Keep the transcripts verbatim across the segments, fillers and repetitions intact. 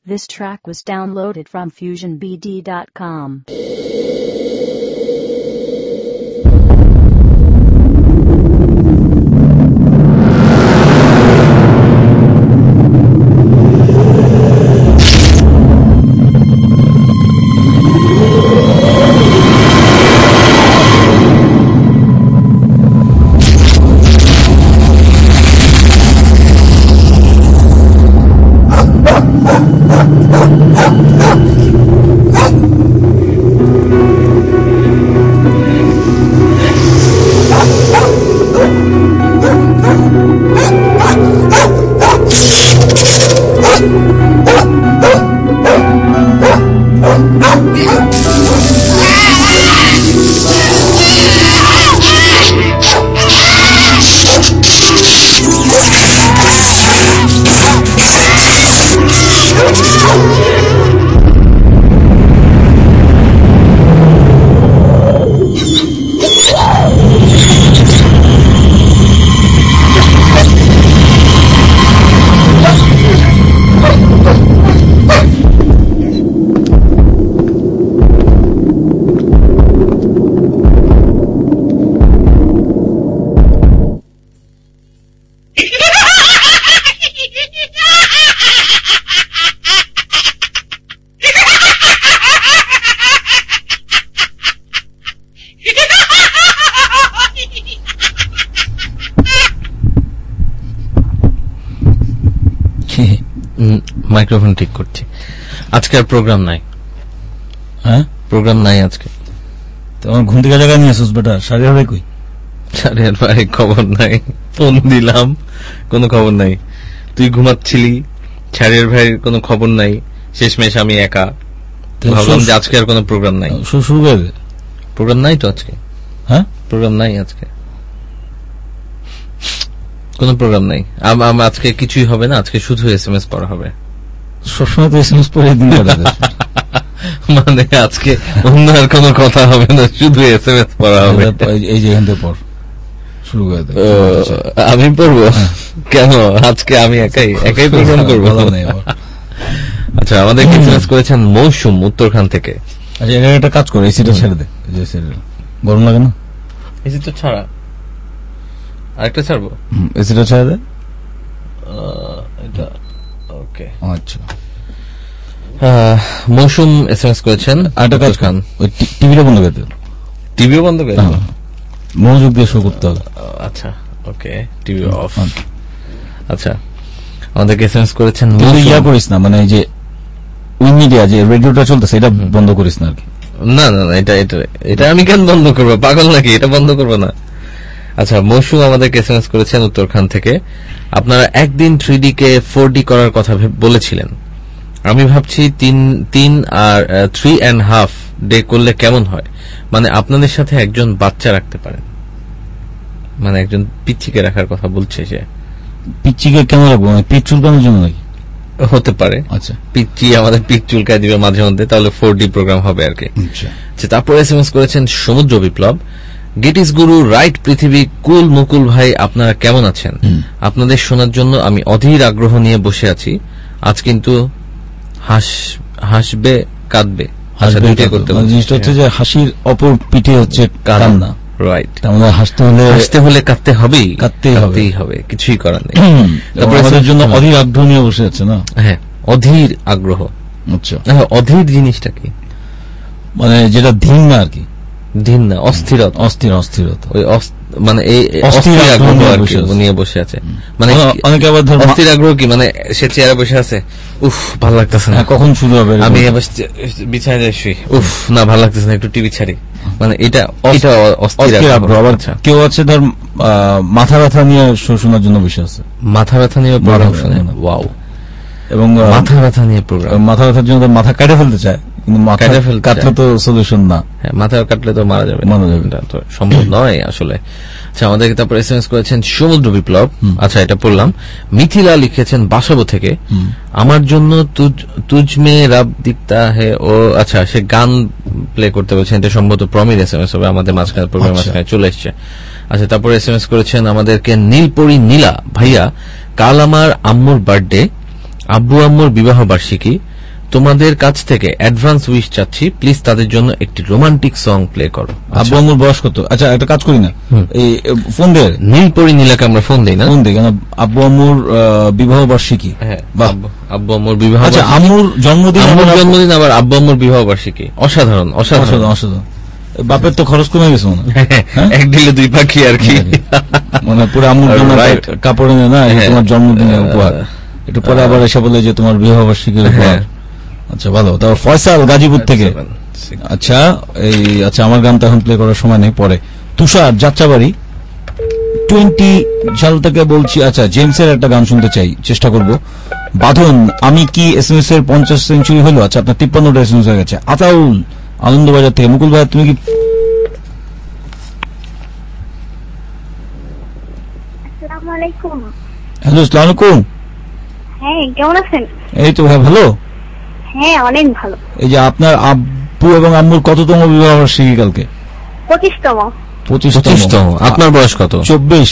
This track was downloaded from fusion b d dot com. Microphone ঠিক করছি। আজকে আর programme নাই। হ্যাঁ, প্রোগ্রাম নাই আজকে। তোমার ঘুম থেকে জায়গা নিয়ে আসুস বেটা। শারিয়ার ভাই কই? শারিয়ার ভাই খবর নাই, ফোন দিলাম কোনো খবর নাই। তুই ঘুমাচ্ছিলি, শারিয়ার ভাইয়ের কোনো খবর নাই। শেষমেশ আমি একা ভাবলাম যে আজকে আর কোনো প্রোগ্রাম নাই। শুরু করে প্রোগ্রাম নাই তো আজকে। হ্যাঁ, প্রোগ্রাম নাই আজকে, কোন প্রোগ্রাম নাই। আজকে কিছুই হবে না, আজকে শুধু এস এম এস করা হবে। সবসময় তো এস এম এস পড়ে দিন মানে আজকে অন্য আর কোনো কথা হবে না, শুধু এস এম এস পড়া হবে। এই যে এখান থেকে পড় শুরু করে দে। আমি পড়বো কেন? আজকে আমি একাই একাই প্রোগ্রাম করবো। আচ্ছা, আমাদের এস এম এস করেছেন মৌসুম উত্তরখান থেকে। আচ্ছা, এটা একটা কাজ করে, এসিটা ছেড়ে দে। গরম লাগে না? এসি তো ছাড়া, আরেকটা ছাড়বো। এসিটা ছেড়ে দে। ওকে, আচ্ছা। মৌসুম এস এম এস করেছেন। আরেকটা কাজ খান, টিভিটা বন্ধ করে দেন। টিভিও বন্ধ করে দেন, মনোযোগ দিয়ে শো করতে হবে। আচ্ছা, ওকে, টিভি অফ। আচ্ছা, আমাদেরকে এস এম এস করেছেন। ইয়া করিস না, মানে যে উই মিডিয়া যে রেডিওটা চলতেছে এটা বন্ধ করিস না আর কি। না না না, এটা এটা এটা আমি কেন বন্ধ করবো? পাগল নাকি? এটা বন্ধ করবো না। আচ্ছা, মৌসুম আমাদেরকে এস এম এস করেছেন উত্তরখান থেকে। আপনারা একদিন থ্রি ডি কে ফোর ডি করার কথা বলেছিলেন। আমি ভাবছি তিন তিন আর থ্রি অ্যান্ড হাফ ডে করলে কেমন হয়। মানে আপনাদের সাথে একজন বাচ্চা রাখতে পারেন, মানে একজন পিচ্চিকে রাখার কথা বলছে সে। পিচ্চিকে কেন রাখবো? পিচ চুলকানোর জন্য নাকি? হতে পারে। আচ্ছা, পিচ্চি আমাদের পিচ চুলকায় দিবে মাঝে মধ্যে, তাহলে ফোর ডি প্রোগ্রাম হবে আর কি। আচ্ছা, তারপর এস এম এস করেছেন সমুদ্র বিপ্লব। গেটিস গুরু, রাইট পৃথিবী, কুল মুকুল ভাই, আপনারা কেমন আছেন? আপনাদের শোনার জন্য আমি অধীর আগ্রহ নিয়ে বসে আছি। আজ কিন্তু হাসবে কাঁদবে, জিনিসটা হচ্ছে যে হাসির অপর পিঠে হচ্ছে কান্না। রাইট, আমাদের হাসতে হলে হাসতে হলে কাঁদতে হবেই, কাঁদতেই হবেই হবে, কিছুই করার নেই। তারপরে আমাদের জন্য অধীর আগ্রহ নিয়ে বসে আছে না? হ্যাঁ, অধীর আগ্রহ। আচ্ছা, অধীর জিনিসটা কি? মানে যেটা ধীর না আর কি। ধীর না, অস্থিরতা। অস্থির অস্থিরতা ওই মানে এই অস্থির আগ্রহ নিয়ে বসে আছে। মানে অনেকে আবার অস্থির আগ্রহ কি, মানে সে চেয়ারে বসে আছে, উফ ভালো লাগতেছে না, কখন শুরু হবে, আমি এবার বিছানায় যাই শুই, উফ না ভালো লাগতেছে না, একটু টিভি ছাড়ি। মানে এটা এটা অস্থির আগ্রহ। আবার কেউ আছে ধর মাথা ব্যথা নিয়ে শোনার জন্য বসে আছে, মাথা ব্যথা নিয়ে প্রোগ্রাম শুনে। ওয়াও। এবং মাথা ব্যথা নিয়ে প্রোগ্রাম, মাথা ব্যথার জন্য মাথা কেটে ফেলতে চায়, কেটে ফেল কাটলে তো সলিউশন না। হ্যাঁ, মাথা কাটলে তো মারা যাবে, মারা যাবে, তো সম্ভব নয় আসলে। আচ্ছা, আমাদেরকে তারপর এস এম এস করেছেন সমুদ্র বিপ্লব। আচ্ছা, এটা পড়লাম। মিথিলা লিখেছেন বাসাবো থেকে। আমার জন্য তুজ মে রাব দিকতা হে। ও আচ্ছা, সে গান প্লে করতে বলছেন। এটা সম্ভবত প্রমির এস এম এস হবে, আমাদের মাঝখানে প্রোগ্রাম মাঝখানে চলে এসছে। আচ্ছা, তারপর এস এম এস করেছেন আমাদেরকে নীলপরি নীলা। ভাইয়া, কাল আমার আম্মুর বার্থডে, আব্বু আম্মুর বিবাহ বার্ষিকী। তোমাদের কাছ থেকে অ্যাডভান্স উইশ চাচ্ছি, প্লিজ তাদের জন্য একটি রোমান্টিক সং প্লে করো। আব্বু আম্মুর বয়স কত? আচ্ছা একটা কাজ করি না, এই ফোন দে, নীলপরি নীলাকে আমরা ফোন দিই না, ফোন দিই, কেন আব্বু আম্মুর বিবাহ বার্ষিকী। হ্যাঁ, আব্বু আম্মুর বিবাহ, আচ্ছা আম্মুর জন্মদিন, আম্মুর জন্মদিন আবার আব্বু আম্মুর বিবাহ বার্ষিকী, অসাধারণ অসাধারণ অসাধারণ। বাপের তো খরচ কমে গেছে মনে হয়, এক দিলে দুই পাখি আর কি, মানে পুরো আম্মুর জন্য কাপড় এনে না, তোমার জন্মদিনের উপহার, একটু পরে আবার এসে বলে যে তোমার বিবাহ বার্ষিকীর উপহার। আচ্ছা ভালো। তারপর ফয়সাল গাজীপুর থেকে, আচ্ছা এই আচ্ছা আমার গান তো এখন প্লে করার সময় নেই, পরে তুষার যাত্রাবাড়ি টোয়েন্টি সাল থেকে বলছি, আচ্ছা জেমসের একটা গান শুনতে চাই, চেষ্টা করব। বাঁধন আমি কি এস এম এস এর পঞ্চাশ সেঞ্চুরি হলো? আচ্ছা আপনার তিপ্পান্নটা এস এম এস হয়ে গেছে। আতাউল আনন্দবাজার থেকে, মুকুল ভাই তুমি কি? আসসালামু আলাইকুম। হ্যালো আসসালামু আলাইকুম। হ্যাঁ কেমন আছেন? এই তো ভাই ভালো। হ্যাঁ অনেক ভালো। এই যে আপনার আব্বু এবং আম্মুর কততম বিবাহ বার্ষিকী কালকে? পঁচিশতম। পঁচিশতম। আপনার বয়স কত? চব্বিশ।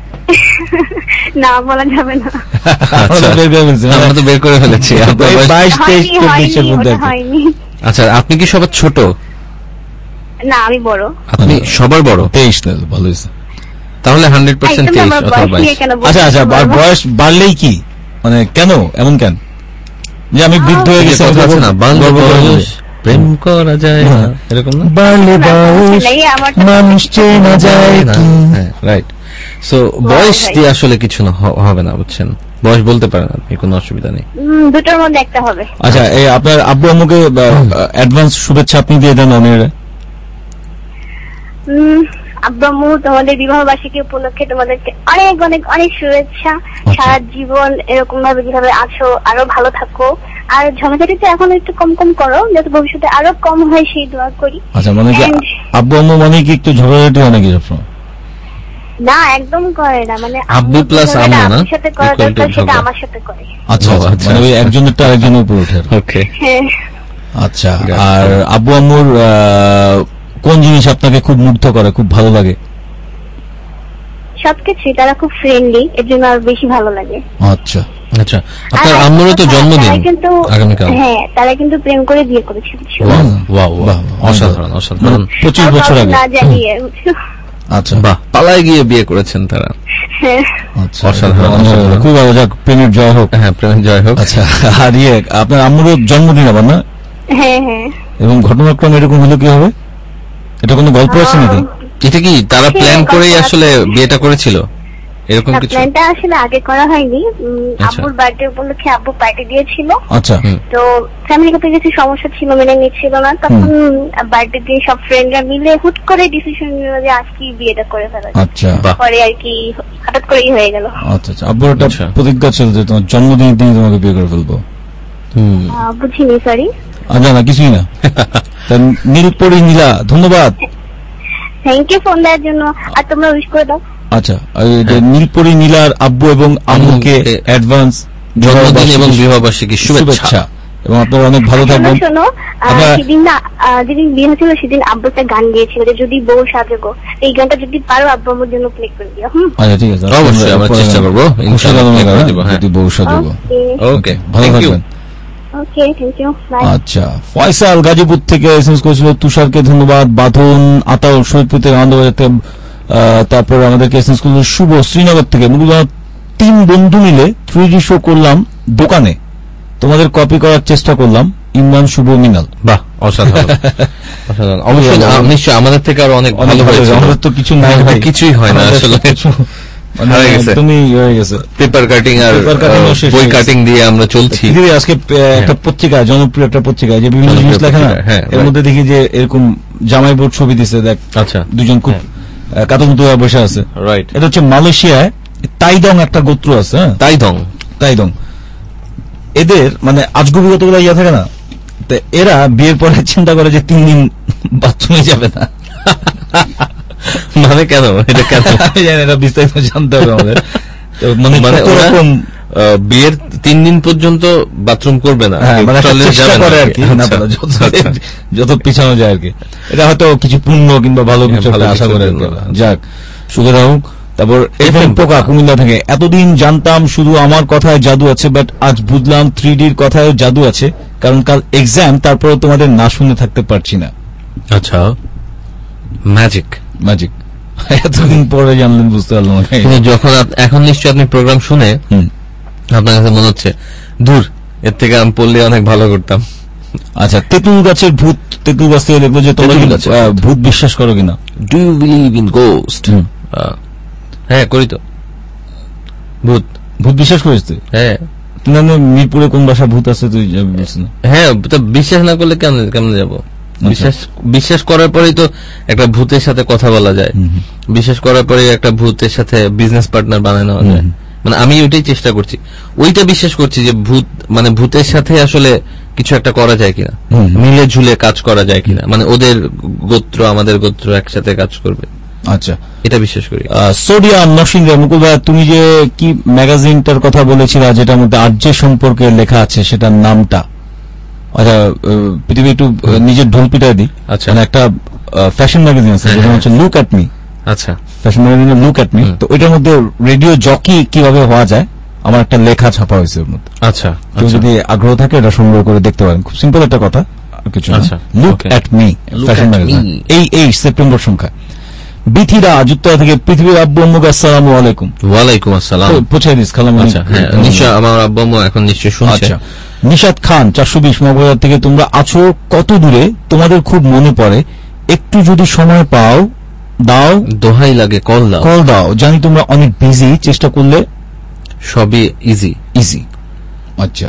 না বলা যাবে না। আমরা তো বের করে ফেলেছি। বাইশ তেইশ চব্বিশের মধ্যে। আচ্ছা আপনি কি সবার ছোট? না আমি বড়। আপনি সবার বড়? তেইশ। ভালো হয়েছে তাহলে হান্ড্রেড পার্সেন্ট তেইশ অথবা বাইশ। আচ্ছা আচ্ছা বয়স বাড়লেই কি মানে কেন এমন কেন যে আমি বৃদ্ধ হয়ে গেছি? প্রেম করা যায় না এরকম না? বাড়লে বয়স মানুষ চেনা যায় কি? রাইট। সো বয়স দিয়ে আসলে কিছু না হবে না, বুঝছেন? বয়স বলতে পারেন আপনি, কোনো অসুবিধা নেই। দুটোর মধ্যে একটা হবে। আচ্ছা এই আপনার আব্বু আম্মুকে অ্যাডভান্স শুভেচ্ছা আপনি দিয়ে দেন অনেক। আব্বু আম্মু তোমাদের বিবাহ বার্ষিকী উপলক্ষে তোমাদেরকে অনেক অনেক অনেক শুভেচ্ছা। সারা জীবন এরকম ভাবে যেভাবে আছো আরো ভালো থাকো, আর ঝগড়াঝাটিতে এখন একটু কম কম করো, যাতে ভবিষ্যতে আরো কম হয় সেই দোয়া করি। আচ্ছা মানে কি আব্বু আম্মু মানে কি একটু ঝগড়াঝাটি হয় নাকি সবসময়? না একদম করে না, মানে আব্বু প্লাস আম্মু না, আমার সাথে করা দরকার সেটা আমার সাথে করে। আচ্ছা মানে ওই একজনেরটা আরেকজনের উপর ওঠে। ওকে আচ্ছা। আর আব্বু আম্মুর কোন জিনিস আপনাকে খুব মুগ্ধ করে, খুব ভালো লাগে? সবকিছুই, তারা খুব ফ্রেন্ডলি, এর জন্য আর বেশি ভালো লাগে। আচ্ছা আচ্ছা। আপনার আম্মুরও তো জন্মদিন আগামীকাল। হ্যাঁ তারা কিন্তু প্রেম করে বিয়ে করেছিল। ওয়াও ওয়াও, অসাধারণ অসাধারণ। পঁচিশ বছর আগে। না জানিয়ে। আচ্ছা বাহ, পালায় গিয়ে বিয়ে করেছেন তারা। আচ্ছা অসাধারণ, খুব ভালো। যাক প্রেমের জয় হোক। হ্যাঁ প্রেমের জয় হোক। আচ্ছা আর ইয়ে আপনার আম্মুরও জন্মদিন আবার না? হ্যাঁ হ্যাঁ। এবং ঘটনাক্রম এরকম হলো কি হবে? এটা কোনো গল্প আছে নাকি? এটা কি তারা প্ল্যান করেই আসলে বিয়েটা করেছিল এরকম কিছু? প্ল্যানটা আসলে আগে করা হয়নি, আব্বুর বার্থডে উপলক্ষে আব্বু পার্টি দিয়েছিল। আচ্ছা। তো ফ্যামিলিগত কিছু সমস্যা ছিল, মেনে নিচ্ছিল না, তখন বার্থডে দিয়ে সব ফ্রেন্ডরা মিলে হুট করে ডিসিশন নিল যে আজকে বিয়েটা করে ফেলা। আচ্ছা। পরে আর কি হঠাৎ করেই হয়ে গেল। আচ্ছা আচ্ছা। আব্বুর একটা প্রতিজ্ঞা ছিল যে তোমার জন্মদিনের দিন তোমাকে বিয়ে করে ফেলবো। হুম বুঝিনি, সরি। আচ্ছা না কিছুই না। নীলপরি নীলা ধন্যবাদ, থ্যাংক ইউ ফোন দেওয়ার জন্য। আর তোমরা উইশ করে দাও। আচ্ছা নীলপরি নীলার আব্বু এবং আম্মুকে অ্যাডভান্স জন্মদিন এবং বিবাহ বার্ষিকী শুভেচ্ছা, এবং আপনারা অনেক ভালো থাকবেন। শোনো, সেদিন না যেদিন বিয়ে হয়েছিল সেদিন আব্বু একটা গান গিয়েছিল যে যদি বউ সাজগো, এই গানটা যদি পারো আব্বু আম্মুর জন্য প্লে করে দিও। আচ্ছা ঠিক আছে, অবশ্যই আমরা চেষ্টা করবো ইনশাআল্লাহ। যদি বউ সাজগো। ওকে ভালো থাকবেন। Okay thank you, bye. আচ্ছা ফয়সাল গাজীপুর থেকে এসএমএস করেছিল, তুষারকে ধন্যবাদ, বাঁধন আতাউল শহীদপুর থেকে, আনন্দবাজার থেকে, তারপর আমাদেরকে এসএমএস করেছিল শুভ শ্রীনগর থেকে। তিন বন্ধু মিলে থ্রি ডি শো করলাম দোকানে, তোমাদের কপি করার চেষ্টা করলাম, ইমরান শুভ মিনাল। বাহ অসাধারণ অসাধারণ। অবশ্যই নিশ্চয়ই আমাদের থেকে আরো অনেক ভালো হয়েছে। আমাদের তো কিছু নাই, কিছুই হয় না আসলে, তুমি পেপার কাটিং আর বই কাটিং দিয়ে আমরা চলছি। আজকে একটা পত্রিকা, জনপ্রিয় একটা পত্রিকায় যে বিভিন্ন জিনিস লেখা না, এর মধ্যে দেখি যে এরকম জামাই বোর্ড ছবি দিচ্ছে, দেখ আচ্ছা দুজন খুব কাতমতো বসে আছে। রাইট। এটা হচ্ছে মালয়েশিয়ায় তাইদং একটা গোত্র আছে। হ্যাঁ তাইদং তাইদং এদের মানে আজগুবিগত গুলো ইয়া থাকে না, তো এরা বিয়ের পরে চিন্তা করে যে তিন দিন বাথরুমে যাবে না। মানে কেন এটা কেন এটা বিস্তারিত জানতে হবে আমাদের। মানে ওরকম বিয়ের তিন দিন পর্যন্ত বাথরুম করবে না, মানে চেষ্টা করে আর কি, যত পিছানো যায় আর কি। এটা হয়তো কিছু পুণ্য কিংবা ভালো কিছু আশা করে। যাক সুখে থাকুক। তারপর এফএম পোকা কুমিল্লা থেকে, এতদিন জানতাম শুধু আমার কথায় জাদু আছে, বাট আজ বুঝলাম থ্রি ডির কথায় জাদু আছে, কারণ কাল এক্সাম, তারপরে তোমাদের না শুনে থাকতে পারছি না। আচ্ছা, ম্যাজিক ম্যাজিক এতদিন পরে জানলেন, বুঝতে পারলাম না। কিন্তু যখন এখন নিশ্চয়ই আপনি প্রোগ্রাম শুনে আপনার কাছে মনে হচ্ছে দূর, এর থেকে আমি পড়লে অনেক ভালো করতাম। আচ্ছা, তেঁতুল গাছের ভূত, তেঁতুল গাছ থেকে দেখবো যে তোমরা ভূত বিশ্বাস করো কিনা? Do you believe in ghost? হ্যাঁ, করি তো। ভূত ভূত বিশ্বাস করিস তুই? হ্যাঁ। মিরপুরে কোন বাসা ভূত আছে তুই বলছিস না? হ্যাঁ, তো বিশ্বাস না করলে কেমন কেমন যাবো? বিশ্বাস বিশ্বাস করার পরেই তো একটা ভূতের সাথে কথা বলা যায়, বিশ্বাস করার পরে একটা ভূতের সাথে বিজনেস পার্টনার বানানো নেওয়া যায়। মানে আমি ওইটাই চেষ্টা করছি, ওইটা বিশ্বাস করছি যে ভূত মানে ভূতের সাথে আসলে কিছু একটা করা যায় কিনা, মিলে ঝুলে কাজ করা যায় কিনা, মানে ওদের গোত্র আমাদের গোত্র একসাথে কাজ করবে। আচ্ছা, এটা বিশ্বাস করি। সোডিয়াম নরসিংহ মুকুল ভাই, তুমি যে কি ম্যাগাজিনটার কথা বলেছিলা যেটার মধ্যে আর্য সম্পর্কে লেখা আছে, সেটার নামটা? আচ্ছা, পৃথিবী একটু নিজের ঢোল পিটাই দিই। আচ্ছা, মানে একটা ফ্যাশন ম্যাগাজিন আছে যেটা হচ্ছে লুক অ্যাট মি। আচ্ছা, ফ্যাশন ম্যাগাজিনের লুক অ্যাট মি। তো ওইটার মধ্যে রেডিও জকি কিভাবে হওয়া যায় আমার একটা লেখা ছাপা হয়েছে ওর মধ্যে। আচ্ছা, কেউ যদি আগ্রহ থাকে এটা সংগ্রহ করে দেখতে পারেন, খুব সিম্পল একটা কথা, আর কিছু না। Look at me fashion magazine, এই এই সেপ্টেম্বর সংখ্যা। বিথিরা যুক্তরা থেকে পৃথিবীর আব্বু আম্মুকে আসসালামু আলাইকুম। ওয়ালাইকুম আসসালাম। পৌঁছাই দিস খালাম। নিশ্চয় আমার আব্বু আম্মু এখন নিশ্চয় শুনছে। আচ্ছা, নিশাত খান চারশো বিশ মগবাজার থেকে, তোমরা আছো কত দূরে? তোমাদের খুব মনে পড়ে, একটু যদি সময় পাও দাও, দোহাই লাগে কল দাও। কল দাও, জানি তোমরা অনেক বিজি, চেষ্টা করলে সবই ইজি ইজি। আচ্ছা,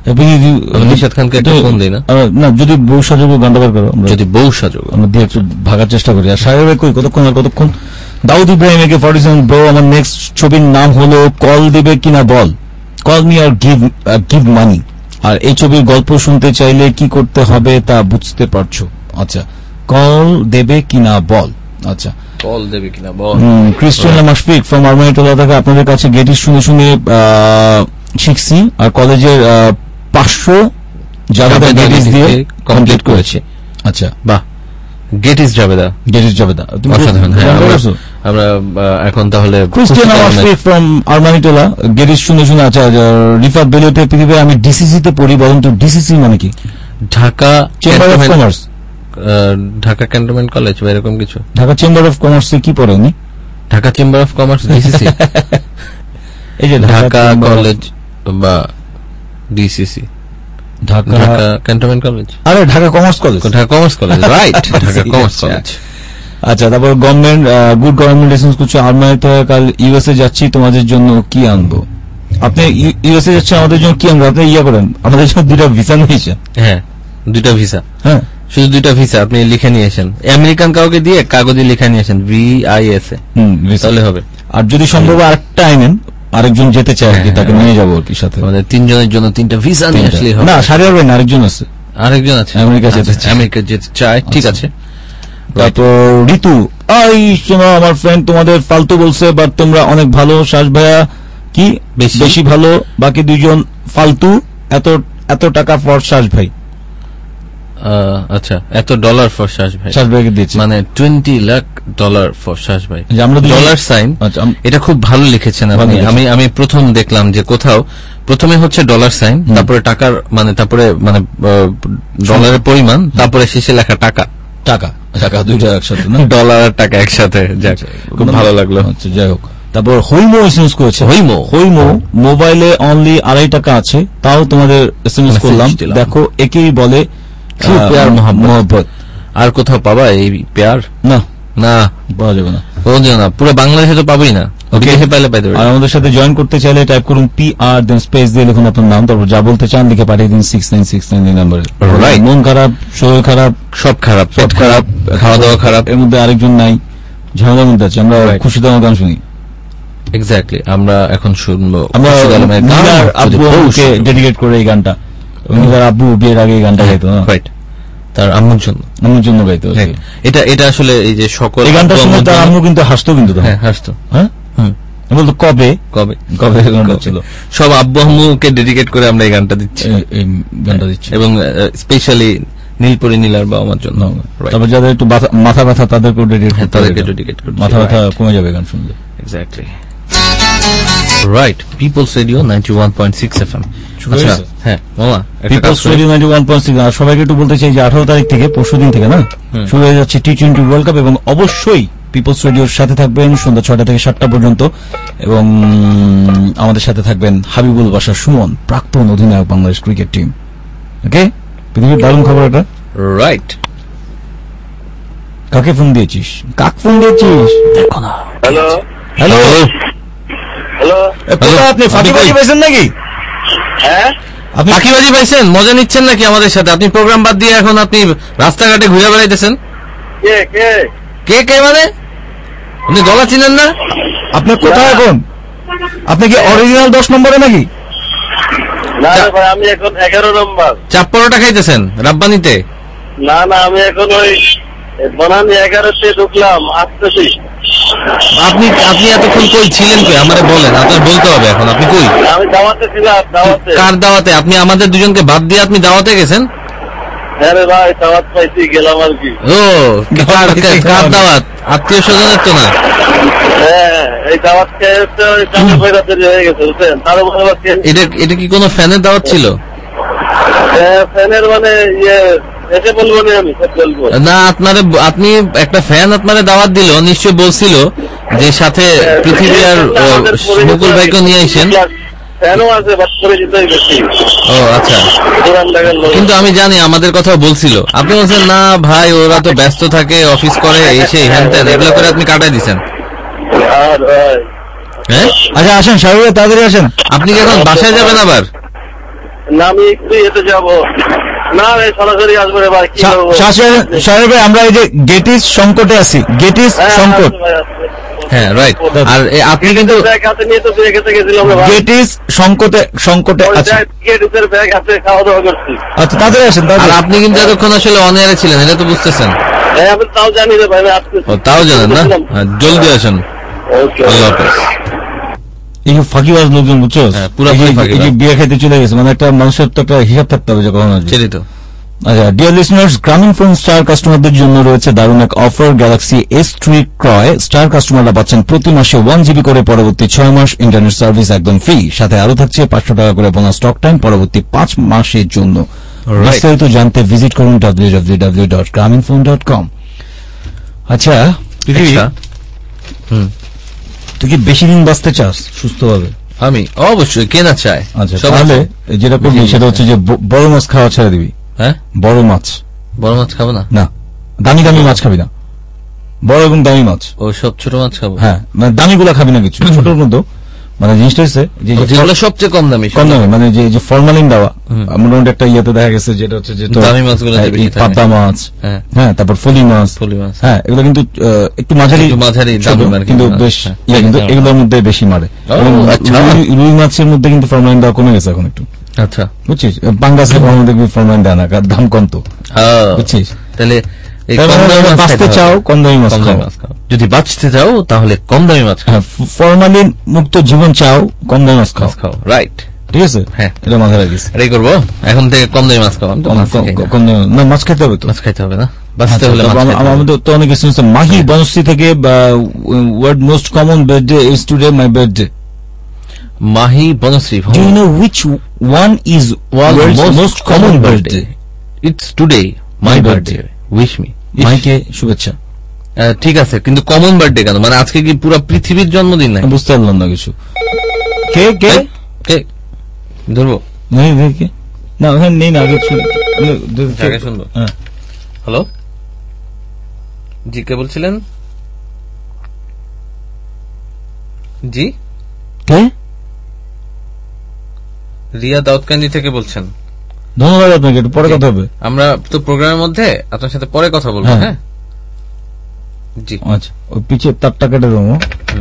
নিশাত খানকে একটা ফোন দেই না? না, যদি বউ সাজগো গানটা বার করো, যদি বউ সাজগো আমরা দিয়ে একটু ভাগার চেষ্টা করি। আর সাহেব কই কতক্ষণ আর কতক্ষণ? Dawood Ibrahim AK forty seven bro, আমার নেক্সট ছবির নাম হলো কল দেবে কিনা বল, কল মি আর গিভ গিভ মানি। আর এই ছবির গল্প শুনতে চাইলে কি করতে হবে তা বুঝতে পারছো? আচ্ছা, কল দেবে কিনা বল। আচ্ছা, কল দেবে কিনা বল। ক্রিস্টিয়ানা মাশফিক ফ্রম আরমানিটোলা থেকে, আপনাদের কাছে গেটিস শুনে শুনে শিখছি, আর কলেজের পাঁচশো জাবেদা গেটিস দিয়ে কমপ্লিট করেছি। আচ্ছা, বাহ, গেটিস জাবেদা, গেটিস জাবেদা অসাধারণ। আমরা এখন তাহলে ক্রিস্টিয়ানা মাশফিক ফ্রম আরমানিটোলা গেটিস শুনে শুনে। আচ্ছা, রিফাত বেলিওতে পৃথিবী, আমি ডিসিসি তে পড়ি, বলুন তো ডিসিসি মানে কি? Dhaka chamber of commerce, Dhaka cantonment college বা এরকম কিছু। ঢাকা চেম্বার অফ কমার্সে কি পড়ে উনি? Dhaka chamber of commerce, DCC. এই যে ঢাকা কলেজ বা ডিসিসি, ঢাকা ক্যান্টনমেন্ট কলেজ। আরে Dhaka commerce college, Dhaka commerce college, right, Dhaka commerce college. আচ্ছা, তারপর গভর্নমেন্ট গুড গভর্নমেন্ট এসেন্স করছে। আরমানিতে কাল ইউএসএ যাচ্ছি, তোমাদের জন্য কি আনবো? আপনি ইউএসএ যাচ্ছেন, আমাদের জন্য কি আনবো? আপনি ইয়া করেন, আমাদের জন্য দুইটা ভিসা নিয়েছেন। হ্যাঁ, দুইটা ভিসা। হ্যাঁ, শুধু দুইটা ভিসা আপনি লিখে নিয়ে আসেন, আমেরিকান কাউকে দিয়ে কাগজে লিখে নিয়ে আসেন, ভি আই এস এ, তাহলে হবে। আর যদি সম্ভব আরেকটা আইনেন, আরেকজন যেতে চায় আর কি, তাকে নিয়ে যাবো আর কি সাথে। আমাদের তিনজনের জন্য তিনটা ভিসা নিয়ে আসলেই হবে। না, সাড়ে হবে না, আরেকজন আছে, আরেকজন আছে আমেরিকা যেতে চায়, আমেরিকা যেতে চায়। ঠিক আছে। তারপর ঋতু, আই শোনো আমার ফ্রেন্ড তোমাদের ফালতু বলছে, বাট তোমরা অনেক ভালো। শ্বাস ভাইয়া কি বেশি ভালো, বাকি দুইজন ফালতু। এত এত টাকা ফর শ্বাস ভাই। আচ্ছা, এত ডলার ফর শ্বাস ভাই, শ্বাস ভাইকে দিয়েছে, মানে টোয়েন্টি লাখ ডলার ফর শ্বাস ভাই। আমরা ডলার সাইন, এটা খুব ভালো লিখেছেন আপনি। আমি আমি প্রথম দেখলাম যে কোথাও প্রথমে হচ্ছে ডলার সাইন, তারপরে টাকার মানে তারপরে মানে ডলারের পরিমাণ, তারপরে শেষে লেখা টাকা। টাকা টাকা দুইটা একসাথে না, ডলার আর টাকা একসাথে। যাক, খুব ভালো লাগলো। আচ্ছা, যাই হোক। তারপর হৈমো এসএমএস করেছে। হৈমো হৈমো মোবাইলে অনলি আড়াই টাকা আছে, তাও তোমাদের এসএমএস করলাম। দেখো, একেই বলে প্যার মোহাম্মত। আর কোথাও পাবা এই প্যার? না, না, পাওয়া যাবে না, পাওয়া যাবে না, পুরো বাংলাদেশে তো পাবোই না। বিদেশে পাইলে পাইতে পারবে। আর আমাদের সাথে জয়েন করতে চাইলে টাইপ করুন পি আর দেন স্পেস দিয়ে লিখুন আপনার নাম, তারপর যা বলতে চান লিখে পাঠিয়ে দিন সিক্স নাইন সিক্স নাইন এই নাম্বারে। মন খারাপ, শরীর খারাপ, সব খারাপ, পেট খারাপ, খাওয়া দাওয়া খারাপ, এর মধ্যে আরেকজন নাই, ঝামেলার মধ্যে আছে। আমরা খুশিদার গান শুনি। এক্স্যাক্টলি, আমরা এখন শুনবো আমরা আব্বু আম্মুকে ডেডিকেট করে এই গানটা। নিজের আব্বু বিয়ের আগে এই গানটা গাইতো না, রাইট, তার আম্মুর জন্য, আম্মুর জন্য গাইতো। এটা এটা আসলে এই যে সকল এই গানটা শুনে তার আম্মু কিন্তু হাসতো, কিন্তু হ্যাঁ হাসতো। হ্যাঁ, বলতো কবে কবে কবে গানটা ছিল। সব আব্বু আম্মুকে ডেডিকেট করে আমরা এই গানটা দিচ্ছি, এই গানটা দিচ্ছি, এবং স্পেশালি নীলপরি নীলার বাবা আমার জন্য। তারপর যাদের একটু মাথা ব্যথা তাদেরকেও ডেডিকেট, তাদেরকে ডেডিকেট করতে, মাথা ব্যথা কমে যাবে গান শুনলে। Exactly, right. People's radio ninety one point six F M হ্যাঁ মামা people's radio ninety one point six. আর সবাইকে একটু বলতে চাই যে আঠারো তারিখ থেকে পরশু দিন থেকে না শুরু হয়ে যাচ্ছে টি টোয়েন্টি ওয়ার্ল্ড কাপ, এবং অবশ্যই পিপলস রেডিওর সাথে থাকবেন সন্ধ্যা ছয়টা থেকে সাতটা পর্যন্ত, এবং আমাদের সাথে থাকবেন হাবিবুল বাশার সুমন, প্রাক্তন অধিনায়ক বাংলাদেশ ক্রিকেট টিম। ওকে, পৃথিবীর দারুণ খবর এটা। রাইট। কাকে ফোন দিয়েছিস? কাক ফোন দিয়েছিস? দেখো না। হ্যালো হ্যালো হ্যালো, আপনি ফাঁকিবাজি পাইছেন নাকি? হ্যাঁ আপনি ফাঁকিবাজি পাইছেন? মজা নিচ্ছেন নাকি আমাদের সাথে? আপনি প্রোগ্রাম বাদ দিয়ে এখন আপনি রাস্তাঘাটে ঘুরে বেড়াইতেছেন? কে কে কে কে মানে আপনি গলা চিনেন না? আপনার কোথায় এখন? আপনি কি অরিজিনাল দশ নম্বরে নাকি? না রে ভাই, আমি এখন এগারো নম্বর। চাপ পরোটা খাইতেছেন রাব্বানিতে? না না, আমি এখন ওই বনানি এগারোতে ঢুকলাম, আসতেছি। আপনি আপনি এতক্ষণ কই ছিলেন? কই আমারে বলেন, আপনার বলতে হবে এখন। আপনি কই? আমি দাওয়াতে ছিলাম। দাওয়াতে? কার দাওয়াতে? আপনি আমাদের দুজনকে বাদ দিয়ে আপনি দাওয়াতে গেছেন? হ্যাঁ রে ভাই, দাওয়াত পাইছি, গেলাম আর কি। ও কার কার দাওয়াত? আত্মীয় স্বজনের তো না? হ্যাঁ, এই দাওয়াত খেয়ে হচ্ছে ওই চাকরি পয়সা তৈরি হয়ে গেছে, বুঝছেন? তারও মনে হচ্ছে এটা এটা কি কোনো ফ্যানের দাওয়াত ছিল? ফ্যানের মানে ইয়ে এসে বলবো না, আমি সব বলবো না। আপনার আপনি একটা ফ্যান আপনারে দাওয়াত দিল, নিশ্চয় বলছিল যে সাথে পৃথিবী আর মুকুল ভাইকে নিয়ে আসেন। ফ্যানও আছে, বাস করে যেতেই বেশি। ও আচ্ছা, কিন্তু আমি জানি আমাদের কথা বলছিল। আপনি বলছেন না ভাই ওরা তো ব্যস্ত থাকে, অফিস করে, এসে হ্যান ত্যান এগুলো করে আপনি কাটাই দিচ্ছেন। হ্যাঁ আচ্ছা আসেন সাহেব, তাড়াতাড়ি আসেন। আপনি কি এখন বাসায় যাবেন আবার? না, আমি একটু এতে যাবো। না ভাই, সরাসরি আসবো রে ভাই। সাহেব ভাই, আমরা এই যে গেটিস সংকটে আছি, গেটিস সংকট। হ্যাঁ রাইট। আর আপনি কিন্তু গেটিস সংকটে সংকটে আচ্ছা, তাড়াতাড়ি আসেন। আর আপনি কিন্তু এতক্ষণ আসলে অন এয়ারে ছিলেন, এটা তো বুঝতেছেন? তাও জানি রে ভাই। তাও জানেন না? জলদি আসেন। আল্লাহ হাফেজ। এই ফাঁকিবাজ লোকজন, বুঝছো? বিয়ে খাইতে চলে গেছে, মানে একটা মানুষের তো একটা হিসাব থাকতে হবে যে কখন আসবে। তো আচ্ছা, dear listeners, Grameen phone star কাস্টমারদের জন্য রয়েছে দারুণ এক অফার। গ্যালাক্সি এস থ্রি ক্রয় স্টার কাস্টমাররা পাচ্ছেন প্রতি মাসে ওয়ান জিবি করে পরবর্তী ছয় মাস ইন্টারনেট সার্ভিস একদম ফ্রি। সাথে আরো থাকছে পাঁচশো টাকা করে বোনাস টক টাইম পরবর্তী পাঁচ মাসের জন্য। বিস্তারিত জানতে ভিজিট করুন W W W dot Grameen phone dot com. আচ্ছা পৃথিবী, তুই কি বেশি দিন বাঁচতে চাস সুস্থভাবে? আমি অবশ্যই, কেনা চাই। আচ্ছা, তাহলে যেটা করবি সেটা হচ্ছে যে বড় মাছ খাওয়া ছেড়ে দিবি। হ্যাঁ, বড় মাছ। বড় মাছ খাবো না? না, দামি দামি মাছ খাবি না, বড় এবং দামি মাছ। ও সব ছোট মাছ খাবো? হ্যাঁ, মানে দামি গুলা খাবি না, কিছু ছোটর মধ্যে। মানে জিনিসটা হচ্ছে যেগুলো সবচেয়ে কম দামি, কম দামি মানে যে ফরমালিন দেওয়া। মোটামুটি একটা ইয়েতে দেখা গেছে যেটা হচ্ছে যে দামি মাছগুলো, পাতা মাছ, হ্যাঁ, তারপর ফলি মাছ, ফলি মাছ, হ্যাঁ, এগুলো কিন্তু একটু মাঝারি মাঝারি কিন্তু বেশ ইয়ে, কিন্তু এগুলোর মধ্যে বেশি মারে। রুই মাছের মধ্যে কিন্তু ফরমালিন দেওয়া কমে গেছে এখন একটু। আচ্ছা, বুঝছিস? পাঙ্গাসের দেখবি ফরমালিন দেয় না, দাম কম তো, বুঝছিস? তাহলে বাঁচতে চাও কম দামি মাছ খাও, যদি বাঁচতে চাও তাহলে কম দামি মাছ খাও। ফরমালিন মুক্ত জীবন চাও, কম দামি মাছ খাও। খাও, রাইট, ঠিক আছে? হ্যাঁ, এটা মাথায় রাখিস। এটাই করবো এখন থেকে, কম দামি মাছ খাও। কম দামি না, মাছ খেতে হবে তো, মাছ খাইতে হবে না, বাঁচতে হলে। আমাদের তো অনেক কিছু। মাহি বনশ্রী থেকে, word most common birthday is today my birthday. Mahi Banasree, do you know which one is world's most common birthday? It's today my birthday, wish me. মাইকে শুভেচ্ছা। ঠিক আছে, কিন্তু কমন বার্থডে কেন? মানে আজকে কি পুরো পৃথিবীর জন্মদিন? না, বুঝতে পারলাম না কিছু। কে কে কে ধরবো? না, ওখানে নেই না, আগে শুনবো। হ্যালো, জি, কে বলছিলেন? জি, কে? রিয়া দাউদকান্দি থেকে বলছেন। ধন্যবাদ আপনাকে, একটু পরে কথা হবে। আমরা তো প্রোগ্রামের মধ্যে আপনার সাথে পরে কথা বলবো। হ্যাঁ, জি। আচ্ছা, ওই পিছে তারটা কেটে দেবো,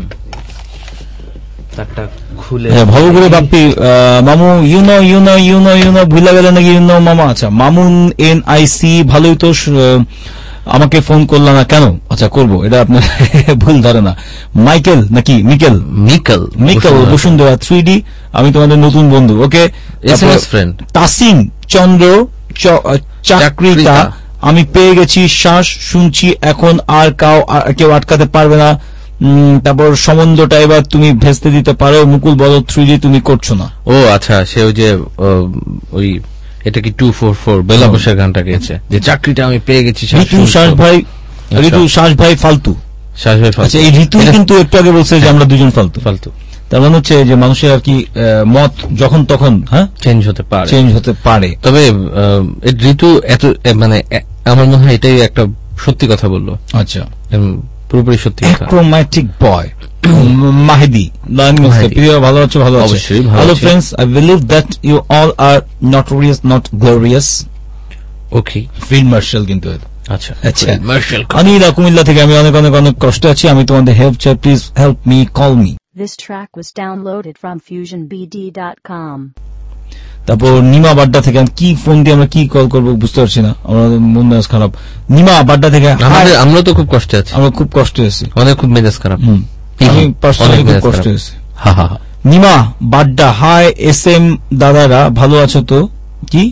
তারটা খুলে। হ্যাঁ, ভালো করে বাপ্পি। মামু you know you know you know you know ভুলে গেলে নাকি? ইউ নো মামা। আচ্ছা, মামুন এন আই সি, ভালোই তো, আমাকে ফোন করলাম না কেন? আচ্ছা, করবো, এটা আপনার ভুল ধরে না। মাইকেল নাকি Mikel? Mikel Mikel Bashundhara three D, আমি তোমাদের নতুন বন্ধু। Okay, SMS friend. Tasim Chandra চাকরিটা, আমি পেয়ে গেছি শ্বাস, শুনছি এখন আর কাউ কেউ আটকাতে পারবে না। তারপর সম্বন্ধটা এবার তুমি ভেস্তে দিতে পারো। মুকুল বলো থ্রি ডি তুমি করছো না। ও আচ্ছা, সে ওই যে ওই এটা কি টু ফোর ফোর বেলা বসের গানটা গেছে যে চাকরিটা আমি পেয়ে গেছি। ঋতু শ্বাস ভাই, ঋতু শ্বাস ভাই ফালতু, শ্বাস ভাই ফালতু। আচ্ছা, এই ঋতু কিন্তু একটু আগে বলছে যে আমরা দুজন ফালতু ফালতু তার মানে হচ্ছে যে মানুষের আর কি মত যখন তখন হ্যাঁ চেঞ্জ হতে পারে চেঞ্জ হতে পারে তবে ঋতু এত মানে আমার মনে হয় এটাই একটা সত্যি কথা বললো। আচ্ছা, পুরোপুরি সত্যি কথা। ক্রোম্যাটিক বয় মাহিদি ভালো আছো? ভালো আছো? Hello friends, I believe that you all are notorious not glorious. Okay, field marshal কিন্তু। আচ্ছা আচ্ছা, আনিলা কুমিল্লা থেকে আমি অনেক অনেক অনেক কষ্ট আছি, আমি তোমাদের হেল্প চাই, please help me, call me. This track was downloaded from fusion b d dot com. তারপর নিমা বাড্ডা থেকে কি ফোন দিয়ে আমরা কি কল করবো বুঝতে পারছি না, আমাদের মন মেজাজ খারাপ। নিমা বাড্ডা থেকে আমরা তো খুব কষ্টে আছি, আমরা খুব কষ্টে আছি, আমাদের খুব মেজাজ খারাপ, আমি পার্সোনালি খুব কষ্টে আছি। Nima Badda, hi S M দাদারা ভালো আছো তো? কি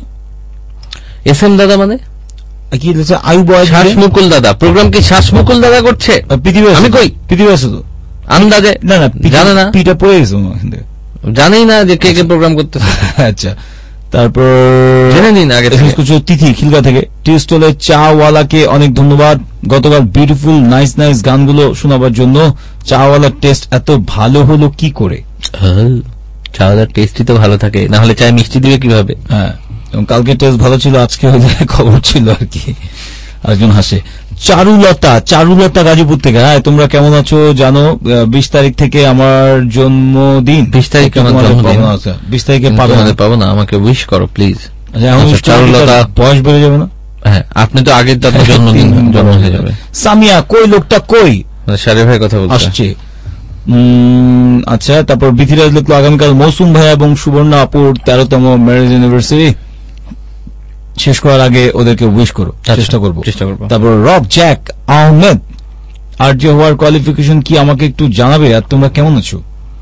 এস এম দাদা মানে কি আয়ু বয় শ্বাস মুকুল দাদা, প্রোগ্রাম কি শ্বাস মুকুল দাদা করছে? পৃথিবী আমি কই পৃথিবী আছে তো আন্দাজে, না না জানে না, পিটা পড়ে গেছে, জানেই না যে কে কে প্রোগ্রাম করতেছে। আচ্ছা, তারপর জেনে নিন আগে কিছু তিথি খিলগা থেকে, টি স্টলের চা ওয়ালাকে অনেক ধন্যবাদ গতকাল বিউটিফুল নাইস নাইস গানগুলো শোনাবার জন্য। চা ওয়ালার টেস্ট এত ভালো হলো কি করে? চা ওয়ালার টেস্টই তো ভালো থাকে, না হলে চায় মিষ্টি দিবে কিভাবে? হ্যাঁ, এবং কালকে টেস্ট ভালো ছিল, আজকে খবর ছিল আর কি। আরেকজন হাসে, চারুলতা, চারুলতা গাজীপুর থেকে। হ্যাঁ, তোমরা কেমন আছো জানো? বিশ তারিখ থেকে আমার জন্মদিন। বিশ তারিখে বিশ তারিখে পাবো না, আমাকে উইশ করো প্লিজ। চারুলতা বয়স বেড়ে যাবে না? হ্যাঁ, আপনি তো আগের তাদের জন্মদিন জন্ম হয়ে যাবে। সামিয়া কই, লোকটা কই? সারে ভাই কথা বলছে, আসছে। আচ্ছা, তারপর বিথিরাজ লিখলো আগামীকাল মৌসুম ভাই এবং সুবর্ণা আপুর তেরোতম ম্যারেজ অ্যানিভার্সারি, শেষ করার আগে ওদেরকে উইশ করো, চেষ্টা করবো চেষ্টা করবো তারপর রব জ্যাক আহমেদ, আরজে হওয়ার কোয়ালিফিকেশন কি আমাকে একটু জানাবে? আর তোমরা কেমন আছো?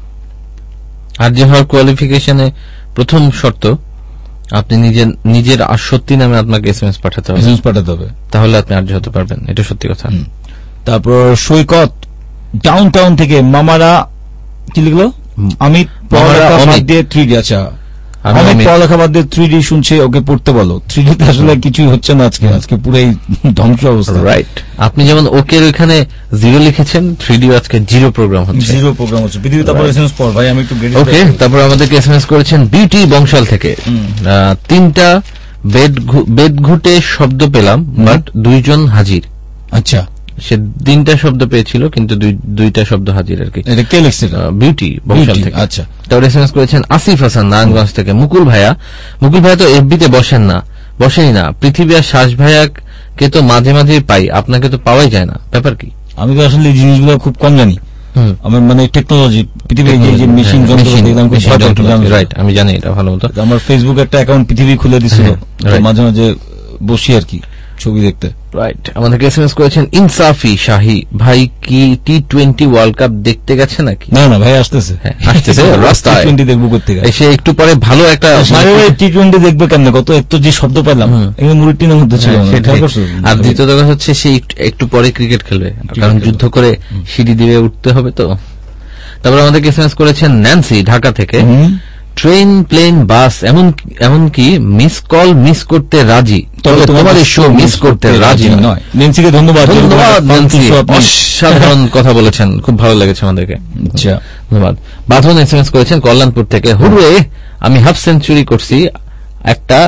আরজে হওয়ার কোয়ালিফিকেশনে প্রথম শর্ত আপনি নিজের নিজের আর সত্যি নামে আপনাকে এসএমএস পাঠাতে হবে, এসএমএস পাঠাতে হবে, তাহলে আপনি আরজে হতে পারবেন, এটা সত্যি কথা। তারপর সৈকত ডাউন টাউন থেকে, মামারা কি লিখলো? আমি পড়ালেখা বাদ দিয়ে থ্রি ডি। আচ্ছা, আমি পড়ালেখা বাদ দিয়ে থ্রি ডি শুনছে, ওকে পড়তে বলো। থ্রি ডি তে আসলে কিছুই হচ্ছে না আজকে, আজকে পুরাই ধ্বংস অবস্থা। রাইট, আপনি যেমন ওকে ওইখানে জিরো লিখেছেন, থ্রি ডি আজকে জিরো প্রোগ্রাম হচ্ছে, জিরো প্রোগ্রাম হচ্ছে। পৃথিবী তারপর এসএমএস পড় ভাই, আমি একটু ওকে। তারপর আমাদেরকে এসএমএস করেছেন বিউটি বংশাল থেকে, তিনটা বেদ বেদ ঘুটে শব্দ পেলাম, বাট দুইজন হাজির। আচ্ছা, সে তিনটা শব্দ পেয়েছিল কিন্তু দুইটা শব্দ হাজির আর কি। এটা কে লিখছে? বিউটি বংশাল থেকে। আচ্ছা, তারপর এসএমএস করেছেন আসিফ হাসান নারায়ণগঞ্জ থেকে, মুকুল ভাইয়া, মুকুল ভাইয়া তো এফবি তে বসেন না, বসেনি না। পৃথিবী আর শ্বাস ভাইয়াকে তো মাঝে মাঝে পাই, আপনাকে তো পাওয়াই যায় না, ব্যাপার কি? আমি তো আসলে এই জিনিসগুলো খুব কম জানি, আমার মানে টেকনোলজি, পৃথিবীর যে মেশিন যন্ত্র দেখলাম খুব ভালো। রাইট, আমি জানি এটা ভালো মতো। আমার ফেসবুক একটা অ্যাকাউন্ট পৃথিবী খুলে দিছিল, মাঝে মাঝে বসি আর কি ছবি দেখতে। রাইট, আমাদেরকে এসএমএস করেছেন ইনসাফি শাহী, ভাই কি টি টোয়েন্টি ওয়ার্ল্ড কাপ দেখতে গেছে নাকি? না না ভাই, আসতেছে আসতেছে রাস্তায়, টি টোয়েন্টি দেখবো করতে গেছে, এসে একটু পরে ভালো একটা টি টোয়েন্টি দেখবে কেমনে? কত এত যে শব্দ পেলাম এখানে মুরিটিনের মধ্যে ছিল। আর দ্বিতীয় কথা হচ্ছে সে একটু পরে ক্রিকেট খেলবে, কারণ যুদ্ধ করে সিঁড়ি দিয়ে উঠতে হবে তো। তারপর আমাদেরকে এসএমএস করেছেন ন্যান্সি ঢাকা থেকে, ট্রেন প্লেন বাস এমন এমনকি মিস কল মিস করতে রাজি, তবে তোমাদের শো মিস করতে রাজি নয়। নেন্সিকে ধন্যবাদ, ধন্যবাদ নেন্সি, অসাধারণ কথা বলেছেন, খুব ভালো লেগেছে আমাদেরকে। আচ্ছা, ধন্যবাদ। বাঁধন এসএমএস করেছেন কল্যাণপুর থেকে, হুররে আমি হাফ সেঞ্চুরি করছি, একটা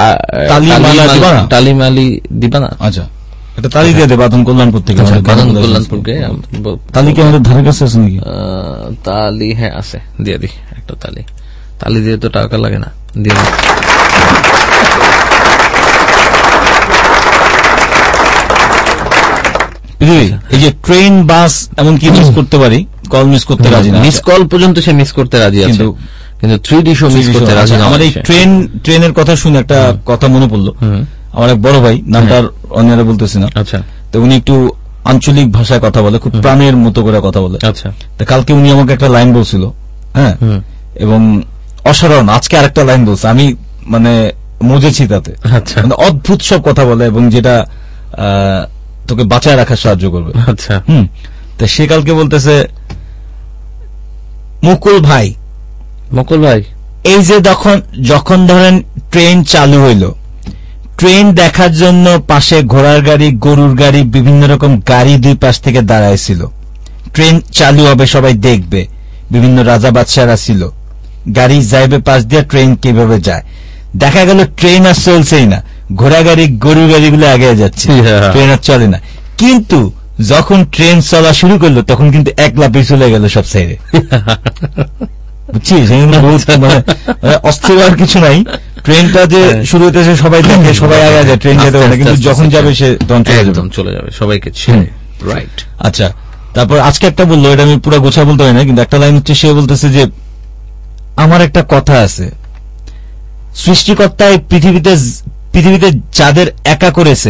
টালিমালি দিবা না? আচ্ছা, একটা তালি দিয়ে দে বাঁধন কল্যাণপুর থেকে। বাঁধন কল্যাণপুরকে তালি কি আমাদের ধারে কাছে আছে নাকি? তালি হ্যাঁ আছে, দিয়ে দি একটা তালি। তালি দিয়ে তো টাকা লাগে না, দিয়ে এই যে ট্রেন বাস এমনকি মিস করতে পারি, কল মিস করতে রাজি না। মিস কল পর্যন্ত সে মিস করতে রাজি আছে, কিন্তু থ্রি ডি শো মিস করতে রাজি না। আমার এই ট্রেন ট্রেনের কথা শুনে একটা কথা মনে পড়লো। আমার এক বড় ভাই, নামটার অন্যরা বলতেছি না, আচ্ছা, তো উনি একটু আঞ্চলিক ভাষায় কথা বলে, খুব প্রাণের মতো করে কথা বলে। আচ্ছা, তো কালকে উনি আমাকে একটা লাইন বলছিল, হ্যাঁ, এবং অসাধারণ। আজকে আরেকটা লাইন বলছে, আমি মানে মজেছি তাতে। আচ্ছা, মানে অদ্ভুত সব কথা বলে এবং যেটা তোকে বাঁচায় রাখার সাহায্য করবে। আচ্ছা, হুম, তা সে কালকে বলতেছে, মুকুল ভাই মুকুল ভাই এই যে যখন যখন ধরেন ট্রেন চালু হইল, ট্রেন দেখার জন্য পাশে ঘোড়ার গাড়ি, গরুর গাড়ি, বিভিন্ন রকম গাড়ি দুই পাশ থেকে দাঁড়াইছিল। ট্রেন চালু হবে, সবাই দেখবে, বিভিন্ন রাজা বাদশারা ছিল, গাড়ি যাইবে পাশ দিয়ে, ট্রেন কিভাবে যায়। দেখা গেল ট্রেন আর চলছেই না, ঘোড়া গাড়ি গরুর গাড়িগুলো আগে যাচ্ছে, ট্রেন আর চলে না। কিন্তু যখন ট্রেন চলা শুরু করলো তখন কিন্তু এক লাফে চলে গেল সব সাইডে, বুঝছিস? মানে অস্থির আর কিছু নাই। ট্রেনটা যে শুরু হইতেছে সবাই দেখে, সবাই আগে যায়, ট্রেন যেতে পারে, কিন্তু যখন যাবে সে তখন চলে যাবে, সবাইকে রাইট। আচ্ছা, তারপর আজকে একটা বললো, এটা আমি পুরো গোছা বলতে হয় না, কিন্তু একটা লাইন হচ্ছে, সে বলতেছে যে আমার একটা কথা আছে, সৃষ্টিকর্তায় পৃথিবীতে পৃথিবীতে যাদের একা করেছে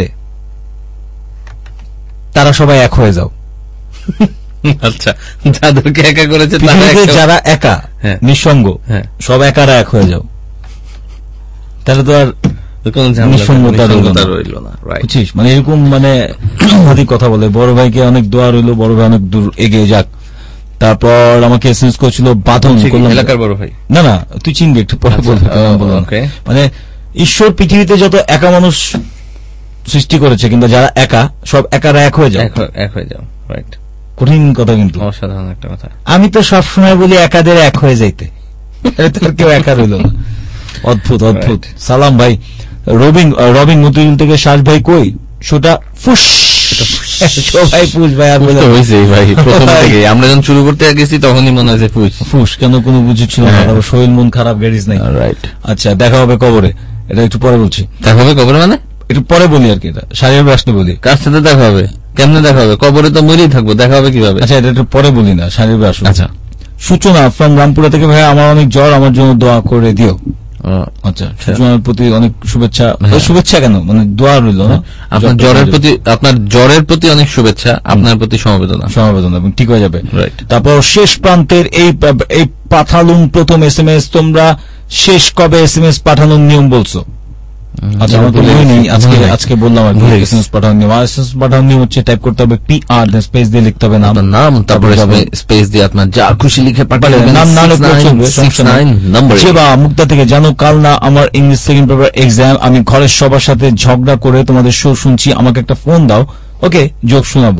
তারা সবাই এক হয়ে যাও। আচ্ছা, যাদেরকে একা করেছে যারা একা নিঃসঙ্গ, সব একারা এক হয়ে যাও, তাহলে তো আর নিঃসঙ্গতা রইল না। বুঝছিস? মানে এরকম মানে কথা বলে, বড় ভাইকে অনেক দোয়া রইল, বড় ভাই অনেক দূর এগিয়ে যাক। তারপর আমাকে এসএমএস করেছিল বাঁধন, এলাকার বড় ভাই, না না তুই চিনবি একটু পরে বলবি। মানে ঈশ্বর পৃথিবীতে যত একা মানুষ সৃষ্টি করেছে, কিন্তু যারা একা সব একারা এক হয়ে যাও, এক হয়ে যাও। রাইট, কঠিন কথা কিন্তু অসাধারণ একটা কথা। আমি তো সবসময় বলি একাদের এক হয়ে যাইতে, কেউ একা রইল না। অদ্ভুত অদ্ভুত। সালাম ভাই। রবিন রবিন মতিউল থেকে শ্বাস ভাই কই সোটা ফুস সবাই ফুস ভাই, আর বলতে হয়েছে ভাই প্রথম থেকে আমরা যখন শুরু করতে গেছি তখনই মনে হয়েছে ফুস ফুস, কেন কোনো বুঝছিল না। শরীর মন খারাপ, গ্যারিজ নাই। রাইট। আচ্ছা, দেখা হবে কবরে, এটা একটু পরে বলছি। দেখা হবে কবরে মানে একটু পরে বলি আর কি, এটা শারীরিক আসলে বলি। কার সাথে দেখা হবে, কেমনে দেখা হবে? কবরে তো মরেই থাকবো, দেখা হবে কিভাবে? আচ্ছা, এটা একটু পরে বলি না, শারীরিক আসলে। আচ্ছা, সূচনা ফ্রম রামপুরা থেকে, ভাই আমার অনেক জ্বর, আমার জন্য দোয়া করে দিও। আচ্ছা, সূচনার প্রতি অনেক শুভেচ্ছা। শুভেচ্ছা কেন, মানে দোয়া রইল না। আপনার জ্বরের প্রতি, আপনার জ্বরের প্রতি অনেক শুভেচ্ছা, আপনার প্রতি সমবেদনা। সমবেদনা, ঠিক হয়ে যাবে। তারপর শেষ প্রান্তের এই এই পাঠালুম প্রথম এস এম এস, তোমরা শেষ কবে এস এম এস পাঠানোর নিয়ম বলছো? আচ্ছা, আমার বলে নেই, আজকে আজকে বললাম আর কি। এসএমএস পাঠানোর নিয়ম, এসএমএস পাঠানোর নিয়ম হচ্ছে টাইপ করতে হবে পি আর, দেন স্পেস দিয়ে লিখতে হবে নাম, নাম তারপরে স্পেস দিয়ে আপনার যা খুশি লিখে পাঠাবেন। নাম না লিখলে চলবে, সমস্যা নাই। নাম্বার সেবা মুক্তা থেকে, জানো কাল না আমার ইংলিশ সেকেন্ড পেপার এক্সাম, আমি ঘরের সবার সাথে ঝগড়া করে তোমাদের শো শুনছি, আমাকে একটা ফোন দাও। ওকে, যোগ শোনাবো।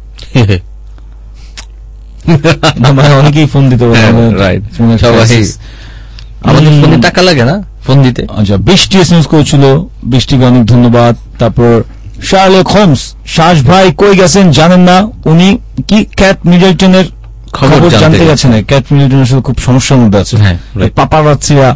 মানে অনেকেই ফোন দিতে পারে, রাইট। আমাদের ফোনে টাকা লাগে না ফোন দিতে। আচ্ছা, বৃষ্টি এসএমএস করেছিল, বৃষ্টিকে অনেক ধন্যবাদ। তারপর শার্লক হোমস, শ্বাস ভাই কই গেছেন জানেন না, উনি কি ক্যাট মিডলটনের খবর জানতে গেছেন। ক্যাট মিডলটন আসলে খুব সমস্যার মধ্যে আছে, পাপারাত্সিরা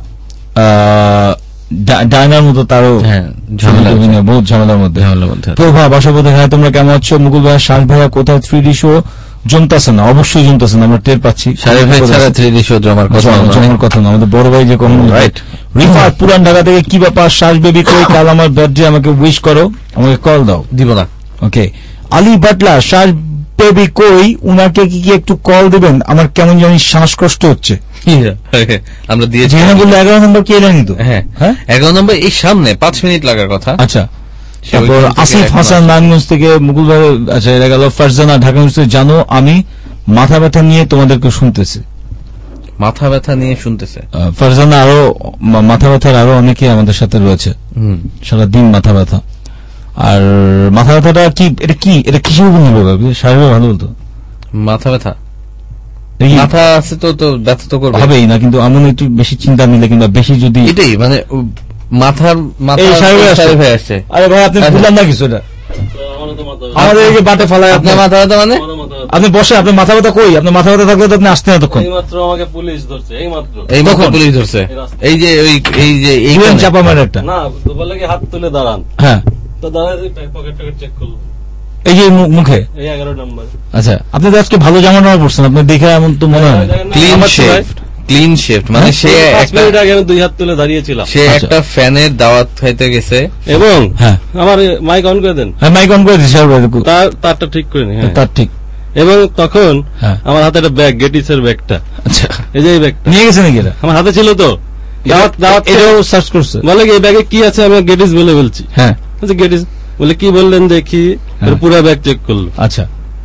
ডায়নার মতো তারও বহুত ঝামেলার মধ্যে। প্রভা বাসাবোধ, হ্যাঁ তোমরা কেমন আছো? মুকুল ভাই, শ্বাস ভাইয়া কোথায় থ্রি ডি শো জমতেছে না? অবশ্যই জমতেছে না, আমরা টের পাচ্ছি। জমার কথা না, আমাদের বড় ভাই যে কম। রাইট। রিফাত পুরান ঢাকা থেকে, কি ব্যাপার শ্বাস বেবি কই? কাল আমার বার্থডে, আমাকে উইশ করো, আমাকে কল দাও। দিব না। ওকে। আলী বাটলা, শ্বাস বেবি কই? উনাকে কি একটু কল দিবেন, আমার কেমন জানি শ্বাসকষ্ট হচ্ছে। আমরা দিয়েছি বললে এগারো নম্বর কি এলেনি তো? হ্যাঁ, এগারো নম্বর এই সামনে পাঁচ মিনিট লাগার কথা। আচ্ছা, তারপর আসিফ হাসান নারায়ণগঞ্জ থেকে, মুকুল ভাই। আচ্ছা, এটা গেল। ফারজানা ঢাকা থেকে, জানো আমি মাথা ব্যথা নিয়ে তোমাদেরকে শুনতেছি। মাথা ব্যথা নিয়ে শুনতেছে ফারজানা, আরো মাথা ব্যথার আরো অনেকে আমাদের সাথে রয়েছে, সারাদিন মাথা ব্যথা। আর মাথা ব্যথাটা কি, এটা কি, এটা কিসের উপর নির্ভর করবে? শারীরিক ভালো বলতো মাথা ব্যথা, মাথা আছে তো তো ব্যথা তো করবে হবেই না, কিন্তু এমন একটু বেশি চিন্তা নিলে কিংবা বেশি যদি, এটাই মানে মাথার মাথা হয়ে আসছে। আরে ভাই আপনি বুঝলাম না কিছু, এটা আমাদের এই যে বাটে ফেলায় আপনার মাথা ব্যথা, মানে আপনি বসে, আপনার মাথা ব্যথা কই? আপনার মাথা ব্যথা থাকলে তো আপনি আসতেন এতক্ষণ। এইমাত্র আমাকে পুলিশ ধরছে, এইমাত্র এইমাত্র পুলিশ ধরছে। এই যে ওই এই যে এই চাপা মারে একটা, না বলে কি হাত তুলে দাঁড়ান। হ্যাঁ, তো দাঁড়ায় পকেট টকেট চেক করলো, এই যে মুখে এই এগারো নম্বর। আচ্ছা, আপনি তো আজকে ভালো জামা নামা পড়ছেন, আপনি দেখে এমন তো মনে হয় ক্লিন শেভ, ক্লিন শেভ। মানে সে এক মিনিট আগে দুই হাত তুলে দাঁড়িয়েছিলাম, সে একটা ফ্যানের দাওয়াত খাইতে গেছে এবং হ্যাঁ আমার মাইক অন করে দেন। হ্যাঁ, মাইক অন করে দিছি, তার তারটা ঠিক করে নি। হ্যাঁ, তার ঠিক। এবং তখন আমার হাতে একটা ব্যাগ, গেটিসের ব্যাগটা। আচ্ছা, এই যে এই ব্যাগটা নিয়ে গেছে নাকি? এটা আমার হাতে ছিল তো, দাওয়াত দাওয়াত এটাও সার্চ করছে, বলে কি এই ব্যাগে কি আছে, আমি গেটিস বলে বলছি। হ্যাঁ, আচ্ছা গেটিস বলে কি বললেন দেখি, পুরো ব্যাগ চেক করলো। আচ্ছা,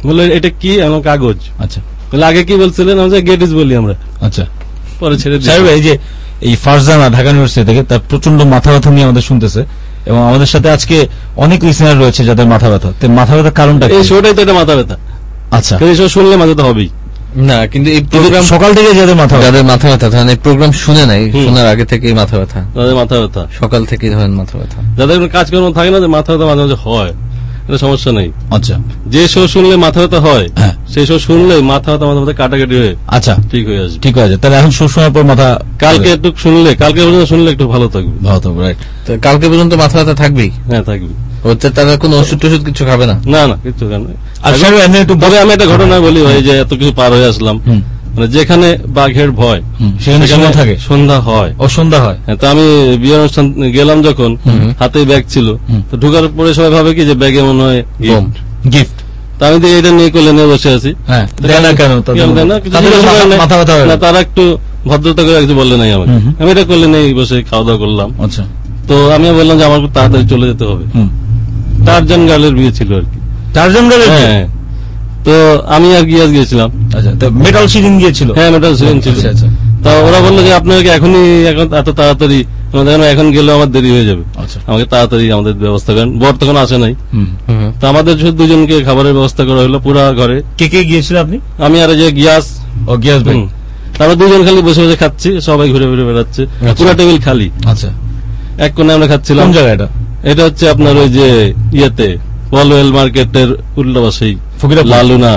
বললো এটা কি? আমার কাগজ। আচ্ছা, বলে আগে কি বলছিলেন? আমরা গেটিস বলি আমরা। আচ্ছা, পরে ছেড়ে দিই। সাহেব, এই যে এই ফারজানা ঢাকা ইউনিভার্সিটি থেকে, তার প্রচন্ড মাথা ব্যথা নিয়ে আমাদের শুনতেছে, এবং আমাদের সাথে আজকে অনেক লিসেনার রয়েছে যাদের মাথা ব্যথা। তো মাথা ব্যথার কারণটা এই শোটাই তো এটা মাথা ব্যথা। আচ্ছা, এই শো শুনলে মাথা ব্যথা হবেই না, কিন্তু এই প্রোগ্রাম সকাল থেকে যাদের মাথা যাদের মাথা ব্যথা, ধরেন এই প্রোগ্রাম শুনে নাই, শোনার আগে থেকেই মাথা ব্যথা, তাদের মাথা ব্যথা সকাল থেকেই ধরেন মাথা ব্যথা, যাদের কোনো কাজকর্ম থাকে না, মাথা ব্যথা মাঝে মাঝে হয়, এটা সমস্যা নেই। আচ্ছা, যে শো শুনলে মাথা ব্যথা হয়, হ্যাঁ, সেই শো শুনলে মাথা ব্যথা মাথা ব্যথা কাটাকাটি হয়ে আচ্ছা ঠিক হয়ে আসবে। ঠিক হয়ে যায়। তাহলে এখন শো শোনার পর মাথা কালকে একটু শুনলে, কালকে পর্যন্ত শুনলে একটু ভালো থাকবে। ভালো থাকবে, রাইট। কালকে পর্যন্ত মাথা ব্যথা থাকবেই? হ্যাঁ, থাকবে। হচ্ছে তারা কোনো ওষুধ টষুধ কিছু খাবে না? না না, কিছু কেন। আর তবে আমি একটা ঘটনা বলি ভাই, যে এত কিছু পার হয়ে আসলাম, মানে যেখানে বাঘের ভয় সেখানে সন্ধ্যা থাকে, সন্ধ্যা হয়, ও সন্ধ্যা হয়। তো আমি বিয়ের অনুষ্ঠান গেলাম যখন, হাতে ব্যাগ ছিল, তো ঢুকার পরে সবাই ভাবে কি যে ব্যাগে মনে হয় গিফট, তা আমি এটা নিয়ে কোলে নিয়ে বসে আছি। হ্যাঁ, মাথা ব্যথা না, তারা একটু ভদ্রতা করে কিছু বললে নাই আমাকে, আমি এটা কোলে নিয়ে বসে খাওয়া দাওয়া করলাম। আচ্ছা, তো আমি বললাম যে আমার তাড়াতাড়ি চলে যেতে হবে। টারজান গার্লের বিয়ে ছিল আর কি। টারজান গার্লের? হ্যাঁ। তো আমি আর গিয়াস গিয়েছিলাম। আচ্ছা, তো মেটাল সিজন গিয়েছিল? হ্যাঁ, মেটাল সিজন ছিল। আচ্ছা, তা ওরা বললো যে আপনাকে এখনই এত তাড়াতাড়ি, এখন গেলেও আমার দেরি হয়ে যাবে, আমাকে তাড়াতাড়ি আমাদের ব্যবস্থা করেন। বর তখন আসে নাই, তো আমাদের দুজনকে খাবারের ব্যবস্থা করা হলো পুরা ঘরে। কে কে গিয়েছিল আপনি? আমি আর যে গিয়াস। ও, গিয়াস ভাই। আমরা দুজন খালি বসে বসে খাচ্ছি, সবাই ঘুরে ঘুরে বেড়াচ্ছে, পুরা টেবিল খালি। আচ্ছা, এক কোণে আমরা খাচ্ছিলাম। কোন জায়গা এটা? এটা হচ্ছে আপনার ওই যে ইয়েতে ওয়ালওয়েল মার্কেটের উল্টো পাশেই লালুনা।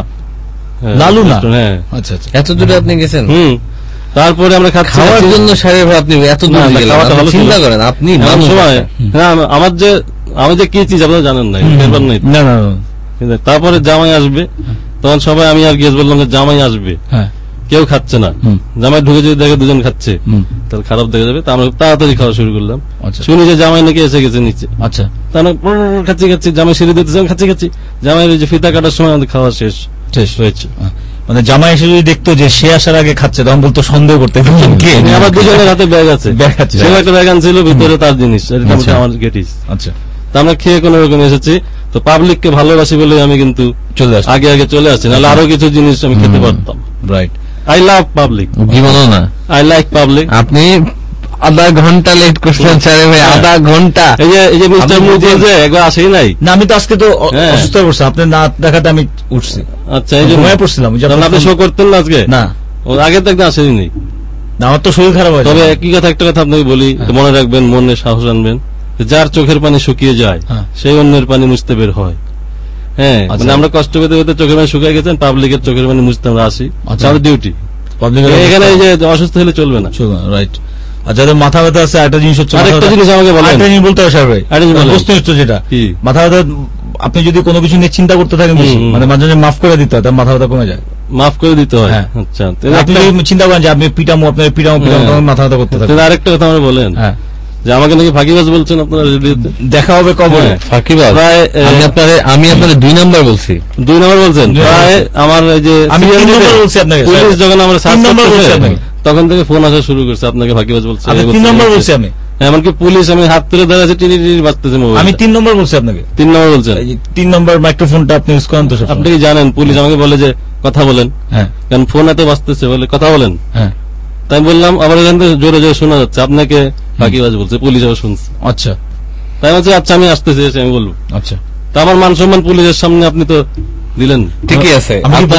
লালুনা? হ্যাঁ। আচ্ছা আচ্ছা, এত দূরে আপনি গেছেন? হুম। তারপরে আমরা খাচ্ছি খাওয়ার জন্য সাহেব, আপনি এত দূরে গেলেন, চিন্তা করেন আপনি সময়। হ্যাঁ, আমার যে আমি যে কি চিজ আপনারা জানেন নাই, ব্যাপার নাই। না না, তারপরে জামাই আসবে, তখন সবাই আমি আর গিয়ে বললাম যে জামাই আসবে, কেউ খাচ্ছে না, জামাই ঢুকে যদি দেখে দুজন খাচ্ছে তাহলে খারাপ দেখা যাবে। তা আমরা তাড়াতাড়ি খাওয়া শুরু করলাম। শুনি যে জামাই নাকি এসে গেছে নিচে। আচ্ছা, তাহলে খাচ্ছি খাচ্ছি জামাই সিঁড়ি দিতেছে, খাচ্ছি খাচ্ছি জামাইয়ের যে ফিতা কাটার সময় আমাদের খাওয়া শেষ শেষ হয়েছে। মানে জামাই এসে যদি দেখতো যে সে আসার আগে খাচ্ছে, তখন বলতো সন্দেহ করতে। আমার দুজনের হাতে ব্যাগ আছে, ব্যাগ আছে, সে একটা ব্যাগ আনছিল, ভিতরে তার জিনিস, আমার গেটিস। আচ্ছা, তা আমরা খেয়ে কোন রকম এসেছি। তো পাবলিককে ভালোবাসি বলে আমি কিন্তু চলে আসি, আগে আগে চলে আসছি, নাহলে আরো কিছু জিনিস আমি খেতে পারতাম। রাইট। আই লাভ পাবলিক, জীবনও না, আই লাইক পাবলিক। আপনি আধা ঘন্টা লেট করছেন স্যার ভাই, আধা ঘন্টা। এই যে এই যে মিস্টার মুজিব যে একবার আসেই নাই। না, আমি তো আজকে তো অসুস্থ হয়ে পড়ছি, আপনি না দেখাতে আমি উঠছি। আচ্ছা, এই যে ঘুমায় পড়ছিলাম। আপনি শো করতেন না আজকে? না, আগে তো একদম আসেনি নেই। আমার তো শরীর খারাপ হয়। তবে একই কথা, একটা কথা আপনাকে বলি, মনে রাখবেন, মনে সাহস আনবেন, যার চোখের পানি শুকিয়ে যায় সেই অন্যের পানি মুছতে বের হয়। হ্যাঁ, মানে আমরা কষ্ট পেতে পেতে চোখের পানি শুকিয়ে গেছেন, পাবলিকের চোখের পানি মুছতে আমরা আসি, আমাদের ডিউটি। এখানে এই যে অসুস্থ হলে চলবে না। রাইট। আর যাদের মাথা ব্যথা আছে, একটা জিনিস হচ্ছে, আরেকটা জিনিস আমাকে বলেন, একটা জিনিস বলতে হবে স্যার ভাই, বস্তুনিষ্ঠ যেটা মাথা ব্যথা, আপনি যদি কোনো কিছু নিয়ে চিন্তা করতে থাকেন বেশি, মানে মাঝে মাঝে মাফ করে দিতে হয়, তার মাথা ব্যথা কমে যায়। মাফ করে দিতে হয়? আচ্ছা, আপনি যদি চিন্তা করেন যে আপনি পিটামো, আপনার পিটামো পিটামো, মাথা ব্যথা করতে থাকেন। আরেকটা কথা আমরা বলেন, হ্যাঁ, যে আমাকে নাকি ফাঁকিবাজ বলছেন আপনারা, দেখা হবে কবরে। ফাঁকিবাজ? আমি আপনার আমি আপনার দুই নাম্বার বলছি। দুই নাম্বার বলছেন? প্রায় আমার এই যে আমি তিন নাম্বার বলছি আপনাকে, পুলিশ যখন আমরা তিন নাম্বার বলছি আপনাকে, তখন থেকে ফোন আসা শুরু করছে, আপনাকে ফাঁকিবাজ বলছে। তিন নম্বর বলছি আমি। এমনকি পুলিশ, আমি হাত তুলে দাঁড়াচ্ছে, টিনি টিনি বাজতেছে মোবাইল। আমি তিন নম্বর বলছি আপনাকে। তিন নম্বর বলছেন? তিন নম্বর মাইক্রোফোনটা আপনি ইউজ করেন তো? আপনি কি জানেন পুলিশ আমাকে বলে যে কথা বলেন, হ্যাঁ, কারণ ফোন এত বাজতেছে, বলে কথা বলেন। হ্যাঁ, তাই বললাম, আবার এখান থেকে জোরে জোরে শোনা যাচ্ছে, আপনাকে ফাঁকিবাজ বলছে, পুলিশ আবার শুনছে। আচ্ছা, তাই বলছে আচ্ছা আমি আসতেছি, আমি বলবো। আচ্ছা, তা আমার মান সম্মান পুলিশের সামনে আপনি তো দিলেন। ঠিকই আছে,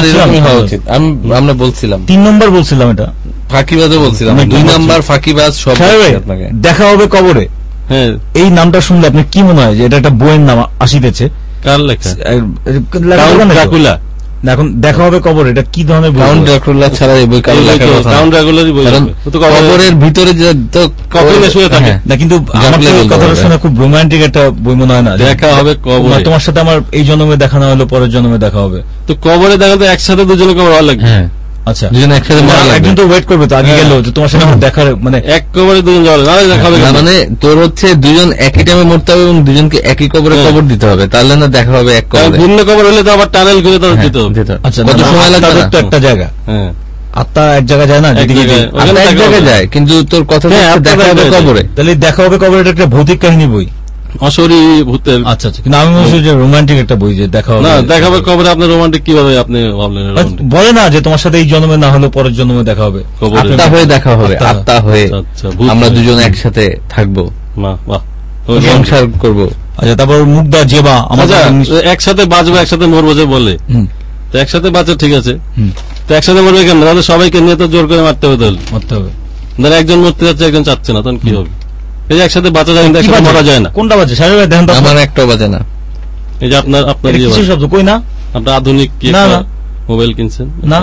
আমরা বলছিলাম তিন নম্বর বলছিলাম, এটা ফাঁকিবাজও বলছিলাম, দুই নাম্বার ফাঁকিবাজ সব। আপনাকে দেখা হবে কবরে, হ্যাঁ, এই নামটা শুনলে আপনার কি মনে হয় যে এটা একটা বইয়ের নাম আসিতেছে? কার লেখা? ড্রাকুলা। এখন দেখা হবে কবর, এটা কি ধরনের বই? কাউন্ট ড্রাকুলা ছাড়া এই বই কারো লেখা কথা না। কাউন্ট ড্রাকুলারই বই, কবরের ভিতরে যে তো কবরে শুয়ে থাকে না, কিন্তু আমার কথাটা শুনে খুব রোমান্টিক একটা বই মনে হয় না? দেখা হবে কবরে, তোমার সাথে আমার এই জন্মে দেখা না হলো পরের জন্মে দেখা হবে। তো কবরে দেখা তো একসাথে দুজনে কবর হওয়া লাগবে। হ্যাঁ, আচ্ছা, দুজন একসাথে মারা লাগবে, একজন তো ওয়েট করবে তো আগে গেল যে তোমার সাথে দেখার, মানে এক কবরে দুজন যাবে না, দেখা হবে না, মানে তোর হচ্ছে দুজন একই টাইমে মরতে হবে এবং দুজনকে একই কবরে কবর দিতে হবে, তাহলে না দেখা হবে এক কবরে। ভিন্ন কবর হলে তো আবার টানেল করে তাদের দিতে হবে। আচ্ছা, কত সময় লাগবে? তো একটা জায়গা, হ্যাঁ, আত্মা এক জায়গায় যায় না, যেদিকে এক জায়গায় যায়, কিন্তু তোর কথা দেখা হবে কবরে। তাহলে দেখা হবে কবরে, এটা একটা ভৌতিক কাহিনী বই। অশরী ভূতের। আচ্ছা আচ্ছা, কিন্তু আমি মনে হচ্ছে যে রোমান্টিক একটা বই, যে দেখা হবে না দেখাবে কবরে। আপনার রোমান্টিক কিভাবে আপনি ভাবলেন? বলে না যে তোমার সাথে এই জন্মে না হলে পরের জন্মে দেখা হবে, আত্মা হয়ে দেখা হবে, আত্মা হয়ে আমরা দুজন একসাথে থাকবো, সংসার করবো। আচ্ছা, তারপর মুগ্ধা জেবা আমাদের একসাথে বাঁচবো একসাথে মরবো যে বলে, তো একসাথে বাঁচা ঠিক আছে, তো একসাথে মরবে কেন? তাহলে সবাইকে নিয়ে তো জোর করে মারতে হবে, তাহলে মারতে হবে। ধর একজন মরতে যাচ্ছে একজন চাচ্ছে না, তখন কি হবে? এই যে একসাথে বাঁচা যায়, একসাথে মরা যায় না। কোনটা বাজে? সাহেব ধ্যান দাও, আমার একটাও বাজে না। এই যে আপনার আপনার শব্দ কই না, আপনার আধুনিক কি মোবাইল কিনছেন না?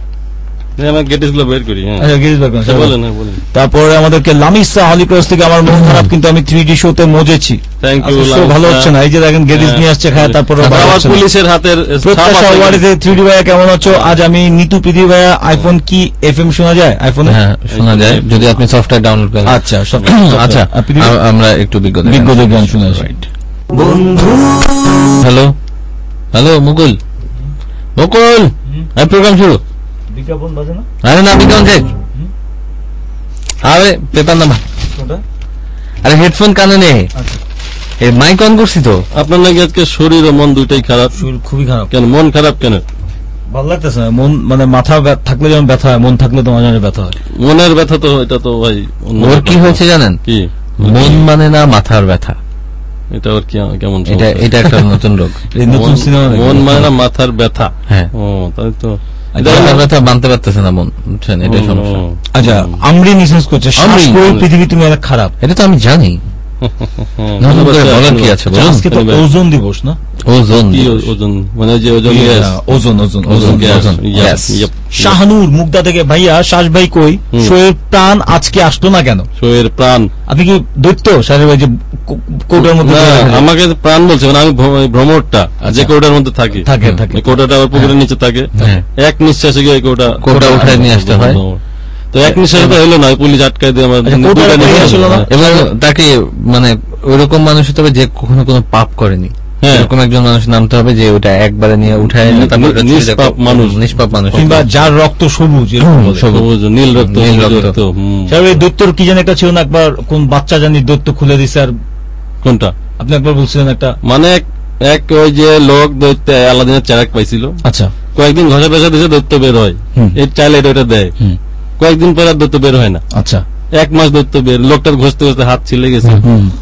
তারপরে আমাদেরকে লামিসা হলিক্রস থেকে আমার মন খারাপ, কিন্তু আমি থ্রি ডি শোতে মজেছি, থ্যাংক ইউ, ভালো হচ্ছে না। এই যে দেখেন গেরিস নিয়ে আসছে খায়, তারপরে পুলিশের হাতের থ্রি ডি ভাইয়া কেমন আছো? আজ আমি নিতু পৃথিবী ভাইয়া, আইফোন কি এফ এম শোনা যায়? আইফোনে শোনা যায় যদি আপনি সফটওয়্যার ডাউনলোড করেন। আচ্ছা আচ্ছা, আমরা একটু বিজ্ঞদের গান শুনে আসি। Hello hello Mukul, Mukul program শুরু। বিজ্ঞাপন বাজে না? আরে না, বিজ্ঞাপন শেষ। আরে পেপার নামা, আরে হেডফোন কানে নে, এই মাইক অন করছি তো। আপনার নাকি আজকে শরীর ও মন দুইটাই খারাপ? খুবই খারাপ। কেন মন খারাপ কেন? ভালো লাগতেছে না মন, মানে মাথা থাকলে যেমন ব্যথা হয়, মন থাকলে তো মাঝে ব্যথা হয়। মনের ব্যথা তো এটা তো ভাই ওর কি হয়েছে জানেন? কি মন মানে না মাথার ব্যথা, এটা ওর কেমন? এটা এটা একটা নতুন রোগ, নতুন সিনেমা। মন মানে না মাথার ব্যথা। হ্যাঁ, ও তাই তো ব্যথা বানতে পারতেছে না মন, বুঝছেন? এটাই সমস্যা। আচ্ছা, আমরি নিসেন্স করছে পৃথিবী তুমি অনেক খারাপ, এটা তো আমি জানি। বলার কি আছে? আজকে তো ওজোন দিবস না? ওজোন ওজন মানে যে ওজন ওজন ওজন ওজন গ্যাস। শাহানুর মুগ্ধা থেকে, ভাইয়া শ্বাস ভাই কই? শোয়ের প্রাণ আজকে আসলো না কেন? শোয়ের প্রাণ আপনি কি দৈত্য শাহের ভাই যে কোটার মধ্যে? আমাকে প্রাণ বলছে, মানে আমি ভ্রমরটা যে কোটার মধ্যে থাকি, থাকে থাকে কোটাটা আবার পুকুরের নিচে থাকে, এক নিঃশ্বাসে গিয়ে কোটা কোটা উঠায় নিয়ে আসতে হয়। তো এক নিঃশ্বাসে তো হলো না, পুলিশ আটকায় দিয়ে আমার এবং তাকে মানে ওইরকম মানুষ হতে হবে যে কখনো কোনো পাপ করেনি, এরকম একজন মানুষ নামতে হবে যে ওটা একবারে নিয়ে উঠায় নিষ্পাপ মানুষ, নিষ্পাপ মানুষ, কিংবা যার রক্ত সবুজ, সবুজ নীল রক্ত, নীল রক্ত। দৈত্যর কি যেন একটা ছিল না, একবার কোন বাচ্চা জানি দৈত্য খুলে দিছে। আর কোনটা আপনি একবার বলছিলেন একটা, মানে এক ওই যে লোক দৈত্য আলাদিনের চেরাক পাইছিল। আচ্ছা, কয়েকদিন ঘষা পেশা দিয়েছে, দৈত্য বের হয়, এর চাইলে এটা দেয়, কয়েকদিন পরে আর দৈত্য বের হয় না। আচ্ছা, এক মাস দৈত্য বের, লোকটার ঘষতে ঘষতে হাত ছিলে গেছে।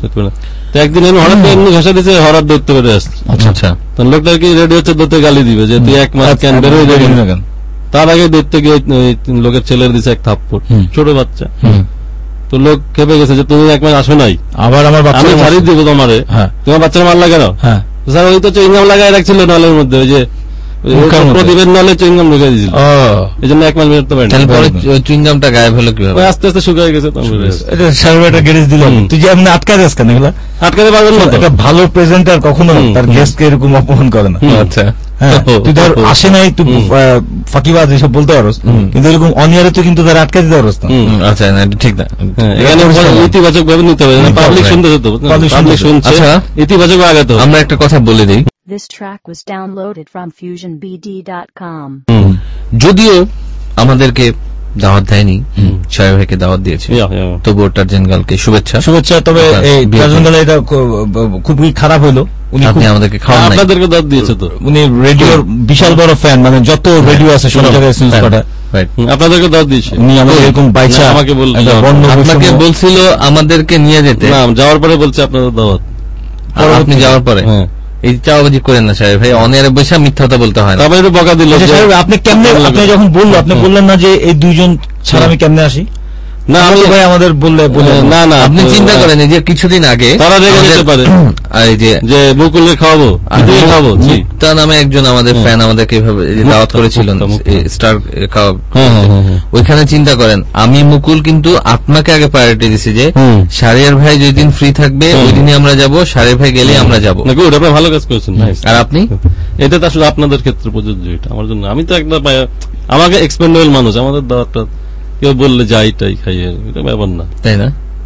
তো একদিন হঠাৎ এমনি ঘষা দিয়েছে, হঠাৎ দৈত্য বেরোয় আসছে। আচ্ছা, তখন লোকটার কি রেডি হচ্ছে দৈত্য গালি দিবে যে তুই এক মাস কেন বেরোয় যাবি না কেন? তার আগে দৈত্য গিয়ে লোকের ছেলের দিছে এক থাপ্পড়, ছোট বাচ্চা। তো লোক খেপে গেছে যে তুমি এক মাস আসো নাই, আবার আমার বাচ্চা মারি দিব তোমারে, তোমার বাচ্চার মারলা কেন? স্যার ওই তো চুইংগাম লাগাই রাখছিল নলের মধ্যে, ওই যে প্রদীপের নলে চুইংগাম ঢুকে দিয়েছিল, এই জন্য এক মাস বেরোতে পারি। চুইংগামটা গায়েব হলো কিভাবে? আস্তে আস্তে শুকিয়ে গেছে। গ্যারেজ দিলাম, তুই যে আপনি আটকা দিস কেন? এগুলা আটকাতে পারবেন না। একটা ভালো প্রেজেন্টার কখনো তার গেস্টকে এরকম অপমান করে না। আচ্ছা, তুই ধর আসে নাই, তুই ফাঁকিবাজ এসব বলতে পারস, কিন্তু এরকম অনিয়ারে তুই কিন্তু তার আটকা দিতে পারস না। আচ্ছা, ঠিক না, এখানে ইতিবাচক ভাবে নিতে হবে, পাবলিক শুনতে হতো, পাবলিক শুনছে, ইতিবাচক আগাতে। আমরা একটা কথা বলে দিই, This track was downloaded from fusion b d dot com. যদিও আমাদেরকে দাওয়াত দেয়নি, সাহেব ভাইকে দাওয়াত দিয়েছে, তবু টার্জেনগালকে শুভেচ্ছা শুভেচ্ছা। তবে এই টার্জেনগাল এটা খুবই খারাপ হলো, আপনি আমাদেরকে খাওয়ান নাই, আপনাদেরকে দাওয়াত দিয়েছে তো। উনি রেডিওর বিশাল বড় ফ্যান, মানে যত রেডিও আছে সব জায়গায় সিউজ করে, আপনাদেরকে দাওয়াত দিয়েছে। উনি আমাদের এরকম বাইচা আমাকে বলছিল, আপনাকে বলছিল আমাদেরকে নিয়ে যেতে, না যাওয়ার পরে বলছে আপনাদের দাওয়াত, আপনি যাওয়ার পরে এই চাওয়াবাজি করেন না সাহেব ভাই, অনেরে বসে মিথ্যা কথা বলতে হয় না। তারপরে একটু বকা দিল। আপনি কেমনে, আপনি যখন বললো আপনি বললেন না যে এই দুইজন ছাড়া আমি কেমনে আসি? না আমি ভাই আমাদের বললে বলে না না, আপনি চিন্তা করেন যে কিছুদিন আগে তারা রেগে যেতে পারে, এই যে যে বকুলকে খাওয়াবো খাওয়াবো মুক্তা নামে একজন আমাদের ফ্যান আমাদেরকে এভাবে দাওয়াত করেছিলেন স্টার খাওয়া, ওইখানে চিন্তা করেন আমি মুকুল কিন্তু আপনাকে আগে প্রায়োরিটি দিছি যে শাহরিয়ার ভাই যেদিন ফ্রি থাকবে ওই দিনই আমরা যাব, শাহরিয়ার ভাই গেলে আমরা যাবো। আপনি ভালো কাজ করেছেন। আর আপনি এটা তো আসলে আপনাদের ক্ষেত্রে প্রযোজ্য, এটা আমার জন্য, আমি তো একটা আমাকে এক্সপেন্ডেবল মানুষ, আমাদের দাওয়াতটা কেউ বললে যাই তাই খাইয়ে, এটা ব্যাপার না, তাই না?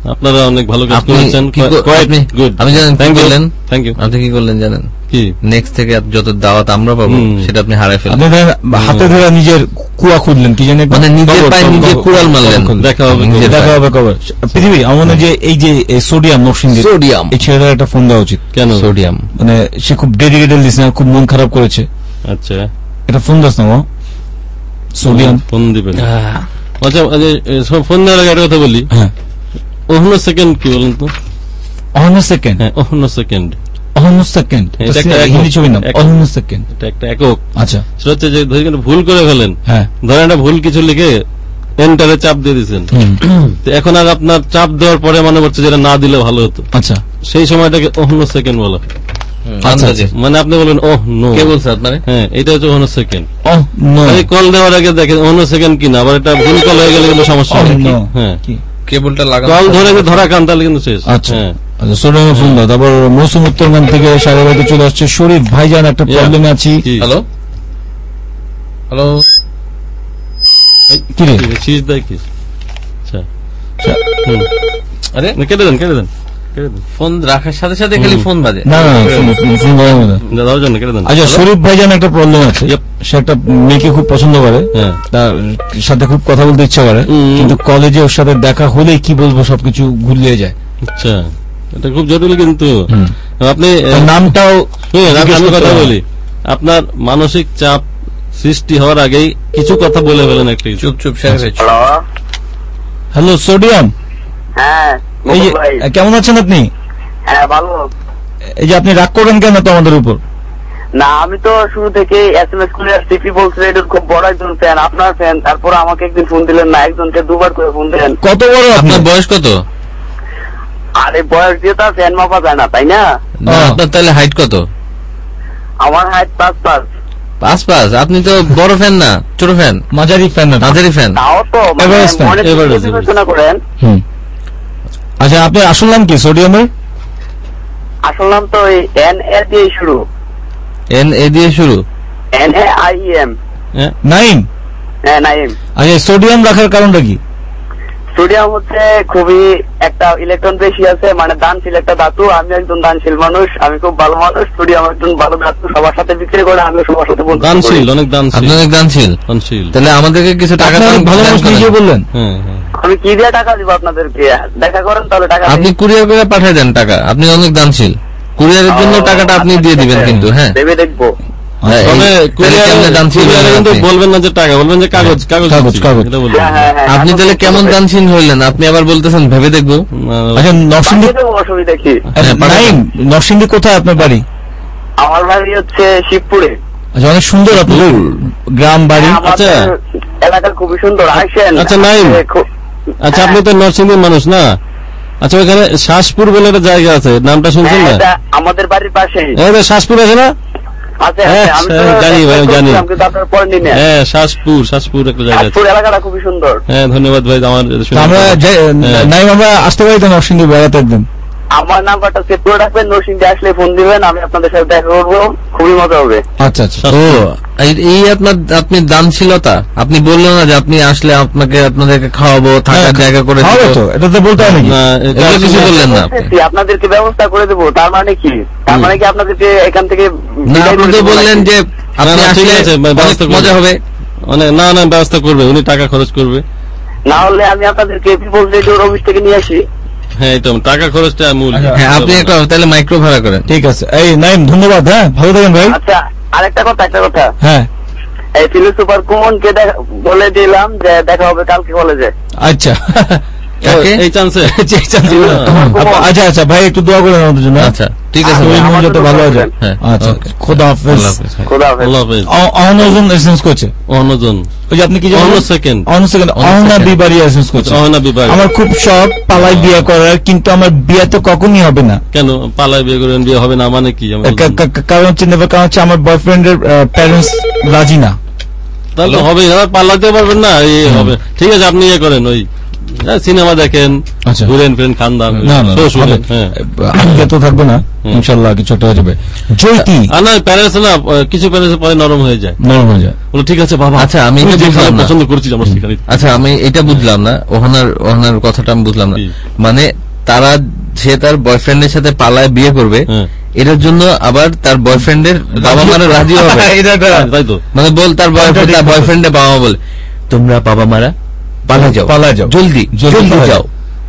আপনারা অনেক ভালো কাজ আপনি করেছেন। কি কো- আপনি গুড, আমি জানেন কি করলেন? Thank you. আপনি কি করলেন জানেন? কি নেক্সট থেকে যত দাওয়াত আমরা পাবো হুম। সেটা আপনি হারাই ফেললেন। আপনি ধরেন হাতে ধরে নিজের কুয়া খুঁজলেন, কি জানি মানে নিজের কবর, পায়ে কবর, নিজে কবর, কুড়াল মারলেন। কবর খুঁজলেন। দেখা হবে নিজের দেখা পায়ে। হবে কবর। পৃথিবী আমার মনে হয় যে এই যে এই সোডিয়াম নরসিংদী সোডিয়াম এই ছেলেটার একটা ফোন দেওয়া উচিত। কেন? সোডিয়াম মানে সে খুব ডেডিকেটেড লিসেনার, খুব মন খারাপ করেছে, আচ্ছা, এটা ফোন দাস না বাবা? সোডিয়াম ফোন দিবেন। আচ্ছা, আচ্ছা, এ, সব ফোন দেওয়ার আগে একটা কথা বলি। হ্যাঁ অহনো সেকেন্ড কি বলেন তো? অহন সেকেন্ড হ্যাঁ, অহনো সেকেন্ড অহন সেকেন্ড এটা একটা একক। হিন্দি ছবির নাম একক। অহন সেকেন্ড। এটা একটা একক। আচ্ছা সেটা হচ্ছে যে ধরে কিন্তু ভুল করে ফেলেন, হ্যাঁ ধরেন একটা ভুল কিছু লিখে এন্টারে চাপ দিয়ে দিচ্ছেন, হুম, তো এখন আর আপনার চাপ দেওয়ার পরে মনে করছে যেটা না দিলে ভালো হতো, আচ্ছা সেই সময়টাকে অহনো সেকেন্ড বলা হয়। আচ্ছা আচ্ছা মানে আপনি বলেন ওহ নো, কে বলছে আপনারে? হ্যাঁ, এটা হচ্ছে অহনো সেকেন্ড। ও নো এই কল দেওয়ার আগে দেখেন অহনো সেকেন্ড কিনা, আবার এটা ভুল কল হয়ে গেলে কিন্তু সমস্যা ও হবে। নো হ্যাঁ, কি কেবলটা লাগানো কল ধরে যে ধরা কান তাহলে কিন্তু শেষ। আচ্ছা হ্যাঁ, আচ্ছা সোডিয়ামে ফোন দাও। তারপর মৌসুম উত্তরগান থেকে সারা বাড়িতে চলে আসছে শরীফ ভাইজান, একটা Yeah. প্রবলেমে আছি। কি? হ্যালো হ্যালো এই, কি রে? ঠিক আছে, শীষ দেয় কি? আচ্ছা, হুম। আরে না, কেটে দেন, কেটে দেন, কেটে দেন। ফোন রাখার সাথে সাথে খালি ফোন বাজে। না না না, ফোন ফোন- ফোন দেওয়া হবে না। না, দেওয়ার জন্য কেটে দেন। আচ্ছা শরীফ ভাইজান একটা প্রবলেম আছে, Yep. সে একটা মেয়েকে খুব পছন্দ করে, হ্যাঁ, তার সাথে খুব কথা বলতে ইচ্ছা করে, হুম। কিন্তু কলেজে ওর সাথে দেখা হলেই কি বলবো সবকিছু গুলিয়ে যায়। আচ্ছা, এটা খুব জটিল কিন্তু। হুম। আপনি এ, তার নামটাও শুনুন, আমি জিজ্ঞেস আমি করতে কথা হবে। বলি, আপনার মানসিক চাপ সৃষ্টি হওয়ার আগেই কিছু কথা বলে ফেলেন একটা কিছু। চুপ চুপ শেখ চুপ। হ্যালো, হ্যালো সোডিয়াম, হ্যাঁ এই যে মুকুল ভাই। কেমন আছেন আপনি? হ্যাঁ ভালো। এই যে আপনি রাগ করেন কেন তো আমাদের উপর? না, আমি তো শুরু থেকে এস এম এস করে আসছি, পিপলস রেডিওর খুব বড় একজন ফ্যান, আপনার ফ্যান। তারপর আমাকে একদিন ফোন দিলেন না, একজনকে দুবার করে ফোন দিলেন। কত বড় আপনি? আপনার বয়স কত? আরে বয়স দিয়ে তো আর ফ্যান মাপা যায় না, তাই না? না, ও। আপনার তাহলে হাইট কত? আমার হাইট পাঁচ পাঁচ। পাঁচ পাঁচ? আপনি তো বড় ফ্যান না, ছোট ফ্যান, মাঝারি ফ্যান না? নাজারি ফ্যান। তাও তো মানে Average fan, মনে average, বিবেচনা করেন। হুম। আচ্ছা আপনার আসল নাম কি সোডিয়ামের? আসল নাম তো এই এন এ দিয়ে শুরু, এন এ দিয়ে শুরু। N A I M. হ্যাঁ, নাইম। হ্যাঁ, নাইম। আচ্ছা সোডিয়াম রাখার কারণটা কি? সোডিয়াম হচ্ছে খুবই একটা ইলেকট্রন বেশি আছে, মানে দানশীল একটা ধাতু। আমি একজন দানশীল মানুষ, আমি খুব ভালো মানুষ। সোডিয়াম একজন ভালো ধাতু, সবার সাথে বিক্রি করে, আমি সবার সাথে বন্ধুত্ব করি। দানশীল, অনেক আপনি দানশীল, অনেক দানশীল। দানশীল। তাহলে আমাদেরকে কিছু টাকা আপনি অনেক দান- ভালো দান মানুষ করেন। নিজে বললেন। হ্যাঁ, হ্যাঁ। আমি কি দিয়ে টাকা দিব আপনাদেরকে? দেখা করেন তাহলে টাকা আপনি দিই। কুরিয়ার করে পাঠিয়ে দেন টাকা, আপনি অনেক দানশীল। কুরিয়ারের জন্য ও, টাকাটা আপনি দিয়ে দিবেন কিন্তু। হ্যাঁ, ভেবে দেখবো। হ্যাঁ, তবে এই- তাহলে কুরিয়ারে কেমনে দানশীল কুরিয়ারে হলেন কিন্তু আপনি? বলবেন না যে টাকা, বলবেন যে কাগজ, কাগজ কাগজ, দিচ্ছি। কাগজ। এটা বলবেন। হ্যাঁ, হ্যাঁ, হ্যাঁ। আপনি তাহলে কেমন দানশীল হইলেন? আপনি আবার বলতেছেন ভেবে দেখবো। না, আচ্ছা নরসিংদী, পাঠিয়ে দেবো, অসুবিধা কি? আচ্ছা, পাঠান। নাইম নরসিংদী কোথায় আপনার বাড়ি? আমার বাড়ি হচ্ছে শিবপুরে। আচ্ছা অনেক সুন্দর আপনার গ্রাম বাড়ি। হ্যাঁ, আমাদের আচ্ছা। এলাকা খুবই সুন্দর, আসেন। আচ্ছা, নাইম। খুব- আচ্ছা, আপনি তো নরসিংদীর মানুষ না? আচ্ছা, ওখানে শ্বাসপুর বলে একটা জায়গা আছে, নামটা শুনছেন হ্যাঁ, না? এটা আমাদের বাড়ির পাশেই এই যে শ্বাসপুর আছে না? আছে। হ্যাঁ, আছে, আমি তো হ্যাঁ, জানি ভাই, জানি। আমি তো আপনার পরে নিয়ে হ্যাঁ, শ্বাসপুর, শ্বাসপুর একটা জায়গা আছে। পুরো এলাকাটা খুবই সুন্দর। হ্যাঁ, ধন্যবাদ ভাই, আমার তো শুনে- আমরা যে- হ্যাঁ। নাইম আমরা আসতে পারি তো নরসিংদী বেড়াতে একদিন? আমার নাম্বারটা সেভ করে রাখবেন, নরসিংদী আসলে ফোন দিবেন, আমি আপনাদের সাথে দেখা করবো, খুবই মজা হবে। আচ্ছা আচ্ছা ও, এই- এই আপনার আপনি দানশীলতা। আপনি বললেন না যে আপনি আসলে আপনাকে আপনাদেরকে খাওয়াবো, থাকার জায়গা করে হবে দিব। তো, এটা তো বলতে হয় নাকি? না, এটা এগুলো কিছু আসলে- বললেন না আপনি। বলতেছি, আপনাদেরকে ব্যবস্থা করে দেবো। তার মানে কি? তার মানে কি আপনাদেরকে এখান থেকে না, বিদায় আপনি করে তো দেবো বললেন নাকি? যে আপনি না, না, ঠিক আসলে আছে, অনেক ব্যবস্থা করবো। মজা হবে। অনেক, না না, ব্যবস্থা করবে, উনি টাকা খরচ করবে। না হলে আমি আপনাদেরকে পিপলস রেডিওর অফিস থেকে নিয়ে আসি। হ্যাঁ, এটা টাকা খরচটা মূল। হ্যাঁ, আপনি একটা তাহলে মাইক্রো ভাড়া করেন। ঠিক আছে। এই নাইম ধন্যবাদ, হ্যাঁ ভালো থাকেন ভাই। আচ্ছা, আরেকটা কথা, একটা কথা। হ্যাঁ এই ফিলোসোফার কুমনকে দেখা- বলে দিলাম যে দেখা হবে কালকে কলেজে। আচ্ছা কাকে? এই চান্সে ঠিক আছে। আচ্ছা আচ্ছা ভাই একটু দোয়া করেন আমাদের জন্য। আচ্ছা, ঠিক আছে। শরীর ভাই। মন যাতে ভালো হয়ে যায়। হ্যাঁ, আচ্ছা ওকে। খোদা হাফেজ। আল্লাহ হাফেজ, হ্যাঁ। খোদা হাফেজ। আল্লাহ হাফেজ। অহনজন এসেন্স করছে। অন্যজন ওই যে আপনি কি অহনো জানেন? সেকেন্ড, অহন সেকেন্ড অহনা second। বিবাড়ি এসেন্স করছে। অহনা বিভাগ। আমার খুব শখ পালাই বিয়ে করার, কিন্তু আমার বিয়ে তো কখনই হবে না। কেন পালায় বিয়ে করবেন, বিয়ে হবে না মানে কি? আমি বললাম। কা- কা- কারণ হচ্ছে নেবার কারণ হচ্ছে আমার বয়ফ্রেন্ডের প্যারেন্টস রাজি না। তাহলে হবে না, পালাতে পারবেন না, এই হবে। ঠিক আছে, আপনি ইয়ে করেন, ওই সিনেমা দেখেন, আচ্ছা। ঘুরেন ফিরেন, খান দান, না না শো শুনেন। হ্যাঁ, আজকে তো থাকবে না ইনশাআল্লাহ, কিছু একটা হয়ে যাবে। জয়তি আর না প্যারেন্টস না, কিছু প্যারেন্টস পরে নরম হয়ে যায়, নরম হয়ে যায়, বলো ঠিক আছে বাবা। আচ্ছা আমি এটা বুঝলাম না, পছন্দ করছি আমরা সেখানে। আচ্ছা আমি এটা বুঝলাম না, ওহানার ওহানার কথাটা আমি বুঝলাম না। মানে তারা সে তার বয়ফ্রেন্ডের সাথে পালায় বিয়ে করবে, এটার জন্য আবার তার বয়ফ্রেন্ডের বাবা মারা রাজি হবে, তাই তো? মানে বল তার বয়ফ্রেন্ডের বাবা মা বলে তোমরা বাবা মারা পালা যাও, পালা যাও, জলদি জলদি যাও।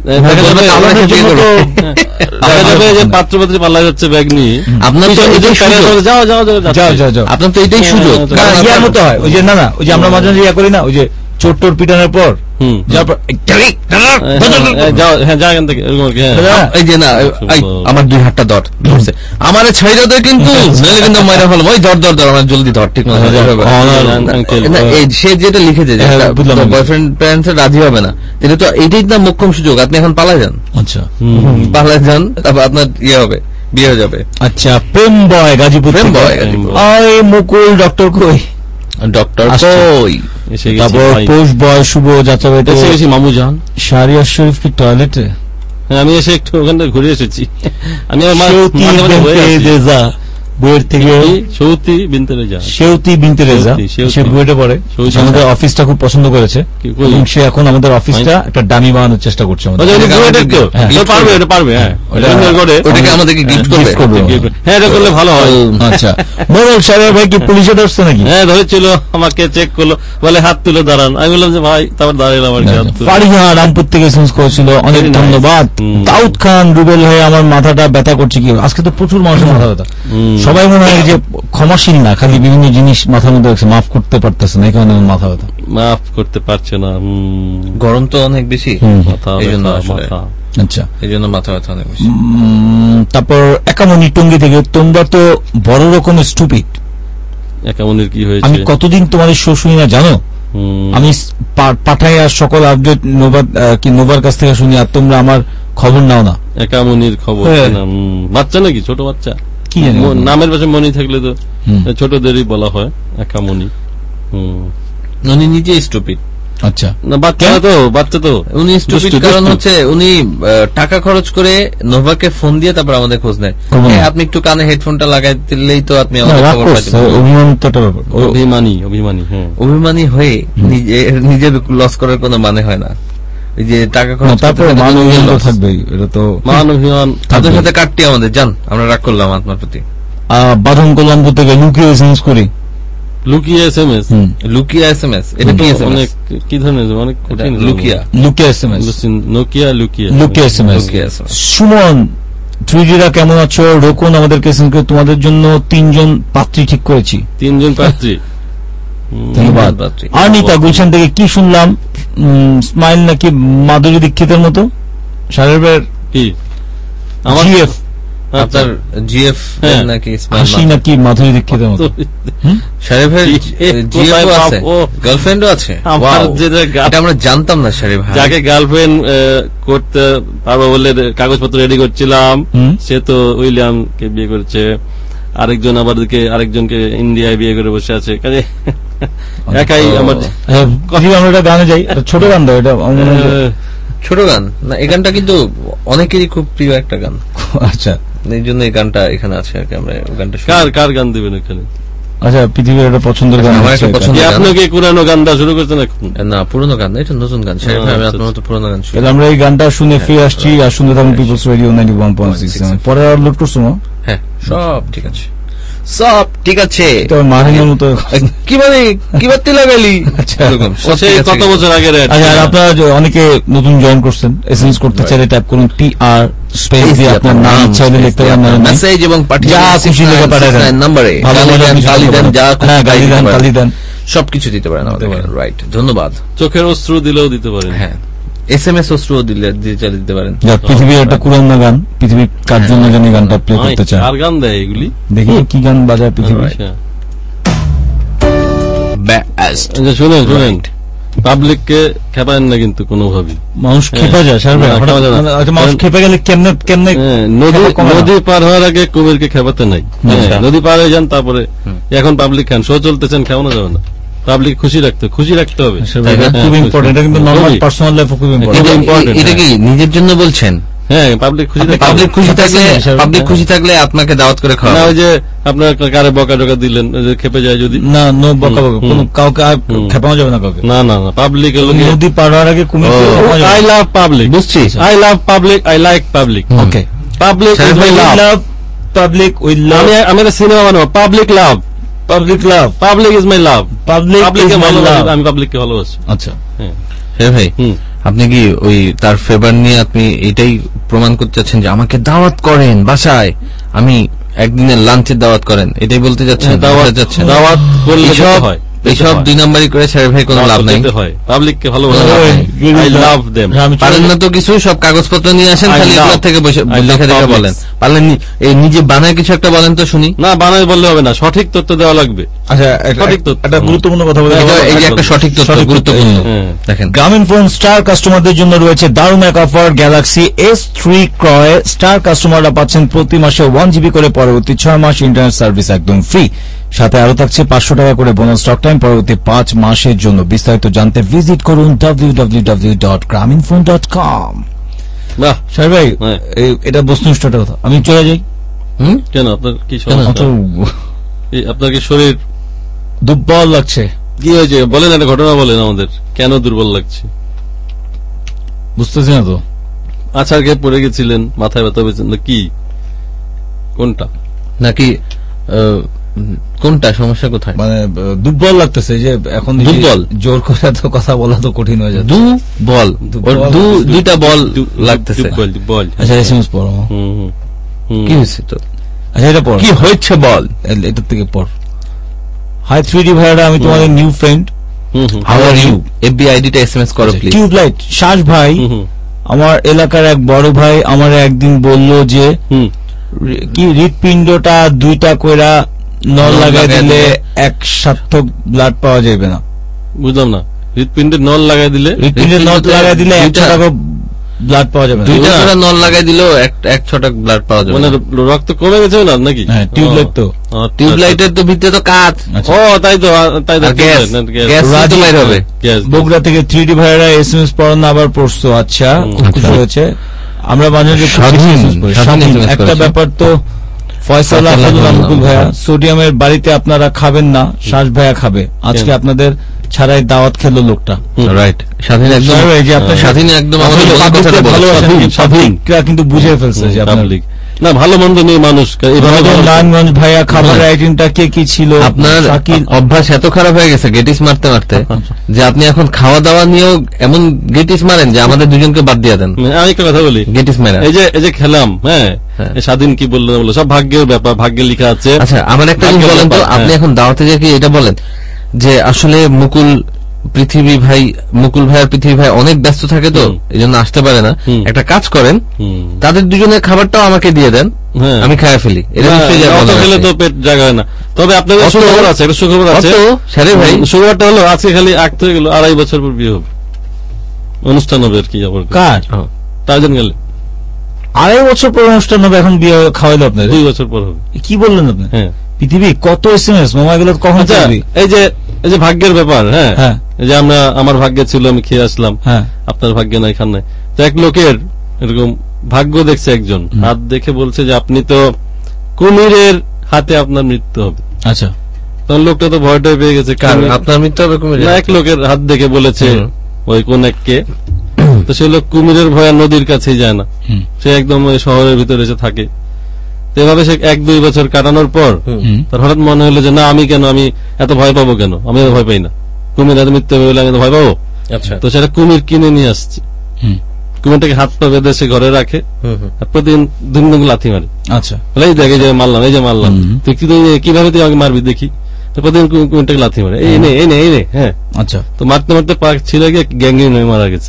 পাত্রপাত্রী পাল্লা যাচ্ছে ব্যাগ নিয়ে, আপনার তো যাও যাও যাও, আপনার তো এটাই সুযোগ। ইয়ার মতো হয় ওই যে, না না ওই যে আমরা মাঝে মাঝে ইয়া করি না, ওই যে চোট টোট পিটানোর পর এই যে না আমার দুই হাতটা ধর ধরছে, আমার ছাইরা দেয় কিন্তু কিন্তু মাইরা ফেলো, ওই ধর ধর ধর আমার জলদি ধর, ঠিক না? সে যেটা লিখেছে যে বয়ফ্রেন্ড প্যারেন্টস রাজি হবে না, এটা তো এইটাই না মোক্ষম সুযোগ, আপনি এখন পালা যান। আচ্ছা পালা যান, তারপর আপনার ইয়ে হবে, বিয়ে হয়ে যাবে। আচ্ছা প্রেম বয় গাজীপুর, প্রেম বয় মুকুল ডক্টর কই, ডক্টর কই, তারপর পোষ বয় শুভ যাত্রাবাড়িতে মামু যান, শাহরিয়ার শরীফ কি টয়লেটে? আমি এসে একটু ওখান থেকে ঘুরে এসেছি। আমি বইয়ের থেকে সৌতি বিনতে রেজা, সেউতি বিনতে রেজা, সে বইটা পড়ে, আমাদের অফিসটা খুব পছন্দ করেছে, সে এখন আমাদের অফিসটা একটা ডামি বানানোর চেষ্টা করছে। হ্যাঁ এটা করলে ভালো হয়। আচ্ছা মোরল সাহেব ভাই কি পুলিশে ধরছে নাকি? হ্যাঁ ধরেছিল, আমাকে চেক করলো, বলে হাত তুলে দাঁড়ান। আমি বললাম যে ভাই, তারপর দাঁড়ালাম আর কি। ফারিহা রামপুর থেকে এসএমএস করেছিল, অনেক ধন্যবাদ। দাউদ খান রুবেল হয়ে আমার মাথাটা ব্যথা করছে কি, আজকে তো প্রচুর মানুষের মাথা ব্যথা, সবাই মনে হয় যে ক্ষমাশীল না, খালি বিভিন্ন জিনিস মাথার মধ্যে রাখছে, মাফ করতে পারতেছে না, এই কারণে মাথা ব্যথা, মাফ করতে পারছে না। গরম তো অনেক বেশি, এই জন্য আচ্ছা এই জন্য মাথা ব্যথা অনেক বেশি। তারপর একামনি টঙ্গি থেকে, তোমরা তো বড় রকম স্টুপিড। একামনির কি হয়েছে? আমি কতদিন তোমাদের শো শুনি না জানো, আমি পাঠাই আর সকল আপডেট নোবার কি নোবার কাছ থেকে শুনি, আর তোমরা আমার খবর নাও না। একামনির খবর বাচ্চা নাকি, ছোট বাচ্চা, কি জানি নামের পাশে মনি থাকলে তো ছোটদেরই বলা হয় একামনি। উনি নিজে স্টুপিড। আচ্ছা না বাচ্চা তো, বাচ্চা তো উনি স্টুপিড কারণ হচ্ছে উনি টাকা খরচ করে নোভাকে ফোন দিয়ে তারপর আমাদের খোঁজ নেয়। আপনি একটু কানে হেডফোনটা লাগাই দিলেই তো আপনি আমাদের খবর পাচ্ছেন। অভিমানী অভিমানী অভিমানী হয়ে নিজের লস করার কোনো মানে হয় না। এই যে টাকা খরচ তারপর থাকবে, এটা তো মান অভিমান তাদের সাথে কাটটি আমাদের জান, আমরা রাগ করলাম আপনার প্রতি। বাঁধন কলম্বো থেকে লুকিয়ে এসএমএস করি, লুকিয়ে এসএমএস, লুকিয়া এসএমএস, এটা কি এসএমএস? অনেক কি ধরনের, অনেক কঠিন। লুকিয়া লুকিয়া এসএমএস, নোকিয়া লুকিয়া লুকিয়া এসএমএস। সুমন থ্রিডিরা কেমন আছো? রোকন আমাদেরকে তোমাদের জন্য তিনজন পাত্রী ঠিক করেছি। তিনজন পাত্রী, ধন্যবাদ। আর্নিতা গুলশান থেকে, কি শুনলাম স্মাইল নাকি মাধুরী দীক্ষিতের মতো? সাহেবের কি আমার জিএফ, আপনার জিএফ নাকি হাসি নাকি মাধুরী দীক্ষিতের মতো? সাহেবের জিএফ আছে, গার্লফ্রেন্ডও আছে। এটা আমরা জানতাম না। সাহেব যাকে গার্লফ্রেন্ড করতে পারবো বলে কাগজপত্র রেডি করছিলাম, সে তো উইলিয়ামকে বিয়ে করেছে। আরেকজন আবার আরেকজনকে ইন্ডিয়ায় বিয়ে করে বসে আছে। কাজে একাই আমার আমরা গানে যাই, ছোট গান দাও, এটা ছোট গান না, এই গানটা কিন্তু অনেকেরই খুব প্রিয় একটা গান। আচ্ছা এই জন্য এই গানটা এখানে আছে আর কি। আমরা গানটা কার কার গান দিবেন এখানে? আচ্ছা পৃথিবীর একটা পছন্দের গান, আমার একটা পছন্দের গান। আপনি কি পুরানো গান দা শুরু করছেন এখন? না পুরনো গান না, এটা নতুন গান। সাহেব আমি আপনার মতো পুরনো গান শুনি। আমরা এই গানটা শুনে ফিরে আসছি, আর শুনে থাকুন people's radio ninety one point six. পরে আর লোড করছো না? হ্যাঁ সব ঠিক আছে, সব ঠিক আছে। মাহিনের মতো কি মানে কি বাতি লাগাইলি? কত বছর আগে। আচ্ছা আপনারা অনেকে নতুন জয়েন করছেন, এসএমএস করতে চাইলে ট্যাপ করুন টি আর স্পেস দিয়ে আপনার নাম চাইলে লিখতে পারেন, মেসেজ এবং পাঠিয়ে যা খুশি লিখে পাঠাবেন নম্বরে, গালি দেন গালি দেন যা হ্যাঁ গালি দেন গালি দেন সবকিছু দিতে পারেন আমাদের। রাইট, ধন্যবাদ। চোখের অশ্রু দিলেও দিতে পারেন। হ্যাঁ এসএমএস অশ্রু দিলে দিতে পারেন। পৃথিবীর একটা পুরান গান, পৃথিবীর কার জন্য জানি গানটা প্লে করতে চায়। আর গান দেয় এগুলি, দেখি কি গান বাজায় পৃথিবী। শুনেন শুনেন, পাবলিককে খেপায়েন না কিন্তু কোনোভাবেই। মানুষ খেপা যায়, মানুষ খেপে গেলে কেমনে কেমনে নদী পার হওয়ার আগে কুমিরকে খেপাতে নাই। নদী পার হয়ে যান, তারপরে এখন পাবলিক খান শো চলতেছেন, খেপানো যাবে না। পাবলিক খুশি রাখতে খুশি রাখতে হবে, খুব ইম্পর্টেন্ট। এটা কিন্তু নরমাল পার্সোনাল লাইফে খুব ইম্পর্টেন্ট। এটা কি নিজের জন্য বলছেন? হ্যাঁ, পাবলিক খুশি পাবলিক খুশি থাকলে পাবলিক খুশি থাকলে আপনাকে দাওয়াত করে খাওয়া। ওই যে আপনার কারে বকা টকা দিলেন, খেপে যায় যদি, না নো বকা বকা কোন কাউকে খেপানো যাবে না কাউকে, না না না পাবলিক নদী পার হওয়ার আগে কুমির। আই লাভ পাবলিক, বুঝছি, I love public, I like public. Okay, public is my love, public will love. আমি একটা সিনেমা বানাবো, public love, public love, public is my love, public পাবলিককে ভালোবাসি, আমি পাবলিককে ভালোবাসি। আচ্ছা হ্যাঁ ভাই, আপনি কি ওই তার ফেভার নিয়ে আপনি এটাই প্রমাণ করতে চাচ্ছেন যে আমাকে দাওয়াত করেন বাসায়, আমি একদিনের লাঞ্চের দাওয়াত করেন, এটাই বলতে যাচ্ছেন? দাওয়াত যাচ্ছেন, দাওয়াত করলে যেতে হয়, এইসব দুই নাম্বারই করে স্যার ভাই কোনো লাভ নাই। পাবলিককে ভালোবাসি, আই লাভ দেম। পারেন না তো কিছু, সব কাগজপত্র নিয়ে আসেন, খালি এগুলোর থেকে লেখা দেখে বলেন। পারলেন নিজে বানায় কিছু একটা বলেন তো শুনি। না, বানায় বললে হবে না, সঠিক তথ্য দেওয়া লাগবে। আচ্ছা, সঠিক তথ্য, একটা গুরুত্বপূর্ণ কথা বলে, এই যে একটা সঠিক তথ্য গুরুত্বপূর্ণ। দেখেন, গ্রামীণফোন স্টার কাস্টমারদের জন্য রয়েছে দারুণ এক অফার। গ্যালাক্সি এস থ্রি ক্রয়ে স্টার কাস্টমাররা পাচ্ছেন প্রতি মাসে ওয়ান জিবি করে, পরবর্তী ছয় মাস ইন্টারনেট সার্ভিস একদম ফ্রি, সাথে আরো থাকছে পাঁচশো টাকা করে বোনাস টক টাইম পরবর্তী পাঁচ মাসের জন্য। বিস্তারিত জানতে ভিজিট করুন W W W dot Grameenphone dot com. বাহ স্যার ভাই, এটা বস্তুনিষ্ঠটা কথা, আমি চলে যাই। হুম, কেন আপনার কি সমস্যা? আপনার কি শরীর দুর্বল লাগছে? কি হয়েছে বলেন, একটা ঘটনা বলেন আমাদের, কেন দুর্বল লাগছে? বুঝতেছি না তো। আছাড় খেয়ে পড়ে গেছিলেন, মাথায় ব্যথা পেয়েছেন না কি, কোনটা নাকি কোনটা সমস্যা কোথায়? মানে দুর্বল লাগতেছে যে এখন দুর্বল, জোর করে তো কথা বলা তো কঠিন হয়ে যাচ্ছে। দুর্বল, দুইটা বল লাগতেছে। আচ্ছা এসএমএস পড়ো, কি হয়েছে তো? আচ্ছা এটা পড়, কি হয়েছে বল, এটার থেকে পড়। হাই থ্রি ডি ভাইরা, আমি তোমাদের new friend, how are you, FB আইডিটা এসএমএস করো প্লিজ। টিউবলাইট শ্বাস ভাই, আমার এলাকার এক বড় ভাই আমার একদিন বলল যে কি হৃৎপিণ্ডটা দুইটা কইরা নল লাগাই দিলে এক সার্থক ব্লাড পাওয়া যাবে না। বুঝলাম না, হৃৎপিণ্ডে নল লাগাই দিলে, হৃৎপিণ্ডে নল লাগাই দিলে এক ছটাক ব্লাড পাওয়া যাবে না। দুইটা করে নল লাগাই দিলেও এক ছটাক ব্লাড পাওয়া যাবে, মানে রক্ত কমে গেছে না নাকি? হ্যাঁ, টিউবলাইট তো, টিউবলাইটের তো ভিতরে তো কাঁচ। ও তাই তো, তাই তো গ্যাস তো বাইরে হবে। বগুড়া থেকে থ্রি ডি ভাইরা এসএমএস পড়ান আবার পড়ছো। আচ্ছা, খুব খুশি হয়েছে। আমরা মাঝে মাঝে একটা ব্যাপার তো ফয়সাল মুকুল ভাইয়া, সোডিয়ামের বাড়িতে আপনারা খাবেন না, শ্বাস ভাইয়া খাবে। আজকে আপনাদের ছাড়াই দাওয়াত খেলো লোকটা। রাইট, স্বাধীন একদম, স্বাধীন একদম কিন্তু বুঝে ফেলছে যে আপনার না ভালো মন্দ নিয়ে মানুষ। নারায়ণগঞ্জ ভাইয়া খাবারের আইটেমটা কে কি ছিল? আপনার অভ্যাস এত খারাপ হয়ে গেছে গেটিস মারতে মারতে যে আপনি এখন খাওয়া দাওয়া নিয়েও এমন গেটিস মারেন যে আমাদের দুজনকে বাদ দিয়ে দেন। আমি একটা কথা বলি, গেটিস মারা, এই যে এই যে খেলাম, হ্যাঁ স্বাধীন কি বললো বলো, সব ভাগ্যের ব্যাপার, ভাগ্যে লেখা আছে। আচ্ছা, আমার একটা জিনিস বলেন তো, আপনি এখন দাওয়াতে যে কি এটা বলেন যে আসলে মুকুল পৃথিবী ভাই, মুকুল ভাই আর পৃথিবী ভাই অনেক ব্যস্ত থাকে তো এই জন্য আসতে পারে না। একটা কাজ করেন, তাদের দুজনের খাবারটাও আমাকে দিয়ে দেন, আমি খাইয়া ফেলি। এটা খেলে তো পেট জায়গা হয় না। তবে আপনাদের সুখবর আছে, একটা সুখবর আছে স্যারে ভাই। সুখবরটা হলো আজকে খালি আঁকতে হয়ে গেল, আড়াই বছর পর বিয়ে হবে, অনুষ্ঠান হবে আর কি। কার টার্জন গেলে আড়াই বছর পর অনুষ্ঠান হবে, এখন বিয়ে খাওয়াইলো আপনার? দুই বছর পর হবে। কি বললেন আপনি? হ্যাঁ, পৃথিবী কত এসএমএস মামা, এগুলো কখন যাবে? এই যে এই যে ভাগ্যের ব্যাপার, হ্যাঁ এই যে আমরা, আমার ভাগ্যে ছিল আমি খেয়ে আসলাম, হ্যাঁ আপনার ভাগ্যে নাই, খান নাই। তো এক লোকের এরকম ভাগ্য দেখছে, একজন হাত দেখে বলছে যে আপনি তো কুমিরের হাতে আপনার মৃত্যু হবে। আচ্ছা, তখন লোকটা তো ভয়টাই পেয়ে গেছে, আপনার মৃত্যু হবে কুমিরের? এক লোকের হাত দেখে বলেছে ওই কোন এককে। তো সে লোক কুমিরের ভয় নদীর কাছেই যায় না, সে একদম ওই শহরের ভিতরে এসে থাকে। এভাবে সে এক দুই বছর কাটানোর পর তার হঠাৎ মনে হলো যে না, আমি কেন, আমি এত ভয় পাবো কেন, আমি এত ভয় পাই না, কুমির এত মৃত্যু হবে আমি এত ভয় পাবো। তো সেটা কুমির কিনে নিয়ে আসছে, কুমিরটাকে হাত পা বেঁধে সে ঘরে রাখে, প্রতিদিন দিন দিন লাথি মারে। আচ্ছা, এই দেখে যে মারলাম, এই যে মারলাম, তুই কিভাবে তুই আমাকে মারবি দেখি। প্রতিদিন কুমিরটাকে লাথি মারে, এই নে এই নে এই নে। হ্যাঁ, আচ্ছা, তো মারতে মারতে পা ছিঁড়ে গিয়ে গ্যাংগ্রিন হয়ে মারা গেছে।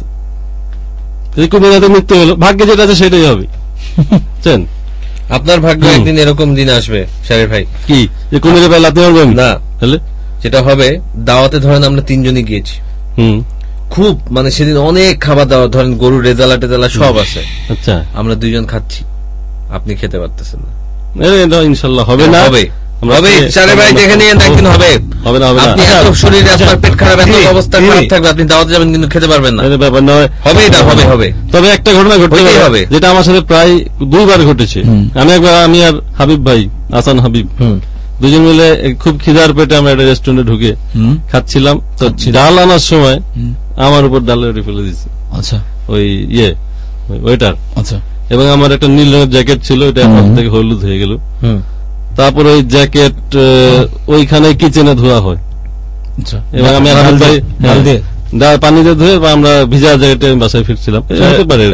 কুমির এত মৃত্যু হলো, ভাগ্যে যেটা আছে সেটাই হবে। বুঝছেন, আপনার ভাগ্য একদিন এরকম দিন আসবে স্যারের ভাই, কি যে কুমিরের পায়ে লাথি মারবেন না, তাহলে যেটা হবে দাওয়াতে ধরেন আমরা তিনজনই গিয়েছি, হুম খুব মানে সেদিন অনেক খাবার দাওয়া, ধরেন গরুর রেজালা টেজালা সব আছে। আচ্ছা, আমরা দুইজন খাচ্ছি, আপনি খেতে পারতেছেন না, ইনশাল্লাহ হবে না, হবে হবে চারে ভাই দেখে নিয়ে একদিন হবে হবে না হবে না আপনি এত শরীরে আপনার পেট খারাপ এত অবস্থা খারাপ থাকবে আপনি দাওয়াতে যাবেন কিন্তু খেতে পারবেন না ব্যাপার নয় হবে এটা হবে হবে তবে একটা ঘটনা ঘটতে হবে যেটা আমার সাথে প্রায় দুইবার ঘটেছে আমি একবার আমি আর হাবিব ভাই আসান হাবিব দুজন মিলে খুব খিদার পেটে আমরা একটা রেস্টুরেন্টে ঢুকে খাচ্ছিলাম তো ডাল আনার সময় আমার উপর ডালের রুটি ফেলে দিচ্ছে আচ্ছা ওই ইয়ে ওয়েটার আচ্ছা এবং আমার একটা নীল রঙের জ্যাকেট ছিল ওইটা আমার থেকে হলুদ হয়ে গেল তারপর ওই জ্যাকেট ওইখানে কিচেনে ধোয়া হয় এবং আমি হাবিব ভাই পানি দিয়ে ধুয়ে আমরা ভিজা জ্যাকেটে বাসায় ফিরছিলাম হতে পারে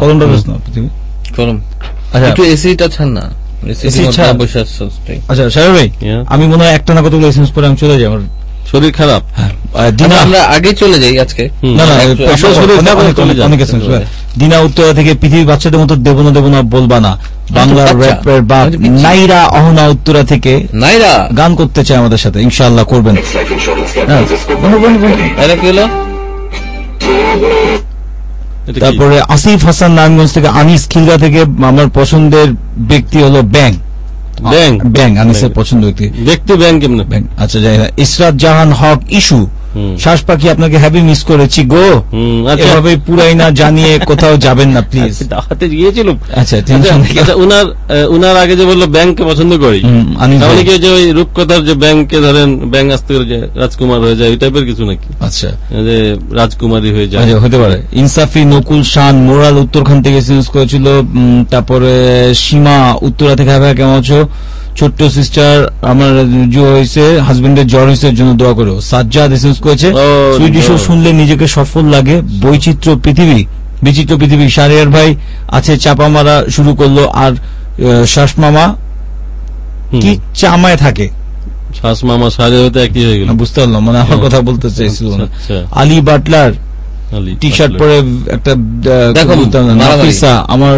একটু এসিটা ছাড় না আচ্ছা সাহেব ভাই আমি মনে হয় একটা না কতগুলো এসএমএস পরে আমি চলে যাই আমার শরীর খারাপ আমরা আগে চলে যাই আজকে না না অনেক এসএমএস দিনা উত্তরা থেকে পৃথিবীর বাচ্চাদের মতো দেব না দেব না বলবা না বাংলা র্যাপের বা নাইরা অহনা উত্তরা থেকে নাইরা গান করতে চায় আমাদের সাথে ইনশাআল্লাহ করবেন তারপরে আসিফ হাসান নারায়ণগঞ্জ থেকে আনিস খিলগা থেকে আমার পছন্দের ব্যক্তি হলো ব্যাং ব্যাং ব্যাং আনিসের পছন্দ ব্যক্তি ব্যক্তি ব্যাং কেমন ব্যাং আচ্ছা যাই না ইসরাত জাহান হক ইস্যু শ্বাস পাখি আপনাকে হ্যাপি মিস করেছি গো এভাবে পুরাই না জানিয়ে কোথাও যাবেন না প্লিজ হাতে গিয়েছিল আচ্ছা উনার উনার আগে যে বললো ব্যাংককে পছন্দ করি তাহলে কি যে ওই রূপকথার যে ব্যাংকে ধরেন ব্যাংক আসতে করে যে রাজকুমার হয়ে যায় ওই টাইপের কিছু নাকি আচ্ছা যে রাজকুমারী হয়ে যায় হতে পারে ইনসাফি নকুল শান মোরাল উত্তরখান থেকে সিরিজ করেছিল তারপরে সীমা উত্তরা থেকে হ্যাঁ কেমন আছো ছোট্ট সিস্টার আমার হয়েছে হাজবেন্ডের জ্বর হয়েছে জন্য দোয়া করো সাজ্জাদ এসএমএস করেছে সুইডিশ শুনলে নিজেকে সফল লাগে বৈচিত্র্য পৃথিবী বিচিত্র পৃথিবী শাহরিয়ার ভাই আছে চাপা মারা শুরু করলো আর শ্বাস মামা কি চামায় থাকে শ্বাস মামা শাহরিয়ার হতে একই হয়ে গেল বুঝতে পারলাম মানে আমার কথা বলতে চাইছিল না আলী বাটলার টি শার্ট পরে একটা দেখো নাফিসা আমার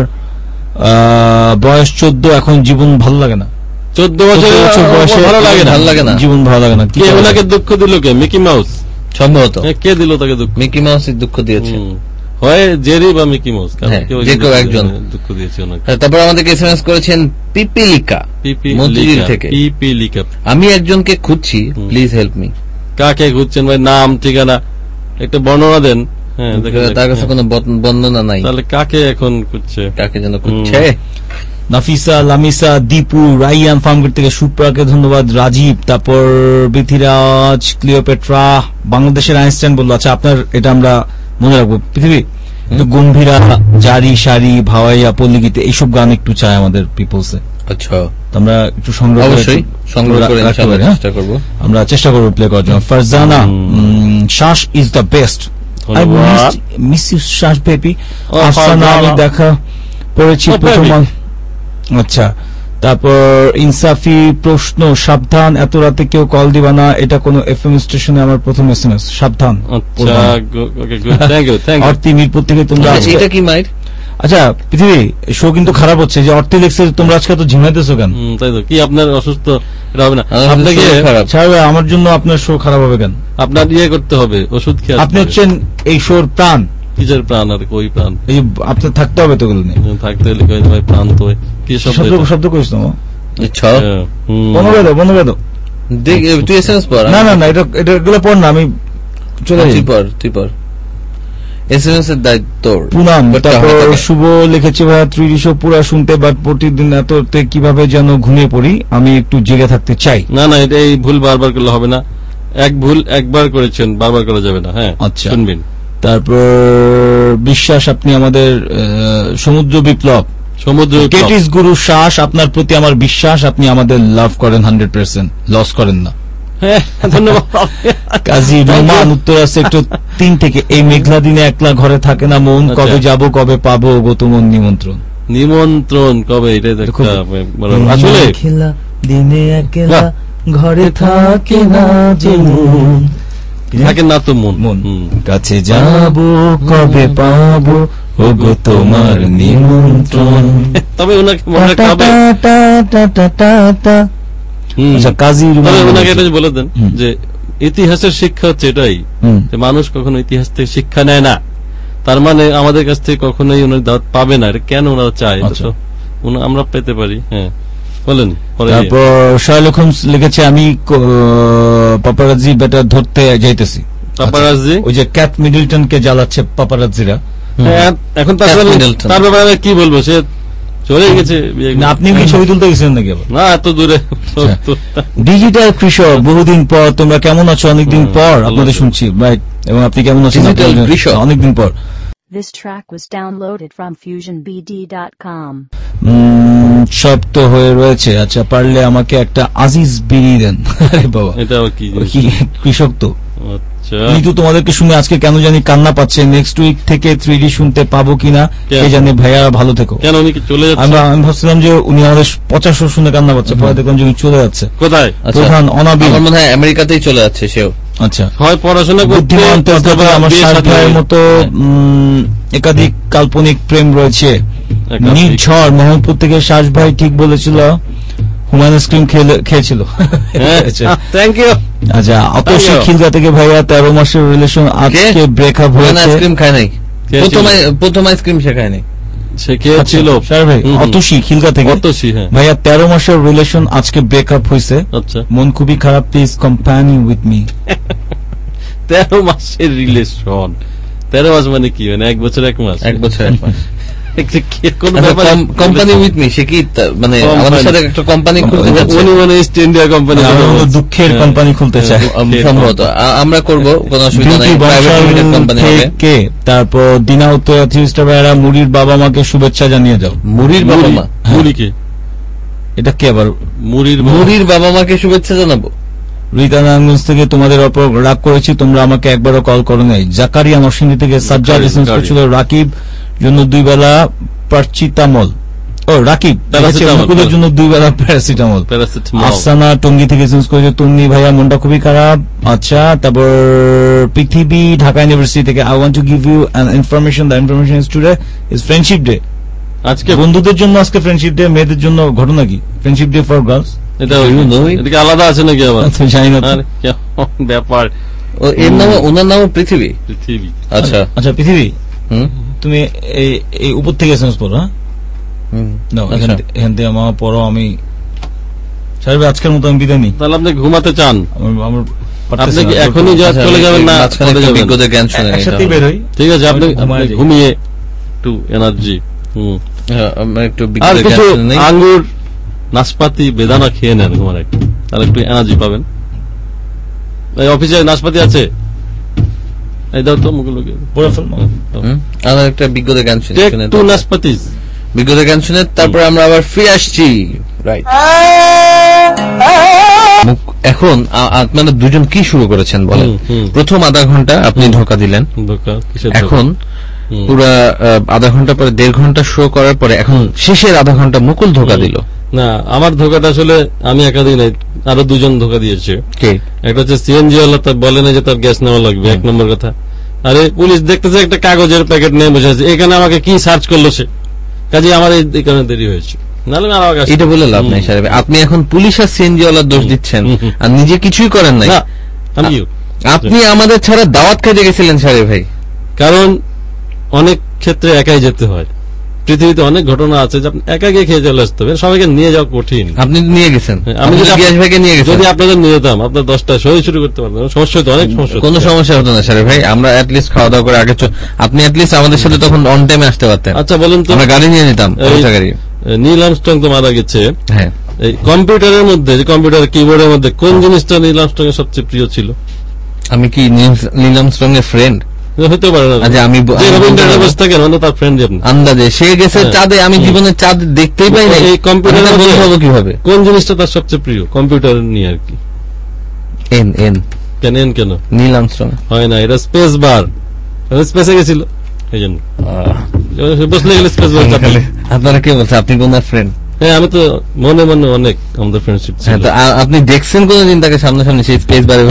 বয়স চোদ্দ এখন জীবন ভালো লাগে না চোদ্দ বছর বয়সে ভালো লাগে না ভালো লাগে না জীবন ভালো লাগে না কে ওনাকে দুঃখ দিল কে মিকি মাউস সম্ভবত কে দিল তাকে দুঃখ মিকি মাউস দুঃখ দিয়েছে হয় জেরি বা মিকি মাউস যে কেউ একজন দুঃখ দিয়েছে ওনাকে তারপর আমাদেরকে এসএমএস করেছেন পিপিলিকা মতিঝিল থেকে পিপিলিকা আমি একজনকে খুঁজছি প্লিজ হেল্প মি কাকে খুঁজছেন ভাই নাম ঠিকানা একটা বর্ণনা দেন হ্যাঁ তার কাছে কোনো বর্ণনা নাই তাহলে কাকে এখন খুঁজছে কাকে যেন খুঁজছে নাফিসা লামিসা দীপু রাইয়ান ফার্মগেট থেকে সুপ্রাকে ধন্যবাদ রাজীব তারপর বিথিরাজ ক্লিওপেট্রা বাংলাদেশের আইনস্টাইন বললো আচ্ছা আপনার এটা আমরা মনে রাখবো পৃথিবী গম্ভীরা জারি সারি ভাওয়াইয়া পল্লীগীতে এইসব গান একটু চাই আমাদের পিপলসে আচ্ছা আমরা একটু সংগ্রহ অবশ্যই সংগ্রহ করে চেষ্টা করবো আমরা চেষ্টা করবো প্লে করার জন্য ফারজানা শ্বাস is the best I miss you শ্বাস বেবি আফসানা আমি দেখা পড়েছি প্রথম আচ্ছা তারপর ইনসাফি প্রশ্ন সাবধান এত রাতে কেউ কল দিবা না এটা কোন এফএম স্টেশনে আমার প্রথম এসএমএস সাবধান অর্থী মিরপুর থেকে তোমরা এটা কি মাইর আচ্ছা পৃথিবী শো কিন্তু খারাপ হচ্ছে যে অর্থী লেখছে তোমরা আজকে তো ঝিমাইতেছো কেন তাই তো কি আপনার অসুস্থ এটা হবে না আপনাকে আমার জন্য আপনার শো খারাপ হবে কেন আপনার ইয়ে করতে হবে ওষুধ খেয়ে আপনি হচ্ছেন এই শোর প্রাণ কিসের প্রাণ আর কই প্রাণ এই আপনার থাকতে হবে তো গুলো থাকতে হলে কই ভাই প্রাণ তো কি শব্দ শব্দ কইছ না আচ্ছা বনবেদ বনবেদ দেখ তুই এসএমএস পড় না না না এটা এটা গুলো পড় না আমি চলে যাই তুই পড় তুই পড় এসএমএস এর দায়িত্ব পুনাম তারপর শুভ লিখেছে ভাই ত্রিশ পুরা শুনতে বাট প্রতিদিন এততে কিভাবে যেন ঘুমিয়ে পড়ি আমি একটু জেগে থাকতে চাই না না এটা এই ভুল বারবার করলে হবে না এক ভুল একবার করেছেন বারবার করা যাবে না হ্যাঁ আচ্ছা শুনবেন তারপর বিশ্বাস আপনি আমাদের সমুদ্র বিপ্লব সমুদ্র কেটিস গুরু শ্বাস আপনার প্রতি আমার বিশ্বাস আপনি আমাদের লাভ করেন হান্ড্রেড পার্সেন্ট লস করেন না ধন্যবাদ কাজী রোমান উত্তরা সেক্টর তিন থেকে এই মেঘলা দিনে একলা ঘরে থাকে না মন কবে যাব কবে পাবো গো তোমার নিমন্ত্রণ নিমন্ত্রণ কবে এটা আসলে খেলা দিনে একলা ঘরে থাকে না যে মন থাকে না তো মন মন কাছে যাব কবে পাবো ও গো তোমার নিমন্ত্রণ তবে ওনাকে মনে খাবে কাজী ওনাকে এটা বলে দেন যে ইতিহাসের শিক্ষা হচ্ছে এটাই যে মানুষ কখনো ইতিহাস থেকে শিক্ষা নেয় না তার মানে আমাদের কাছ থেকে কখনোই ওনার দাওয়াত পাবে না এটা কেন ওনারা চায় আমরা পেতে পারি হ্যাঁ বলেন। তারপর শার্লক হোমস লিখেছে আমি পাপারাজি বেটা ধরতে যাইতেছি। পাপারাজি ওই যে ক্যাট মিডলটনকে জ্বালাচ্ছে পাপারাজিরা। এখন তার ব্যাপারে কি বলবো, সে চলে গেছে। আপনি কি ছবি তুলতে গেছিলেন নাকি? না, এত দূরে। ডিজিটাল কৃষক, বহুদিন পর তোমরা কেমন আছো? অনেকদিন পর আপনাদের শুনছি, রাইট? এবং আপনি কেমন আছেন? অনেকদিন পর। This track was downloaded from fusion b d dot com. সব তো হয়ে রয়েছে। আচ্ছা, পারলে আমাকে একটা আজিজ বিড়ি দেন। আরে বাবা, এটা কি কৃষক তো। কিন্তু তোমাদেরকে শুনে আজকে কেন জানি কান্না পাচ্ছে। নেক্সট উইক থেকে থ্রি ডি শুনতে পাবো কিনা কে জানে। ভাইয়া ভালো থেকো। কেন উনি চলে যাচ্ছে? আমি ভাবছিলাম যে উনি আমাদের পচাশ শুনে কান্না পাচ্ছে, পরে দেখলাম যে উনি চলে যাচ্ছে। কোথায়? প্রধান অনাবিল, আমার মনে হয় আমেরিকাতেই চলে যাচ্ছে সেও। আচ্ছা, হয় পড়াশোনা করতে। আমার সাথে মতো একাধিক কাল্পনিক প্রেম রয়েছে। নির্ঝর মোহাম্মদপুর থেকে শাস ভাই ঠিক বলেছিল, হুমায়ুন আইসক্রিম খেয়েছিল। Thank you. আচ্ছা, অতসী খিলগা থেকে ভাইয়া তেরো মাসের রিলেশন আজকে ব্রেকআপ হয়েছে। আইসক্রিম খায় নাই, প্রথম আইসক্রিম সে খায় নাই, সে খেয়েছিল। ভাই অতসী খিলগা থেকে ভাইয়া তেরো মাসের রিলেশন আজকে ব্রেকআপ হয়েছে। আচ্ছা, মন খুবই খারাপ, প্লিজ কোম্পানি উইথ মি। তেরো মাসের রিলেশন, তেরো মাস মানে কি? মানে এক বছর এক মাস। এক বছর এক মাস কোম্পানি উইথ মি। সে কি মানে আমাদের সাথে একটা কোম্পানি খুলতে যাচ্ছে? উনি মানে ইস্ট ইন্ডিয়া কোম্পানি, দুঃখের কোম্পানি খুলতে চায় সম্ভবত। আমরা করব, কোনো অসুবিধা নাই, প্রাইভেট লিমিটেড কোম্পানি হবে। কে তারপর দিনা উত্তর থ্রি স্টার ভাইরা মুড়ির বাবা মাকে শুভেচ্ছা জানিয়ে যাও। মুড়ির বাবা মা? মুড়িকে এটা কি আবার? মুড়ির মুড়ির বাবা মাকে শুভেচ্ছা জানাবো। রিতানাগঞ্জ থেকে তোমাদের ওপর রাগ করেছি, তোমরা আমাকে একবারও কল করো নাই। জাকারিয়া নরসিংদী থেকে সাজ্জাদ এসএমএস করছিল রাকিব জন্য দুই বেলা প্যারাসিটামল। ও রাকিব মুকুলের জন্য দুই বেলা প্যারাসিটামল। আফসানা টঙ্গী থেকে এসএমএস করেছে তুমি ভাইয়া মনটা খুবই খারাপ। আচ্ছা, তারপর পৃথিবী ঢাকা ইউনিভার্সিটি থেকে I want to give you an information, the information is today is friendship day. আজকে বন্ধুদের জন্য আজকে ফ্রেন্ডশিপ ডে, মেয়েদের জন্য ঘটনা কি? Friendship day for girls. এটা আলাদা আছে নাকি আবার? জানি না ব্যাপার। এর নাম, ওনার নাম পৃথিবী। পৃথিবী, আচ্ছা আচ্ছা। পৃথিবী, তুমি এই উপর থেকে এসএমএস পড়ো। হ্যাঁ, এখান থেকে আমার পড়ো। আমি সাহেব আজকের মতো আমি বিদায় নিই। তাহলে আপনি ঘুমাতে চান? আমার আপনি কি এখনই যা চলে যাবেন না? বিজ্ঞদের জ্ঞান শুনে একসাথেই বের হই। ঠিক আছে, আপনি ঘুমিয়ে একটু এনার্জি। একটু আর কিছু আঙ্গুর, নাশপাতি, বেদানা খেয়ে নেন ঘুমার একটু, তাহলে একটু এনার্জি পাবেন। এই অফিসে নাশপাতি আছে, এই দাও তো মুখগুলোকে পড়ে ফেলবো। আর একটা বিজ্ঞদের জ্ঞান শুনে একটু নাশপাতি, বিজ্ঞদের জ্ঞান শুনে তারপরে আমরা আবার ফিরে আসছি। রাইট, এখন আপনারা দুজন কি শুরু করেছেন বলেন? প্রথম আধা ঘন্টা আপনি ধোকা দিলেন, এখন পুরা আধা ঘন্টা পরে দেড় ঘন্টা শো করার পরে এখন শেষের আধা ঘন্টা মুকুল ধোকা দিল। না, আমার ধোকাটা আসলে আমি একাধিক নাই, আরো দুজন ধোকা দিয়েছে। একটা হচ্ছে সিএনজি ওয়ালা, তার বলে না যে তার গ্যাস নেওয়া লাগবে, এক নম্বর কথা। আরে পুলিশ দেখতেছে একটা কাগজের প্যাকেট নিয়ে বসে আছে, এখানে আমাকে কি সার্চ করলো সে, কাজে আমার এই কারণে দেরি হয়েছে। এটা বলে লাভ নাই সাহেব, আপনি এখন পুলিশ আর সিএনজি ওয়ালার দোষ দিচ্ছেন আর নিজে কিছুই করেন নাই। আপনি আমাদের ছাড়া দাওয়াত খাইতে গেছিলেন সাহেব ভাই। কারণ অনেক ক্ষেত্রে একাই যেতে হয়, পৃথিবীতে অনেক ঘটনা আছে যে আপনি একা গিয়ে খেয়ে চলে আসতে হবে, সবাইকে নিয়ে যাওয়া কঠিন। আপনি নিয়ে গেছেন, আমি যদি আপনাদের নিয়ে যেতাম আপনার দশটা শো শুরু করতে পারতেন, সমস্যা হতো, অনেক সমস্যা। কোনো সমস্যা হতো না সাহেব ভাই, আমরা অ্যাটলিস্ট খাওয়া দাওয়া করে আগে আপনি অ্যাটলিস্ট আমাদের সাথে তখন অন টাইমে আসতে পারতেন। আচ্ছা বলুন তো, আমরা গাড়ি নিয়ে নিতাম। নীল আর্মস্ট্রং তো মারা গেছে, হ্যাঁ, এই কম্পিউটারের মধ্যে, কম্পিউটার কিবোর্ডের মধ্যে কোন জিনিসটা নীল আর্মস্ট্রং এর সবচেয়ে প্রিয় ছিল? আমি কি নীল আর্মস্ট্রং এর ফ্রেন্ড? হতে পারে না, আমি তার ফ্রেন্ড আন্দাজে সে গেছে চাঁদে, আমি জীবনে চাঁদ দেখতেই পাই না। এই কম্পিউটার বলবো কিভাবে কোন জিনিসটা তার সবচেয়ে প্রিয় কম্পিউটার নিয়ে আর কি? এন এন কেন এন কেন? নীল আর্মস্ট্রং হয় না, এটা স্পেস বার, স্পেসে গেছিল এই জন্য বসলে গেলে স্পেস বার। আপনারা কে বলছে আপনি কোন ফ্রেন্ড? হ্যাঁ, আমি তো মনে মনে অনেক আমাদের ফ্রেন্ডশিপ ছিল। আপনি দেখছেন কোনদিন তাকে সামনাসামনি সেই স্পেস বারে?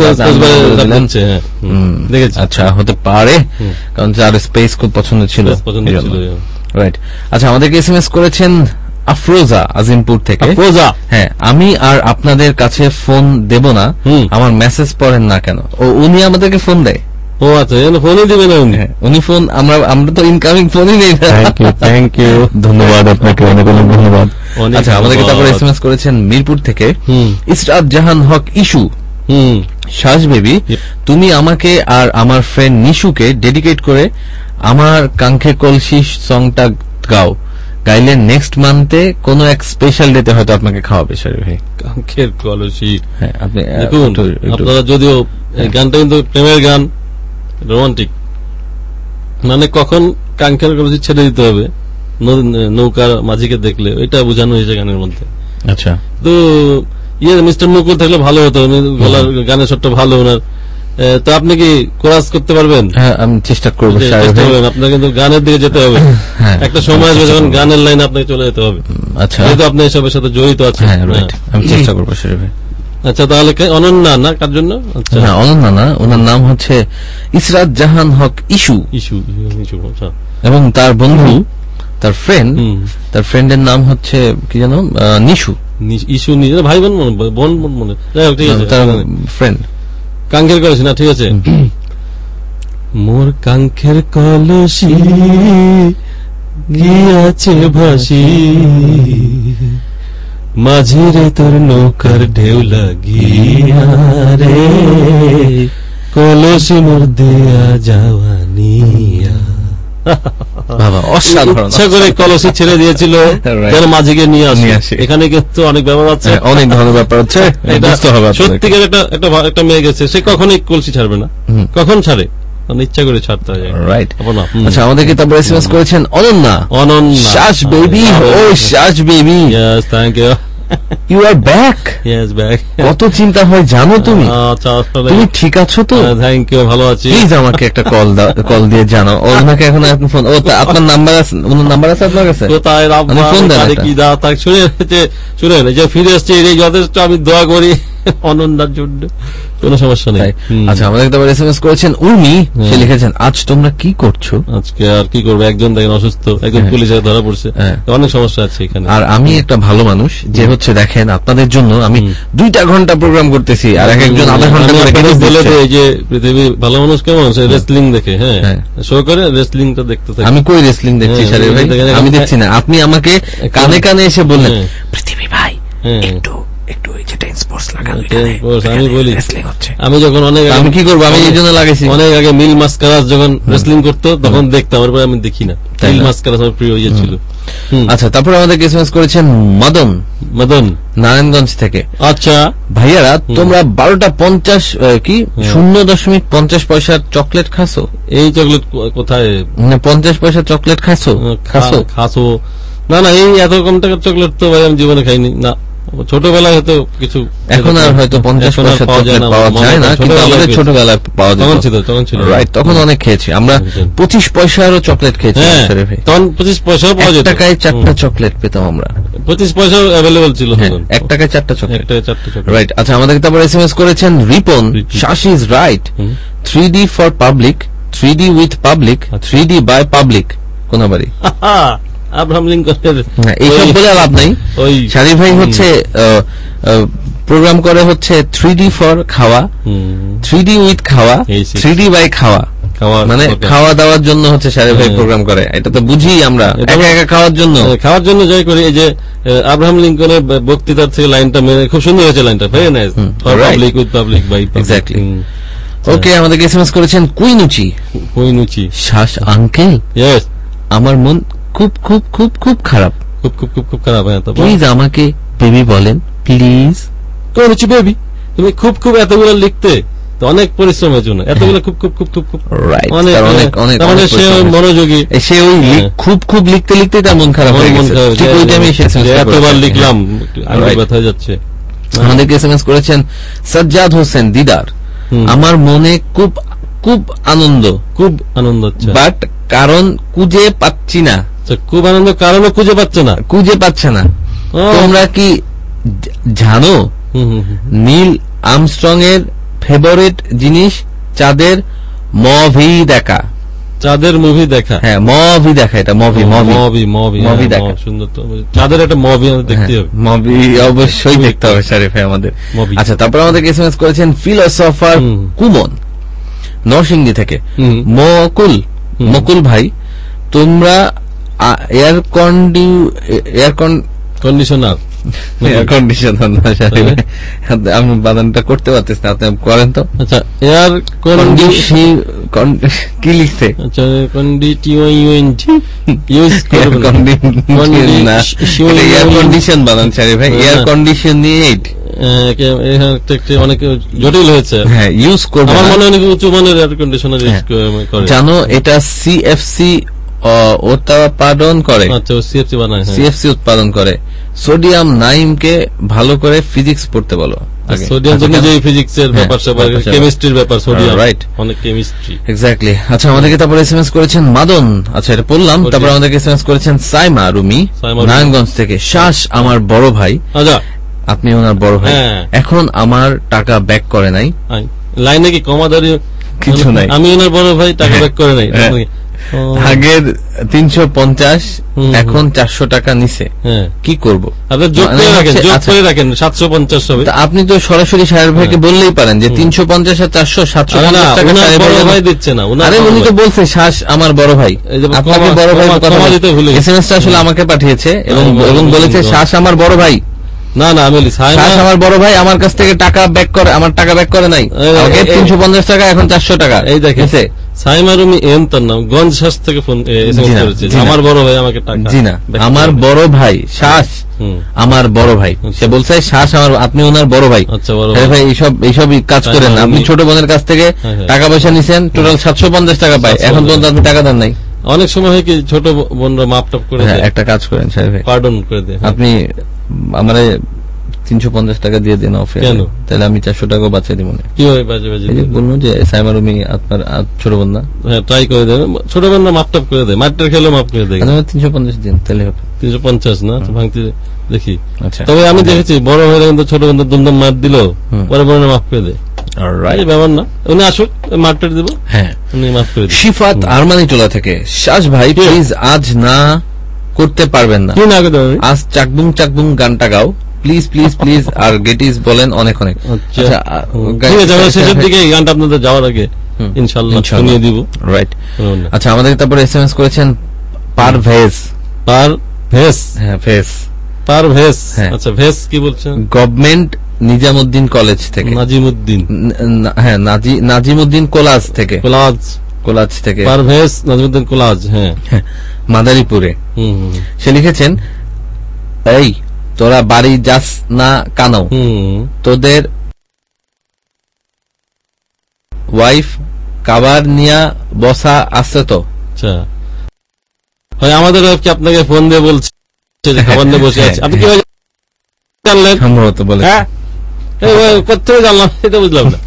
দেখেছি। আচ্ছা, হতে পারে, কারণ যার স্পেস খুব পছন্দ ছিল। রাইট, আচ্ছা, আমাদেরকে এসএমএস করেছেন আফরোজা আজিমপুর থেকে। আফরোজা, হ্যাঁ, আমি আর আপনাদের কাছে ফোন দেব না, আমার মেসেজ পড়েন না কেন? ও উনি আমাদেরকে ফোন দেয়? ও আচ্ছা, ফোনই দিবেন উনি? উনি ফোন, আমরা আমরা তো ইনকামিং ফোনই নেই। থ্যাংক ইউ থ্যাংক ইউ ধন্যবাদ আপনাকে, অনেক অনেক ধন্যবাদ। আচ্ছা, আমাদেরকে তারপরে এসএমএস করেছেন মিরপুর থেকে ইসরাত জাহান হক ইস্যু। হুম, শাস বেবি, তুমি আমাকে আর আমার ফ্রেন্ড নিশুকে ডেডিকেট করে আমার কাঙ্ক্ষে কলসি সংটা গাও, গাইলে নেক্সট মান্থে কোন এক স্পেশাল ডেতে হয়তো আপনাকে খাওয়াবে। শারিফ ভাই, কাঙ্ক্ষের কলসি। হ্যাঁ, আপনি দেখুন, আপনারা যদিও এই গানটা কিন্তু প্রেমের গান, রোমান্টিক, মানে কখন কাঙ্ক্ষের কলসি ছেড়ে দিতে হবে নৌকার মাঝিকে দেখলে, ওইটা বোঝানো হয়েছে গানের মধ্যে। আচ্ছা, তো ইয়ে মিস্টার মুকুল থাকলে ভালো হতো, গলার গানের শটটা ভালো ওনার। তো আপনি কি কোরাস করতে পারবেন? হ্যাঁ, আমি চেষ্টা করবো। আপনার কিন্তু গানের দিকে যেতে হবে, একটা সময় আসবে যখন গানের লাইনে আপনাকে চলে যেতে হবে। আচ্ছা, যেহেতু আপনি এসবের সাথে জড়িত আছেন। আমি চেষ্টা করবো শারিফ ভাই। আচ্ছা, তাহলে অনন্যা না কার জন্য? আচ্ছা, না অনন্যা না, ওনার নাম হচ্ছে Israt Jahan Haque issue. Issue issue এবং তার বন্ধু, তার ফ্রেন্ড, তার ফ্রেন্ডের নাম হচ্ছে কি জানো, নিশু। ইস্যু নিজের ভাই বোন বোন বোন মনে, যাই হোক, ঠিক আছে, তার ফ্রেন্ড। কাঙ্ক্ষের কলসি না, ঠিক আছে। মোর কাঙ্ক্ষের কলসি গিয়াছে ভাসি, মাঝিরে তোর নৌকার ঢেউ লাগিয়া রে, কলসি মোর দিয়া যাওয়ানিয়া। বাবা, অসাধারণ। ইচ্ছা করে কলসি ছেড়ে দিয়েছিল যেন মাঝিকে নিয়ে আসে। এখানে কিন্তু অনেক ব্যাপার আছে, অনেক ধরনের ব্যাপার আছে। সত্যিকার একটা একটা মেয়ে গেছে, সে কখনোই কলসি ছাড়বে না। কখন ছাড়ে? ইচ্ছা করে ছাড়তে হয়। রাইট। আচ্ছা, আমাদেরকে তারপর এসএমএস করেছেন অনন্যা। অনন্যা, শাস বেবি, ও শাস baby, yes, thank you, you are back. Yes, back. কত চিন্তা হয় জানো তুমি? আচ্ছা, তুমি ঠিক আছো তো? থ্যাংক ইউ, ভালো আছি। প্লিজ আমাকে একটা কল কল দিয়ে জানাও। ওনাকে এখন ফোন, ও আপনার নাম্বার আছে, ওনার নাম্বার আছে আপনার কাছে? কোথায় ফোন দেন কি দা তাক শুনে শুনে যে ফিরে আসছে, এই যথেষ্ট আমি দোয়া করি অনন্যার জন্য, কোনো সমস্যা নেই। আচ্ছা, আমাদের তারপর এসএমএস করেছেন উর্মি, সে লিখেছেন আজ তোমরা কি করছো? আজকে আর কি করবো, একজন দেখেন অসুস্থ, একজন পুলিশে ধরা পড়ছে, অনেক সমস্যা আছে এখানে। আর আমি একটা ভালো মানুষ যে হচ্ছে দেখেন আপনাদের জন্য আমি দুইটা ঘন্টা প্রোগ্রাম করতেছি, আর এক একজন আধা ঘন্টা করে বলে দেয় যে পৃথিবী ভালো মানুষ কেমন, সে রেসলিং দেখে, হ্যাঁ শো করে রেসলিংটা দেখতে থাকে। আমি কই রেসলিং দেখছি শারিফ ভাই? আমি দেখছি না, আপনি আমাকে কানে কানে এসে বললেন পৃথিবী ভাই একটু একটু আমি বলি আমি যখন অনেক আমি কি করবো, আমি এই জন্য লাগাইছি। অনেক আগে মিল মাস্কারাস যখন রেসলিং করতো তখন দেখতাম, তারপরে আমি দেখি না। মিল মাস্কারাস আমার প্রিয় ইয়ে ছিল। আচ্ছা, তারপরে আমাদের এসএমএস করেছেন মদন, মদন নারায়ণগঞ্জ থেকে। আচ্ছা ভাইয়ারা, তোমরা বারোটা পঞ্চাশ কি শূন্য দশমিক পঞ্চাশ পয়সার চকলেট খাসো? এই চকলেট কোথায়? পঞ্চাশ পয়সা চকলেট খাসো? খাসো খাসো না না, এই এত কম টাকার চকলেট তো ভাই আমি জীবনে খাইনি। না, ছোটবেলায় হয়তো কিছু, এখন আর হয়তো পঞ্চাশ পয়সা চকলেট পাওয়া যায় না, কিন্তু আমাদের ছোটবেলায় পাওয়া যায়, তখন ছিল। রাইট, তখন অনেক খেয়েছি আমরা। পঁচিশ পয়সারও চকলেট খেয়েছি, তখন পঁচিশ পয়সাও পাওয়া যেত। টাকায় চারটা চকলেট পেতাম আমরা, পঁচিশ পয়সাও অ্যাভেলেবল ছিল, এক টাকায় চারটা চকলেট। চারটা চকলেট, রাইট। আচ্ছা, আমাদেরকে তারপর এসএমএস করেছেন রিপন, শাস is right, three D for public, three D with public, three D by public, Konabari. Abraham লিঙ্কনের এইসব বলে লাভ নাই। শারিফ ভাই হচ্ছে প্রোগ্রাম করে হচ্ছে থ্রি ডি ফর খাওয়া, থ্রি ডি উইথ খাওয়া, থ্রি ডি বাই খাওয়া, মানে খাওয়া দাওয়ার জন্য হচ্ছে শারিফ ভাই প্রোগ্রাম করে। এটা তো বুঝি আমরা, একা একা খাওয়ার জন্য খাওয়ার জন্য যাই করি। এই যে আব্রাহাম লিঙ্কনের বক্তৃতার থেকে লাইনটা মেরে খুব সুন্দর হয়েছে লাইনটা, very nice, for public with public by. Exactly. Okay, আমাদের এসএমএস করেছেন কুইনুচি, কুইনুচি, শাস আঙ্কেল, ইয়েস, আমার মন খুব খুব খুব খুব খারাপ, খুব খুব খুব খুব খারাপ। প্লিজ আমাকে বেবি বলেন, প্লিজ। কুইনুচি বেবি, তুমি খুব খুব এতগুলো লিখতে তো অনেক পরিশ্রমের জন্য, এতগুলো খুব খুব খুব খুব খুব অনেক অনেক অনেক সে মনোযোগী, সে ওই খুব খুব লিখতে লিখতে তার মন খারাপ হয়ে গেছে। ঠিক ওই টাইমে এতবার লিখলাম, আঙ্গুল ব্যথা হয়ে যাচ্ছে। আমাদেরকে এসএমএস করেছেন সাজ্জাদ হোসেন দিদার, আমার মনে খুব খুব আনন্দ, খুব আনন্দ হচ্ছে, বাট কারণ খুঁজে পাচ্ছি না। খুব আনন্দ, কারণও খুঁজে পাচ্ছে না, খুঁজে পাচ্ছে না। তোমরা কি জানো নীল আর্মস্ট্রং এর ফেভারিট জিনিস চাঁদের মুভি দেখা? চাঁদের মুভি দেখা? হ্যাঁ, মুভি দেখা, এটা movie movie movie movie movie দেখা। সুন্দর তো, চাঁদের একটা মুভি আমাদের দেখতে হবে, মুভি অবশ্যই দেখতে হবে শারিফ ভাই আমাদের। আচ্ছা, তারপর আমাদের এসএমএস করেছেন ফিলোসফার কুমন, নরসিংদী থেকে মকুল মকুল ভাই, তোমরা air condi air conditioner air conditioner না আমি বানানটা করতে পারতেছি না, আপনি করেন তো। আচ্ছা, এয়ার কন্ডিশন কি লিখছে? আচ্ছা, ইউজ এয়ার কন্ডিশন বানান চারি ভাই, এয়ার কন্ডিশন নিয়ে অনেক জটিল হয়েছে। হ্যাঁ, ইউজ করবে, আমার মনে হয় উচ্চ মানের এয়ার কন্ডিশনার ইউজ করে। জানো এটা সিএফসি উৎপাদন করে। আচ্ছা, সিএফসি বানায়, সিএফসি উৎপাদন করে। সোডিয়াম নাইমকে ভালো করে ফিজিক্স পড়তে বলো। সোডিয়াম তো নিজেই ফিজিক্সের ব্যাপার, সবার কেমিস্ট্রির ব্যাপার, সোডিয়াম রাইট, অনেক কেমিস্ট্রি। এক্স্যাক্টলি। আচ্ছা, আমাদেরকে তারপরে এসএমএস করেছেন মাদন, আচ্ছা এটা বললাম। তারপরে আমাদেরকে এসএমএস করেছেন সাইমা রুমি নারায়ণগঞ্জ থেকে। শ্বাস আমার বড় ভাই, আচ্ছা আপনি ওনার বড় ভাই, এখন আমার টাকা ব্যাক করে নাই। লাইনে কি কমা দাঁড়িয়ে কিছু নাই, আমি ওনার বড় ভাই টাকা ব্যাক করে নাই। আগের তিনশো পঞ্চাশ এখন চারশো টাকা নিছে, কি করবো? আপনি যোগ করে রাখেন, যোগ করে রাখেন, সাতশো পঞ্চাশ হবে। আপনি তো সরাসরি সাহের ভাইকে বললেই পারেন যে তিনশো পঞ্চাশ আর চারশো সাতশো টাকা ভাই দিচ্ছে না। আরে উনি তো বলছে শ্বাস আমার বড় ভাই, আপনাকে বড় ভাই এসএমএসটা আসলে আমাকে পাঠিয়েছে এবং এবং বলেছে শ্বাস আমার বড় ভাই। না না, আমি শ্বাস আমার বড় ভাই আমার কাছ থেকে টাকা ব্যাক করে, আমার টাকা ব্যাক করে নাই, তিনশো পঞ্চাশ টাকা এখন চারশো টাকা। এই দেখেছে সাইমা রুমি এম, তার নাম, গঞ্জ শ্বাস থেকে ফোন এসএমএস করেছে, আমার বড় ভাই আমাকে টাকা। জি না, আমার বড় ভাই শ্বাস আমার বড় ভাই, সে বলছে শ্বাস আমার, আপনি ওনার বড় ভাই। আচ্ছা বড় ভাই, এইসব এইসব কাজ করেন, আপনি ছোট বোনের কাছ থেকে টাকা পয়সা নিছেন, টোটাল সাতশো পঞ্চাশ টাকা পায়, এখন পর্যন্ত আপনি টাকা দেন নাই। অনেক সময় হয় কি ছোট বোনরা মাপ টাপ করে দেয়। একটা কাজ করেন সাহেব ভাই, পার্ডন করে দেয়, আপনি আমারে তিনশো পঞ্চাশ টাকা দিয়ে দেন অফে, তাহলে আমি চারশো টাকা বাঁচিয়ে দিব না। কি হয় বাজে বাজে বলবো যে সাইমা রুমি আপনার ছোট বোন না? হ্যাঁ, ট্রাই করে দেবেন, ছোট বোন না মাপ টাপ করে দেয়, মাঠটার খেলে মাপ করে দেয়। তিনশো পঞ্চাশ দিন তাহলে হবে। তিনশো পঞ্চাশ না ভাঙতে দেখি। তবে আমি দেখেছি বড় হয়ে কিন্তু ছোট বোন দুমদাম মাঠ দিল, পরে বড় মাফ করে দেয়, ব্যাপার না। উনি আসুক, মাঠটা দিব, হ্যাঁ উনি মাফ করে দেয়। শিফাত আরমানি টোলা থেকে, শ্বাস ভাই প্লিজ আজ না করতে পারবেন না, আজ চাকবুং চাকবুং গানটা গাও প্লিজ প্লিজ প্লিজ, আর গেটিস বলেন অনেক অনেক। শেষের দিকে এই গানটা আপনাদের যাওয়ার আগে ইনশাআল্লাহ শুনিয়ে দিব। রাইট। আচ্ছা, আমাদের তারপরে এসএমএস করেছেন পারভেজ। পারভেজ, হ্যাঁ ভেজ, পারভেজ। আচ্ছা, ভেজ কি বলছেন? গভর্নমেন্ট নিজামুদ্দিন কলেজ থেকে। নাজিমুদ্দিন, হ্যাঁ নাজিমুদ্দিন কোলাজ থেকে, কোলাজ কোলাজ থেকে পারভেজ নাজিমুদ্দিন কোলাজ, হ্যাঁ মাদারীপুরে। সে লিখেছেন, এই তোরা বাড়ি যাস না কেন, তোদের ওয়াইফ কাবার নিয়া বসা আছে তো? আচ্ছা, আমাদের ওয়াইফ কি আপনাকে ফোন দিয়ে বলছে যে খাবার নিয়ে বসে আছে? আপনি কি জানলেন? সম্ভবত বলে, হ্যাঁ কোথায় জানলাম এটা বুঝলাম না।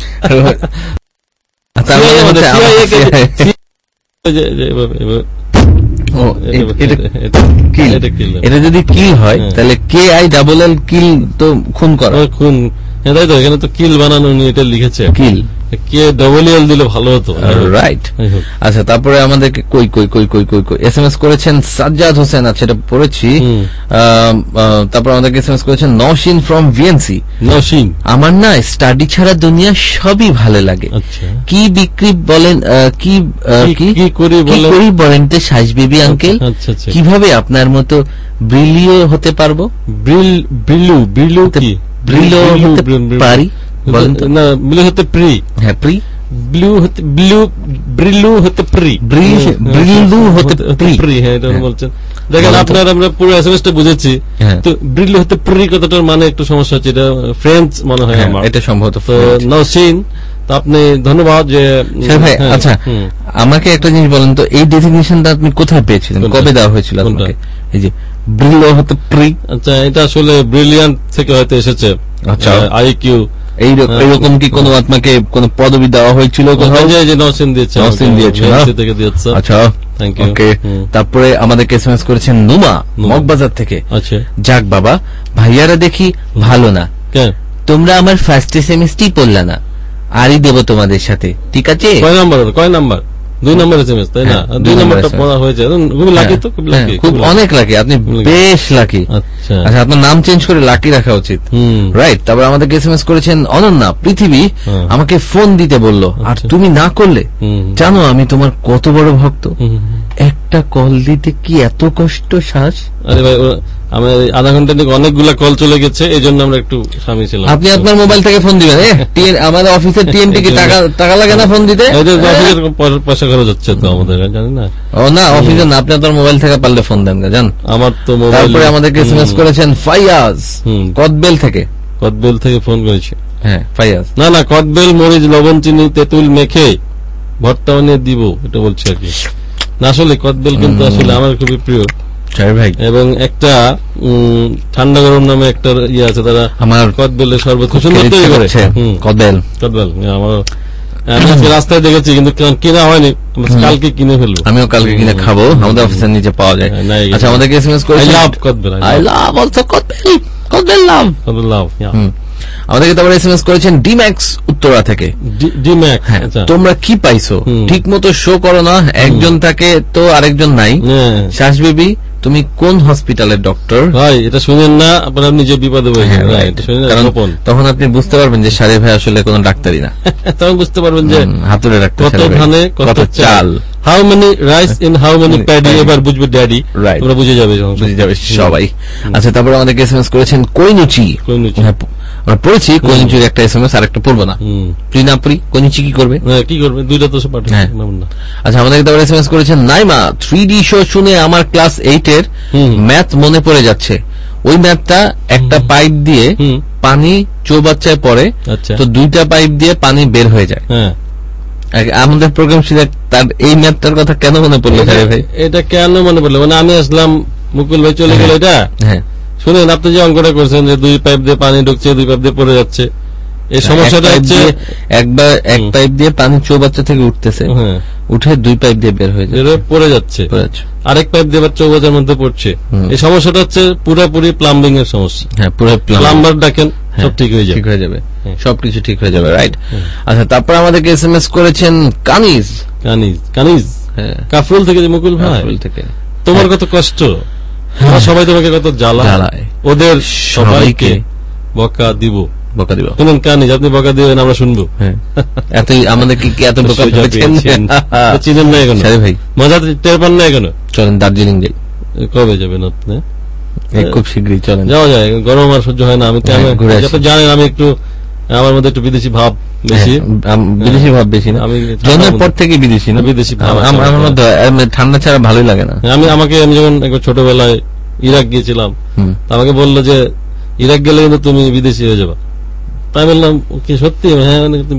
এটা যদি কিল হয় তাহলে কে আই ডাবল এল কিল তো খুন করা, খুন। তাই তো, এখানে তো কিল বানানো এটা লিখেছে, কিল কে ডবল এল দিলে ভালো হতো। রাইট। আচ্ছা, তারপরে আমাদেরকে কই কই কই কই কই কই এসএমএস করেছেন সাজ্জাদ হোসেন, আচ্ছা এটা পড়েছি। তারপর আমাদেরকে এসএমএস করেছেন নওশিন ফ্রম ভিএনসি। নওশিন, আমার না স্টাডি ছাড়া দুনিয়া সবই ভালো লাগে, কি বিক্রি বলেন, কি কি করি বলেন তো সাইজ বেবি আঙ্কেল, কিভাবে আপনার মতো ব্রিলিও হতে পারবো? ব্রিলু ব্রিলু কি ব্রিলো হতে পারি বলেন তো? না, ব্লু হতে প্রি, হ্যাঁ প্রি, ব্লু হতে ব্লু, ব্রিলু হতে প্রি, ব্রিলু হতে প্রি, হ্যাঁ এটা বলছেন। দেখেন আপনার আমরা পুরো এসএমএসটা বুঝেছি, তো ব্রিলু হতে প্রি কথাটার মানে একটু সমস্যা হচ্ছে, এটা ফ্রেঞ্চ মনে হয় আমার, এটা সম্ভবত নওশিন। তো আপনি ধন্যবাদ যে ভাই। আচ্ছা, আমাকে একটা জিনিস বলেন তো, এই ডেফিনিশনটা আপনি কোথায় পেয়েছিলেন, কবে দেওয়া হয়েছিল আপনাকে? এই যে ব্রিলো হতে প্রি, আচ্ছা এটা আসলে ব্রিলিয়ান্ট থেকে হয়তো এসেছে। আচ্ছা, আইকিউ এইরকম কি কোনো আপনাকে কোনো পদবি দেওয়া হয়েছিল কোথাও? যে নওশিন দিয়েছে, নওশিন দিয়েছে থেকে দিয়েছে। আচ্ছা, থ্যাংক ইউ। ওকে, তারপরে আমাদেরকে এসএমএস করেছেন নুমা মগবাজার থেকে। আচ্ছা, যাক বাবা, ভাইয়ারা দেখি ভালো না, তোমরা আমার ফার্স্ট সেমিস্টারই পড়লা না, আরই দেব তোমাদের সাথে, ঠিক আছে? কয় নাম্বার? কয় নাম্বার? দুই নম্বর এসএমএস, তাই না? দুই নম্বরটা পড়া হয়েছে, খুব লাকি তো, খুব লাকি, খুব অনেক লাকি, আপনি বেশ লাকি। আচ্ছা আচ্ছা, আপনার নাম চেঞ্জ করে লাকি রাখা উচিত, রাইট? তারপর আমাদেরকে এসএমএস করেছেন অনন্যা, পৃথিবী আমাকে ফোন দিতে বললো, আর তুমি না করলে। জানো আমি তোমার কত বড় ভক্ত, একটা কল দিতে কি এত কষ্ট শ্বাস? আরে ভাই, আমার আধা ঘন্টা থেকে অনেকগুলা কল চলে গেছে, এই জন্য আমরা একটু স্বামী ছিলাম। আপনি আপনার মোবাইল থেকে ফোন দিবেন? আমাদের অফিসের টিএমটি কি টাকা টাকা লাগে না ফোন দিতে? পয়সা খরচ হচ্ছে তো আমাদের, জানি না। ও না, অফিসে না, আপনি আপনার মোবাইল থেকে পারলে ফোন দেন, জান। আমার তো মোবাইল। তারপরে আমাদেরকে এসএমএস করেছেন ফাইয়াজ, কদবেল থেকে। কদবেল থেকে ফোন করেছে? হ্যাঁ, ফাইয়াজ। না না, কদবেল মরিচ লবণ চিনি তেঁতুল মেখে ভর্তা বানিয়ে দিব, এটা বলছে আর কি। না, আসলে কদবেল কিন্তু আসলে আমার খুবই প্রিয় ভাই। এবং একটা ঠান্ডা গরম নামে একটা ইয়ে আছে, তারা আমার কদবেলের শরবত খুব সুন্দর তৈরি করে। কদবেল কদবেল আমার আমি রাস্তায় দেখেছি, কিন্তু কিনা হয়নি, কালকে কিনে ফেলবো। আমিও কালকে কিনে খাবো, আমাদের অফিসের নিচে পাওয়া যায়। আচ্ছা, আমাদেরকে এসএমএস করে আই লাভ কদবেল, আই লাভ অলসো কদবেল, কদবেল লাভ, কদবেল লাভ। আমাদেরকে তারপরে এসএমএস করেছেন ডিম্যাক্স উত্তরা থেকে। ডিম্যাক্স, তোমরা কি পাইছো? ঠিক মতো শো করো না, একজন থাকে তো আরেকজন নাই। শ্বাস বেবি, তুমি কোন হসপিটালের ডক্টর? ভাই এটা শুনেন না, আপনার নিজে বিপদে পড়ে যাবেন। তখন আপনি বুঝতে পারবেন যে সারে ভাই আসলে কোন ডাক্তারই না। তখন বুঝতে পারবেন যে হাতুড়ে ডাক্তার, কত ধানে কত চাল, how many rice in how many paddy. এবার বুঝবে ড্যাডি, তোমরা বুঝে যাবে, বুঝে যাবে সবাই। আচ্ছা, তারপর আমাদেরকে এসএমএস করেছেন কইনুচি। কইনুচি আমরা পড়েছি, কইনুচির একটা এসএমএস, আর একটা পড়বো না। প্রিনাপুরি, কইনুচি কি করবে? কি করবে, দুইটা তো পাঠাবে। আচ্ছা, আমাদেরকে তারপর এসএমএস করেছেন নাইমা, থ্রি ডি শো শুনে আমার ক্লাস এইট এর ম্যাথ মনে পড়ে যাচ্ছে। ওই ম্যাথটা একটা পাইপ দিয়ে পানি চৌবাচ্চায় পড়ে, তো দুইটা পাইপ দিয়ে পানি বের হয়ে যায়। আমাদের প্রোগ্রাম ছিল, তার এই ম্যাথটার কথা কেন মনে পড়লো ভাই? এটা কেন মনে পড়লো মানে আমি আসলাম, মুকুল ভাই চলে গেল, এটা শুনেন, আপনি যে অঙ্কটা করছেন যে দুই পাইপ দিয়ে পানি ঢুকছে, দুই পাইপ দিয়ে পড়ে যাচ্ছে, এই সমস্যাটা হচ্ছে একবার এক পাইপ দিয়ে পানি চৌবাচ্চা থেকে উঠতেছে, উঠে দুই পাইপ দিয়ে বের হয়ে যাচ্ছে, পড়ে যাচ্ছে, আরেক পাইপ দিয়ে চৌবাচ্চার মধ্যে পড়ছে। এই সমস্যাটা হচ্ছে পুরোপুরি প্লাম্বিং এর সমস্যা। হ্যাঁ, পুরো প্লাম্বার ডাকেন, সব ঠিক হয়ে যাবে, ঠিক হয়ে যাবে, সবকিছু ঠিক হয়ে যাবে, রাইট? আচ্ছা, তারপর আমাদেরকে এসএমএস করেছেন কানিজ। কানিজ কানিজ হ্যাঁ, কাফরুল থেকে। মুকুল ভাই, কাফরুল থেকে। তোমার কত কষ্ট, সবাই তোমাকে কত জ্বালায়, ওদের সবাইকে বকা দিব, বকা দিব। শুনুন কানিজ, আপনি বকা দিবেন, আমরা শুনবো। এতই আমাদের কি এত বকা চিনেন না এখন ভাই? মজা টের পান না এখন? চলেন দার্জিলিং যাই। কবে যাবেন আপনি? খুব শীঘ্রই চলেন, যাওয়া যায়, গরম আর সহ্য হয় না। আমি জানেন আমি একটু, আমার মধ্যে একটু বিদেশি ভাব বেশি, বিদেশি ভাব বেশি না, আমি জন্মের পর থেকে বিদেশি না, বিদেশি ভাব আমার মধ্যে ঠান্ডা ছাড়া ভালোই লাগে না। আমি আমাকে আমি যখন একবার ছোটবেলায় ইরাক গিয়েছিলাম, আমাকে বললো যে ইরাক গেলে কিন্তু তুমি বিদেশি হয়ে যাবা। তাই বললাম কি সত্যি? হ্যাঁ,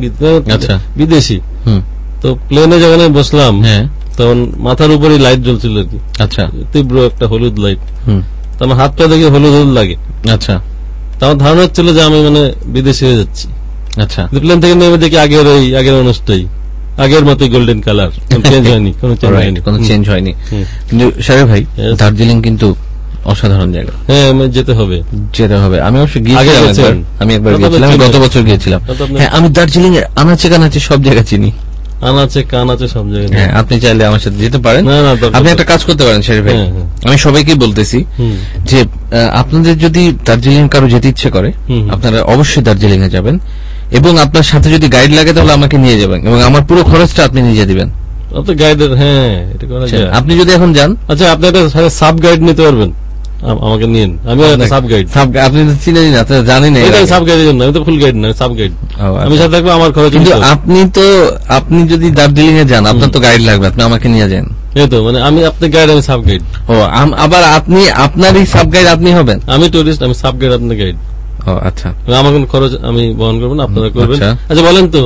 বিদেশি। তো প্লেনে যখন বসলাম, তখন মাথার উপরে লাইট জ্বলছিল আর কি, আচ্ছা, তীব্র একটা হলুদ লাইট। তো আমার হাতটা দেখে হলুদ হলুদ লাগে, আচ্ছা। তো আমার ধারণা হচ্ছিল যে আমি মানে বিদেশি হয়ে যাচ্ছি। আচ্ছা, প্লেন থেকে নেমে দেখি আগের ওই আগের মানুষটাই, আগের মতোই গোল্ডেন কালার, চেঞ্জ হয়নি, কোনো চেঞ্জ হয়নি, কোনো চেঞ্জ হয়নি। কিন্তু সারে ভাই, দার্জিলিং কিন্তু অসাধারণ জায়গা। হ্যাঁ, যেতে হবে, যেতে হবে। আমি অবশ্য গিয়েছিলাম, আমি একবার গিয়েছিলাম, গত বছর গিয়েছিলাম। হ্যাঁ, আমি দার্জিলিং এর আনাচে কানাচে সব জায়গা চিনি, আনাচে কানাচে সব জায়গায়। হ্যাঁ, আপনি চাইলে আমার সাথে যেতে পারেন। আপনি একটা কাজ করতে পারেন শরীফ ভাই, আমি সবাইকে বলতেছি যে আপনাদের যদি দার্জিলিং কারো যেতে ইচ্ছে করে, আপনারা অবশ্যই দার্জিলিং এ যাবেন, এবং আপনার সাথে যদি গাইড লাগে তাহলে আমাকে নিয়ে যাবেন, এবং আমার পুরো খরচটা আপনি নিজে দিবেন। গাইডের, হ্যাঁ, এটা করা যায়। আপনি যদি এখন যান, আচ্ছা, আপনি একটা সাব গাইড নিতে পারবেন, আমাকে নিন, আমি সাব গাইড। আপনি তো চিনেন না, জানি না, সাব গাইডের জন্য, আমি তো ফুল গাইড না, সাব গাইড। আমি সাথে থাকবো, আমার খরচ। কিন্তু আপনি তো, আপনি যদি দার্জিলিং এ যান, আপনার তো গাইড লাগবে, আপনি আমাকে নিয়ে যান। এই তো মানে আমি আপনি গাইড, আমি সাব গাইড। ও, আবার আপনি আপনারই সাব গাইড আপনি হবেন? আমি টুরিস্ট, আমি সাব গাইড, আপনি গাইড। ও আচ্ছা, আমার কোন খরচ আমি বহন করবো না, আপনারা করবেন। আচ্ছা, বলেন তো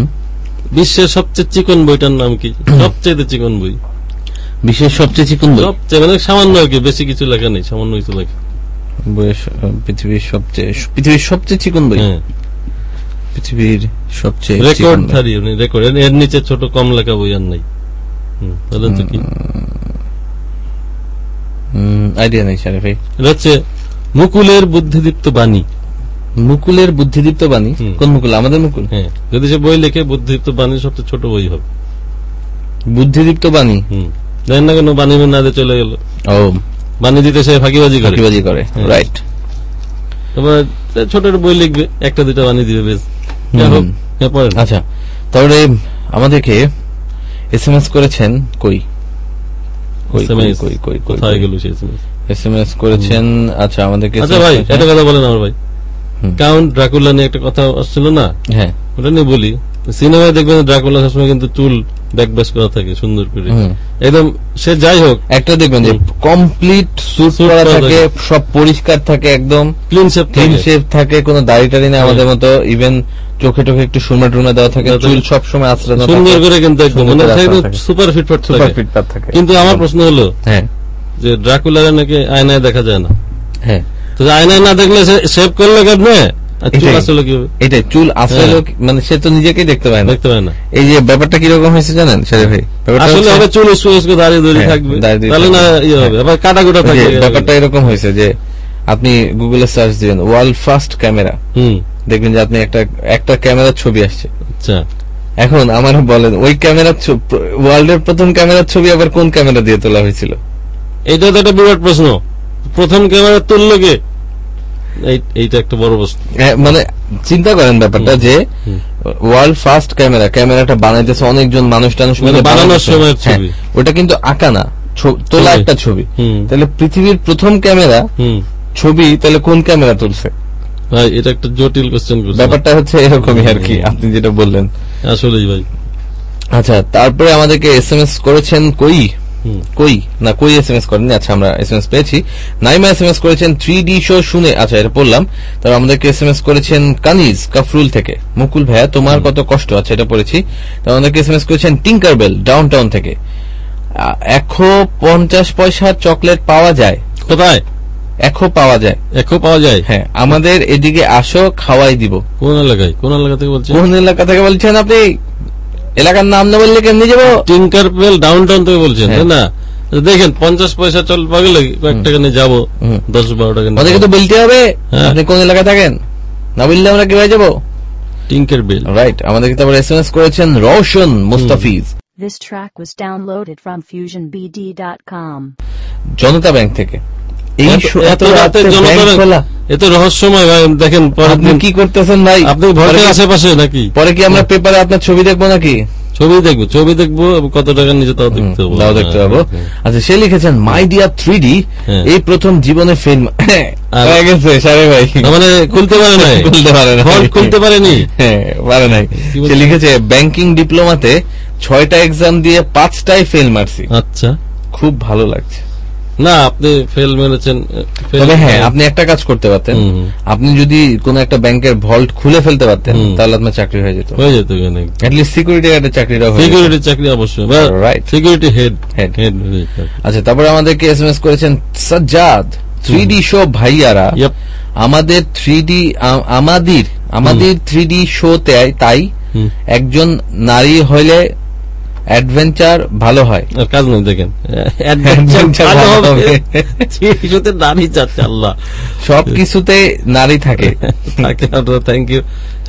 বিশ্বের সবচেয়ে চিকন বইটার নাম কি? সবচেয়ে চিকন বই, বিশ্বের সবচেয়ে চিকন বই, সবচেয়ে মানে সামান্য আর কি, বেশি কিছু লেখা নেই, সামান্য কিছু লেখা। পৃথিবীর সবচেয়ে পৃথিবীর সবচেয়ে চিকন বই, পৃথিবীর সবচেয়ে রেকর্ডধারী, রেকর্ড, এর নিচে ছোট কম লেখা বই আর নাই। বলেন তো কি? আইডিয়া নেই শারিফ ভাই। এটা হচ্ছে মুকুলের বুদ্ধিদীপ্ত বাণী। মুকুলের বুদ্ধিদীপ্ত বাণী? কোন মুকুল? আমাদের মুকুল? হ্যাঁ, যদি সে বই লেখে, বুদ্ধিদীপ্ত বাণী সবচেয়ে ছোট বই হবে। বুদ্ধিদীপ্ত বাণী দেখেন না কেন বাণী না দিয়ে চলে গেল। ও বাণী দিতে সে ফাঁকিবাজি করে ফাঁকিবাজি করে রাইট। তারপর ছোট বই লিখবে, একটা দুটা বাণী দিবে বেশ। আচ্ছা, তাহলে আমাদেরকে এস এম এস করেছেন কই কোথায় গেল সে এস এম এস করেছেন। আচ্ছা আমাদেরকে আচ্ছা ভাই একটা কথা বলেন আমার ভাই, কাউন্ট ড্রাকুলা নিয়ে একটা কথা আসছিল না? হ্যাঁ, ওটা নিয়ে বলি। সিনেমায় দেখবেন ড্রাকুলা সবসময় কিন্তু চুল ব্যাক ব্যাশ করা থাকে সুন্দর করে একদম। সে যাই হোক, একটা দেখবেন যে কমপ্লিট স্যুট পরা থাকে, সব পরিষ্কার থাকে, একদম ক্লিন শেভ ক্লিন শেভ থাকে, কোনো দাড়ি টাড়ি নেই আমাদের মতো। ইভেন চোখে টোখে একটু সুরমা টুরমা দেওয়া থাকে, চুল সবসময় আশ্রয় সুন্দর করে কিন্তু একদম সুপার ফিটফাট সুপার ফিটফাট থাকে। কিন্তু আমার প্রশ্ন হলো হ্যাঁ যে ড্রাকুলারে নাকি আয়নায় দেখা যায় না। হ্যাঁ, তো আয়নায় না দেখলে শেভ করলে কেমনে? এটাই চুল আসলে মানে সে তো নিজেকেই দেখতে পায় না, দেখতে পায় না। এই যে ব্যাপারটা কিরকম হয়েছে জানেন সেরে ভাই? আসলে হবে চুল দাঁড়িয়ে দাঁড়িয়ে থাকবে, তাহলে না ইয়ে হবে, আবার কাটা গোটা থাকবে। ব্যাপারটা এরকম হয়েছে যে আপনি গুগলে সার্চ দিবেন ওয়ার্ল্ড ফার্স্ট ক্যামেরা, দেখবেন যে আপনি একটা একটা ক্যামেরার ছবি আসছে। আচ্ছা, এখন আমার বলেন ওই ক্যামেরার ওয়ার্ল্ডের প্রথম ক্যামেরার ছবি আবার কোন ক্যামেরা দিয়ে তোলা হয়েছিল? এইটা তো একটা বিরাট প্রশ্ন। প্রথম ক্যামেরা তুললো কে? এইটা একটা বড় প্রশ্ন। মানে চিন্তা করেন ব্যাপারটা যে ওয়ার্ল্ড ফার্স্ট ক্যামেরা, ক্যামেরাটা বানাইতেছে অনেকজন মানুষ টানুষ বানানোর সময় ছবি, ওটা কিন্তু আঁকা না, তোলা একটা ছবি। তাহলে পৃথিবীর প্রথম ক্যামেরা ছবি তাহলে কোন ক্যামেরা তুলছে? ভাই এটা একটা জটিল কোশ্চেন। ব্যাপারটা হচ্ছে এরকমই আর কি, আপনি যেটা বললেন আসলেই ভাই। আচ্ছা, তারপরে আমাদেরকে এস এম এস করেছেন কই কই না কই এস এম এস করেননি। আচ্ছা, আমরা এস এম এস পেয়েছি। নাইমা এস এম এস করেছেন থ্রি ডি শো শুনে। আচ্ছা, এটা পড়লাম। তারপর আমাদেরকে এস এম এস করেছেন কানিজ কাফরুল থেকে, মুকুল ভাইয়া তোমার কত কষ্ট। আচ্ছা, এটা পড়েছি। তারপর আমাদেরকে এস এম এস করেছেন টিঙ্কারবেল ডাউন টাউন থেকে, একশো পঞ্চাশ পয়সার চকলেট পাওয়া যায় কোথায়? এখো পাওয়া যায়, এখো পাওয়া যায়। হ্যাঁ, আমাদের এদিকে আসো, খাওয়াই দিব। কোন এলাকায়? কোন এলাকা থেকে বলছেন? কোন এলাকা থেকে বলছেন আপনি? এলাকার নাম না বললে কেমনি যাবো? টিঙ্কারবেল ডাউন টাউন থেকে বলছেন তাই না? দেখেন পঞ্চাশ পয়সা চল পাগলে কয়েক টাকা নিয়ে যাবো, দশ বারো টাকা ওদেরকে তো বলতে হবে আপনি কোন এলাকা থাকেন, না বললে আমরা কিভাবে যাবো? Tinkerbell right. আমাদেরকে তারপর এস এম এস করেছেন Roshan Mustafiz. This track was downloaded from fusion b d dot com. Janata Bank থেকে। এত রাতে জনতা ব্যাংক, এত রহস্যময় ভাই। দেখেন পরে আপনি কি করতেছেন ভাই? আপনি ভোটের আশেপাশে নাকি? পরে কি আমরা পেপারে আপনার ছবি দেখবো নাকি? ছবি দেখবো, ছবি দেখবো, কত টাকার নিচে তাও দেখতে হবে, তাও দেখতে পাবো। আচ্ছা, সে লিখেছেন মাই ডিয়ার থ্রি ডি, এই প্রথম জীবনে ফিল্ম হয়ে গেছে সারে ভাই, মানে খুলতে পারে নাই, খুলতে পারে না, খুলতে পারেনি, হ্যাঁ পারে নাই। সে লিখেছে ব্যাংকিং ডিপ্লোমাতে ছয়টা এক্সাম দিয়ে পাঁচটায় ফেল মারছি। আচ্ছা, খুব ভালো লাগছে। না, আপনি ফেল মেরেছেন, তবে হ্যাঁ আপনি একটা কাজ করতে পারতেন, আপনি যদি কোন একটা ব্যাংকের ভল্ট খুলে ফেলতে পারতেন তাহলে আপনার চাকরি হয়ে যেত, হয়ে যেত অ্যাটলিস্ট সিকিউরিটি একটা চাকরিটা, সিকিউরিটি চাকরি অবশ্যই, right, security head head head. আচ্ছা, তারপরে আমাদেরকে এস এম এস করেছেন সাজ্জাদ, থ্রি ডি শো ভাইয়ারা, আমাদের থ্রি ডি আমাদের আমাদের থ্রি ডি শো তাই একজন নারী হইলে অ্যাডভেঞ্চার ভালো হয়। কাজ নয়, দেখেন নারী চাচ্ছে আল্লাহ, সবকিছুতে নারী থাকে। Thank you.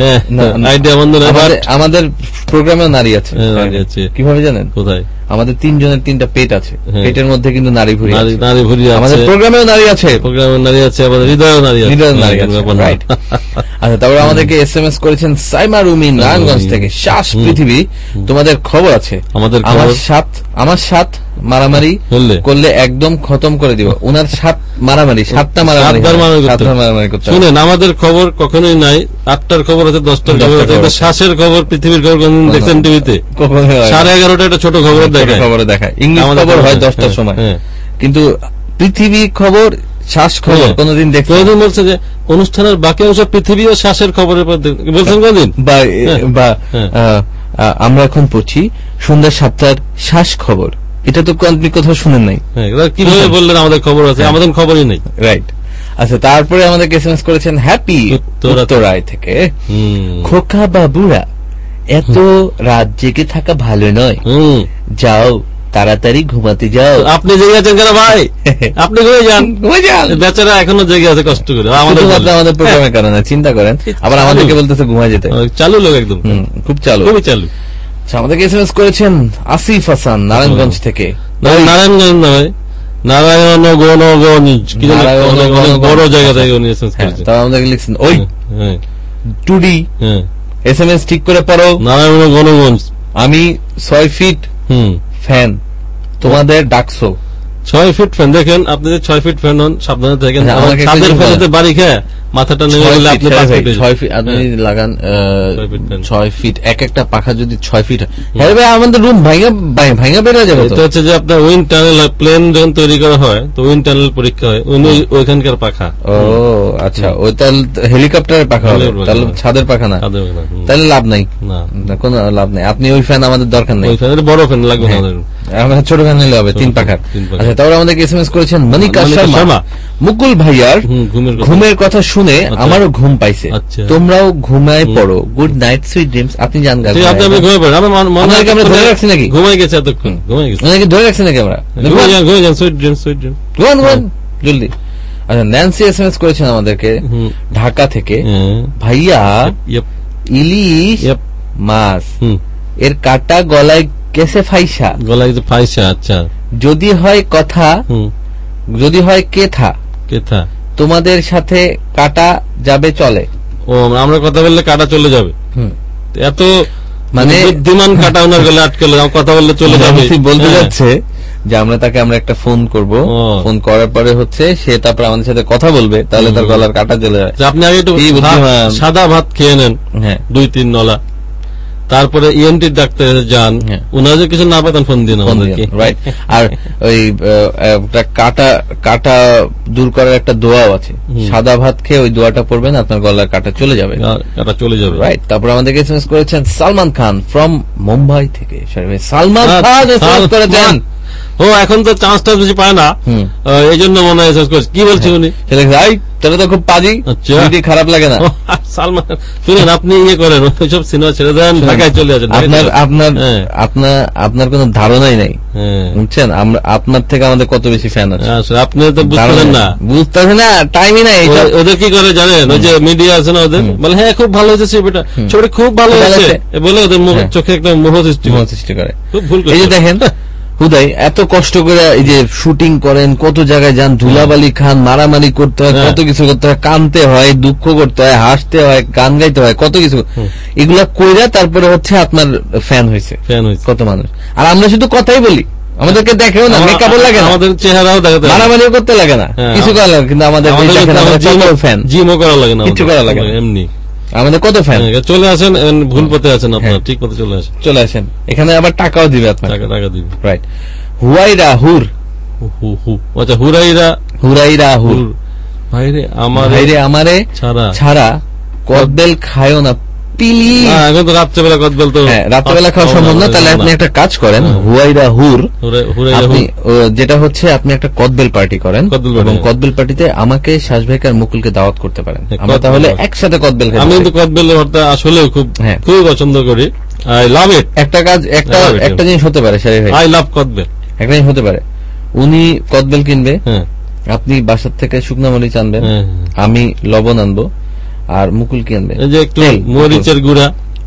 আমাদের প্রোগ্রামে নারী আছে, কিভাবে জানেন? কোথায়? আমাদের তিনজনের তিনটা পেট আছে, পেটের মধ্যে কিন্তু নারী ভুরি, নারী ভুরি আমাদের প্রোগ্রামেও নারী আছে, প্রোগ্রামে নারী আছে, আমাদের হৃদয়েও নারী আছে, হৃদয়েও নারী আছে, রাইট। আচ্ছা, তারপরে আমাদেরকে এস এম এস করেছেন সাইমা রুমি নারায়ণগঞ্জ থেকে, শ্বাস পৃথিবী তোমাদের খবর আছে, আমাদের আমার সাথ আমার সাথ মারামারি করলে একদম খতম করে দিব। ওনার সাত মারামারি, সাতটা মারামারি, সাতটা মারামারি করতে। শুনেন, আমাদের খবর কখনোই নাই, আটটার খবর আছে, দশটার খবর আছে, শ্বাসের খবর, পৃথিবীর খবর কোনদিন দেখছেন টিভিতে? সাড়ে এগারোটা একটা ছোট খবর দেখায়, খবরে দেখায়, ইংলিশ খবর হয় দশটার সময়, কিন্তু পৃথিবী খবর, শ্বাস খবর কোনদিন দেখছেন? কোনদিন বলছে যে অনুষ্ঠানের বাকি অংশ পৃথিবী ও শ্বাসের খবরের পর বলছেন কোনদিন? বা আমরা এখন পড়ছি সন্ধ্যা সাতটার শ্বাস খবর, এটা তো আপনি কোথাও শুনেন নাই, কিভাবে বললেন আমাদের খবর আছে? আমাদের খবরই নেই, রাইট। আচ্ছা, তারপরে আমাদেরকে এস এম এস করেছেন হ্যাপি উত্তরায় থেকে, খোকা বাবুরা এত রাত জেগে থাকা ভালো নয়, যাও তাড়াতাড়ি ঘুমাতে যাও। আপনি জেগে আছেন কেন ভাই? আপনি ঘুমিয়ে যান, ঘুমিয়ে যান, বেচারা এখনো জেগে আছে কষ্ট করে, আমাদের আমাদের প্রোগ্রামের কারণে। চিন্তা করেন, আবার আমাদেরকে বলতেছে ঘুমায় যেতে, চালু লোক একদম, খুব চালু, খুবই চালু। আচ্ছা, আমাদেরকে এসএমএস করেছেন আসিফ হাসান নারায়ণগঞ্জ থেকে। নারায়ণগঞ্জ নয়, নারায়ণগঞ্জ, কি বড় জায়গা থেকে উনি এসএমএস করেছেন। তাও আমাদেরকে লিখছেন ওই টুডি এসএমএস ঠিক করে পড়ো। নারায়ণগঞ্জ, আমি ছয় ফিট ফ্যান, তোমাদের ডাকছো ছয় ফিট ফ্যান। দেখেন আপনি যে ছয় ফিট ফ্যান হন, সাবধানে থাকেন। ছাদের ফ্যানেতে বাড়ি খেয়ে মাথাটা নেমে গেলে আপনি ছয় ফিট আপনি লাগান, ছয় ফিট এক একটা পাখা যদি ছয় ফিট হয়, হ্যাঁ ভাই আমাদের রুম ভাঙা ভাঙা বেড়ে যাবে। এটা হচ্ছে যে আপনার উইন্ড টানেল, প্লেন যখন তৈরি করা হয় তো উইন্ড টানেল পরীক্ষা হয়, ওইখানকার পাখা। ও আচ্ছা, ওই তাহলে হেলিকপ্টারের পাখা হবে, তাহলে ছাদের পাখা না, তাহলে লাভ নাই, কোন লাভ নাই। আপনি ওই ফ্যান আমাদের দরকার নেই, বড় ফ্যান লাগবে না, আমাদের ছোট ফ্যান নিলে হবে, তিন পাখার। আচ্ছা, তারপরে আমাদেরকে এসএমএস করেছেন মনিকা শর্মা। মুকুল ভাইয়ার ঘুমের কথা শুনে আমারও ঘুম পাইছে, তোমরাও ঘুমায় পড়ো, গুড নাইট সুইট ড্রিমস। আপনি জান গান আমরা ধরে রাখছি নাকি? ঘুমাই গেছে এতক্ষণ, ঘুমাই গেছে নাকি ধরে রাখছি নাকি আমরা? ঘুমাই যান, সুইট ড্রিমস, সুইট ড্রিমস, ঘুমান ঘুমান জলদি। আচ্ছা, ন্যান্সি এসএমএস করেছেন আমাদেরকে ঢাকা থেকে। ভাইয়া ইলিশ মাছ এর কাটা গলায় কেসে ফাইসা, গলায় ফাইসা। আচ্ছা, যদি হয় কথা, যদি হয় কেথা কেথা, তোমাদের সাথে কাটা যাবে চলে। ও আমরা কথা বললে কাটা চলে যাবে, এত মানে বুদ্ধিমান কাটা ওনার গলে আটকেলে কথা বললে চলে যাবে। বলতে যাচ্ছে যে আমরা তাকে আমরা একটা ফোন করব, ফোন করার পরে হচ্ছে সে তারপর আমাদের সাথে কথা বলবে, তাহলে তার গলার কাটা চলে যায়। আপনি আগে একটু সাদা ভাত খেয়ে নেন, হ্যাঁ দুই তিন নলা, তারপরে ইএনটি ডাক্তার যান, উনাদের কিছু না পাতেন ফোন দিন আমাদেরকে, রাইট। আর ওই কাটা কাটা দূর করার একটা দোয়াও আছে, সাদা ভাত খেয়ে ওই দোয়াটা পড়বেন, আপনার গলার কাটা চলে যাবে, কাটা চলে যাবে, রাইট। তারপর আমাদেরকে এসএমএস করেছেন সালমান খান ফ্রম মুম্বাই থেকে। সালমান খান এসএমএস করেছেন, ও এখন তো চান্সটা বেশি পায় না, এই জন্য মনে হয় কি বলছে উনি, তাহলে তো খুব পাজি, খারাপ লাগে না। সালমান শুনেন, আপনি ইয়ে করেন ওইসব সিনেমা ছেড়ে দেন, ঢাকায় চলে আসেন। আপনার আপনার আপনার আপনার কোন ধারণাই নাই, বুঝছেন আমরা আপনার থেকে আমাদের কত বেশি ফ্যান আছে। আপনি তো বুঝতেন না, বুঝতেছেন না, টাইমই নাই। ওদের কি করে জানেন, ওই যে মিডিয়া আছে না, ওদের বলে হ্যাঁ খুব ভালো হয়েছে ছবিটা, ছবিটা খুব ভালো হয়েছে বলে ওদের চোখে একটা মোহ সৃষ্টি মোহ সৃষ্টি করে। খুব ভুল। এই যে দেখেন হুদাই এত কষ্ট করে এই যে শুটিং করেন, কত জায়গায় যান, ধুলাবালি খান, মারামারি করতে হয়, কত কিছু করতে হয়, কানতে হয়, দুঃখ করতে হয়, হাসতে হয়, গান গাইতে হয়, কত কিছু, এগুলা কইরা তারপরে হচ্ছে আপনার ফ্যান হয়েছে, ফ্যান হয়েছে কত মানুষ। আর আমরা শুধু কথাই বলি, আমাদেরকে দেখেও না, মেকআপও লাগে না, আমাদের চেহারাও দেখাতে, মারামারিও করতে লাগে না, কিছু করা লাগে, কিন্তু আমাদের ফ্যান জিমও করা লাগে না, কিছু করা লাগে না, এমনি আমাদের কত ফ্যান। চলে আসেন, ভুল পথে আছেন আপনার, ঠিক পথে চলে আসেন, চলে আসেন। এখানে আবার টাকাও দিবে আপনার, টাকা টাকা দিবে, রাইট। হুয়াইরা হুর, আচ্ছা হুরাইরা হুরাইরা হুর, ভাইরে আমার ভাইরে আমারে ছাড়া ছাড়া কদবেল খায়ও না প্লিজ। এখন তো রাত্রেবেলা কদবেল তো হ্যাঁ রাত্রেবেলা খাওয়া সম্ভব না, তাহলে আপনি একটা কাজ করেন, হুয়াইরা হুর, আপনি যেটা হচ্ছে আপনি একটা কদবেল পার্টি করেন, এবং কদবেল পার্টিতে আমাকে শ্বাস ভাইকে আর মুকুলকে দাওয়াত করতে পারেন, আমরা তাহলে একসাথে কদবেল খাই। আমি কিন্তু কদবেলের ভর্তা আসলে খুব খুব পছন্দ করি, আই লাভ ইট। একটা কাজ একটা একটা জিনিস হতে পারে শাহী ভাই, আই লাভ কদবেল, একটা জিনিস হতে পারে, উনি কদবেল কিনবে, আপনি বাসার থেকে শুকনা মরিচ আনবেন, আমি লবণ আনবো, আর মুকুল কি আনবে, যে একটু মরিচের গুঁড়া,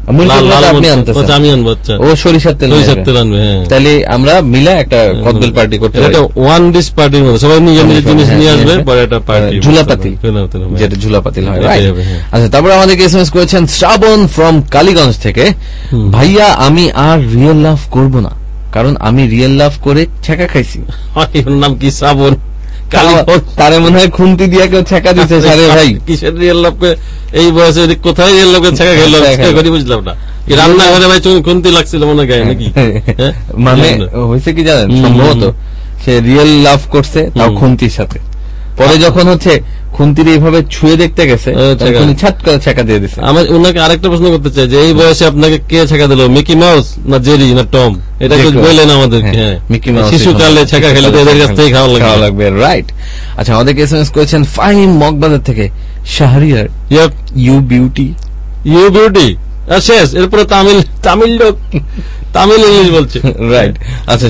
আমি আনবো, ও সরিষার তেল আনবে, তাহলে আমরা মিলা একটা কদবেল পার্টি করতে পারি, ওয়ান ডিশ পার্টির মধ্যে সবাই নিজের নিজের জিনিস নিয়ে আসবে, পরে একটা পার্টি ঝুলাপাতি, যেটা ঝুলাপাতিল হয়। আচ্ছা, তারপর আমাদেরকে এসএমএস করেছেন শ্রাবণ ফ্রম কালীগঞ্জ থেকে। ভাইয়া আমি আর রিয়েল লাভ করব না, কারণ আমি রিয়েল লাভ করে ছেঁকা খাইছি। নাম কি? শ্রাবণ। তারে মনে হয় খুন্তি দিয়ে কেউ ছেঁকা দিচ্ছে। সারে ভাই কিসের রিয়েল লাভ করে এই বয়সে কোথায় রিয়েল লাভ করে ছেঁকা খেলো বুঝলাম না। রান্নাঘরে ভাই খুন্তি লাগছিল মনে গায়ে নাকি? মানে হয়েছে কি জানেন, সম্ভবত সে রিয়েল লাভ করছে তাও খুন্তির সাথে, পরে যখন হচ্ছে খুন্তির এইভাবে ছুঁয়ে দেখতে গেছে, ছাট করে ছেঁকা দিয়ে দিচ্ছে। আমার ওনাকে আরেকটা প্রশ্ন করতে চাই যে এই বয়সে আপনাকে কে ছেঁকা দিল, মিকি মাউস না জেরি না টম? এটা একটু বললেন আমাদেরকে। মিকি মাউস শিশুকালে ছেঁকা খেলে এদের কাছ থেকে খাওয়া লাগবে, রাইট। আচ্ছা, আমাদেরকে এসএমএস করেছেন ফাহিম মগবাজার থেকে। Shahriar you beauty, you beauty শেষ, এরপরে তামিল তামিল লোক তামিল ইংলিশ বলছে, রাইট। আচ্ছা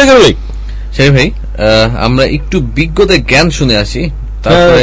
সেই ভাই আমরা একটু বিজ্ঞদের জ্ঞান শুনে আসি, তারপরে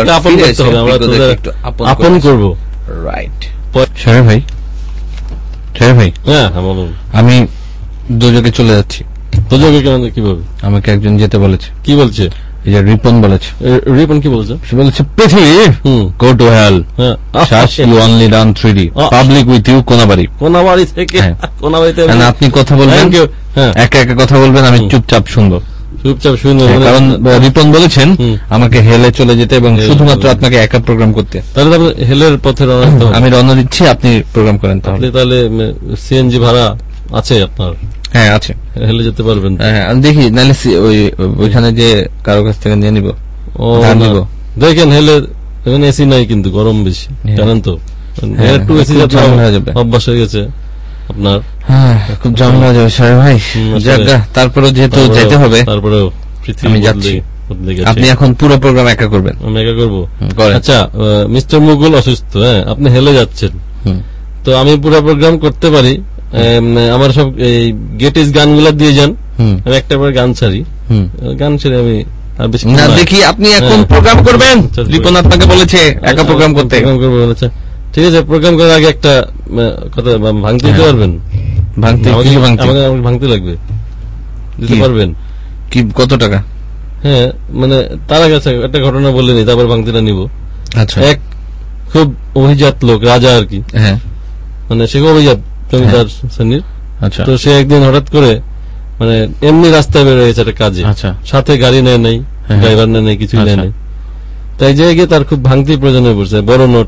আপন করবো, রাইট। সাহেব ভাই ভাই, হ্যাঁ হ্যাঁ বলুন। আমি দুজকে চলে যাচ্ছি। দুজকে কেন, কিভাবে? আমাকে একজন যেতে বলেছে। কি বলছে? এই যে রিপন বলেছে। রিপন কি বলছে? সে বলেছে পৃথিবী গো টু হেল, শাস you only done three D, public with you Konabari. Konabari থেকে কোনাবাড়িতে আপনি কথা বলবেন, একা একা কথা বলবেন, আমি চুপচাপ শুনবো। চুপচাপ শুনবো, কারণ রিপন বলেছেন আমাকে হেলে চলে যেতে এবং শুধুমাত্র আপনাকে একা প্রোগ্রাম করতে। তাহলে হেলের পথে রওনা দিতে হবে। আমি রওনা দিচ্ছি, আপনি প্রোগ্রাম করেন। তাহলে তাহলে সিএনজি ভাড়া আছে আপনার? হ্যাঁ আছে, হেলে যেতে পারবেন। হ্যাঁ দেখি, নাহলে ওইখানে যে কারো কাছ থেকে নিয়ে নিব। ও দেখেন, হেলে এখানে এসি নাই কিন্তু গরম বেশি, জানেন তো। একটু এসি অভ্যাস হয়ে গেছে আপনার, খুব ঝামেলা হয়ে যাবে সাহেব ভাই। তারপরে যেহেতু যেতে হবে, তারপরেও আমি যাচ্ছি। আপনি এখন পুরো প্রোগ্রাম একা করবেন? আমি একা করবো। আচ্ছা, মিস্টার মুগুল অসুস্থ, হ্যাঁ আপনি হেলে যাচ্ছেন, তো আমি পুরো প্রোগ্রাম করতে পারি। আমার সব এই গেটিস গানগুলা দিয়ে যান, আমি একটা পরে গান ছাড়ি, গান ছেড়ে আমি আর বেশি না দেখি। আপনি এখন প্রোগ্রাম করবেন, রিপন আপনাকে বলেছে একা প্রোগ্রাম করতে। প্রোগ্রাম করবো বলেছে, ঠিক আছে। প্রোগ্রাম করার আগে একটা কথা ভাঙতে দিতে পারবেন? ভাঙতে আমাকে ভাঙতে লাগবে, দিতে পারবেন কি? কত টাকা? হ্যাঁ মানে তার আগে একটা ঘটনা বলে নি, তারপর ভাঙতেটা নিব। আচ্ছা। এক খুব অভিজাত লোক, রাজা আর কি, হ্যাঁ মানে সে অভিজাত জমিদার শ্রেণীর। আচ্ছা। তো সে একদিন হঠাৎ করে মানে এমনি রাস্তায় বেরোয় গেছে একটা কাজে। আচ্ছা। সাথে গাড়ি নেয় নাই, ড্রাইভার নেয় নাই, কিছুই নেয় নাই। তাই যে গিয়ে তার খুব ভাঙতি প্রয়োজন হয়ে পড়ছে, বড় নোট।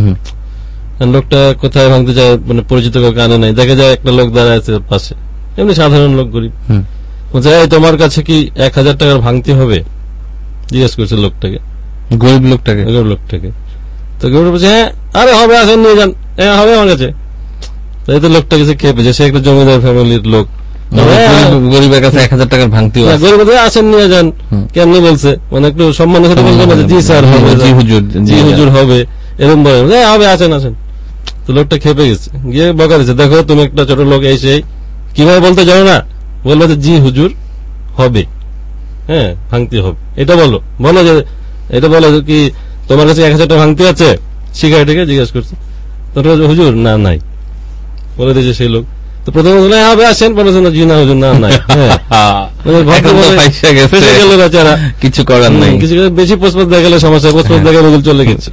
লোকটা কোথায় ভাঙতে যায়, মানে পরিচিত কাউকে আনে নাই। দেখা যায় একটা লোক দাঁড়ায় আছে পাশে, এমনি সাধারণ লোক, গরিব। বলছে তোমার কাছে কি এক হাজার টাকার ভাঙতি হবে? জিজ্ঞেস করছে লোকটাকে, গরিব লোকটাকে। গরিব লোকটাকে তো গরিব বলছে হ্যাঁ, আরে হবে, আসেন নিয়ে যান, হ্যাঁ হবে আমার কাছে। তাই তো লোকটা কাছে খেয়ে পেয়েছে, সে একটা জমিদার ফ্যামিলির লোক, গরিবের কাছে এক হাজার টাকার ভাঙতি। গরিব আসেন নিয়ে যান, কেমনি বলছে, মানে একটু সম্মানের সাথে বলবে না, জি স্যার হবে, জি হুজুর, জি হুজুর হবে, এরকম বলে হবে, আসেন আসেন। তো লোকটা খেপে গেছে, গিয়ে বকা দিচ্ছে, দেখো তুমি একটা ছোট লোক এসে কিভাবে বলতে জানো না, বলবো যে জি হুজুর হবে, হ্যাঁ ভাঙতি হবে, এটা বলো, বলো যে এটা বলো কি তোমার কাছে এক হাজার টাকা ভাঙতি আছে? শিকারিটাকে জিজ্ঞেস করছে, তোর হুজুর না নাই বলে দিয়েছে সেই লোক। তো প্রথমে হবে আসেন, বলেছে না জি না হুজুর না নাই। গেল বেচারা, কিছু করার নাই, কিছু বেশি পোস্টপোজ দেখা গেলে সমস্যা, পোস্টপোজ দেখা হুজুর চলে গেছে।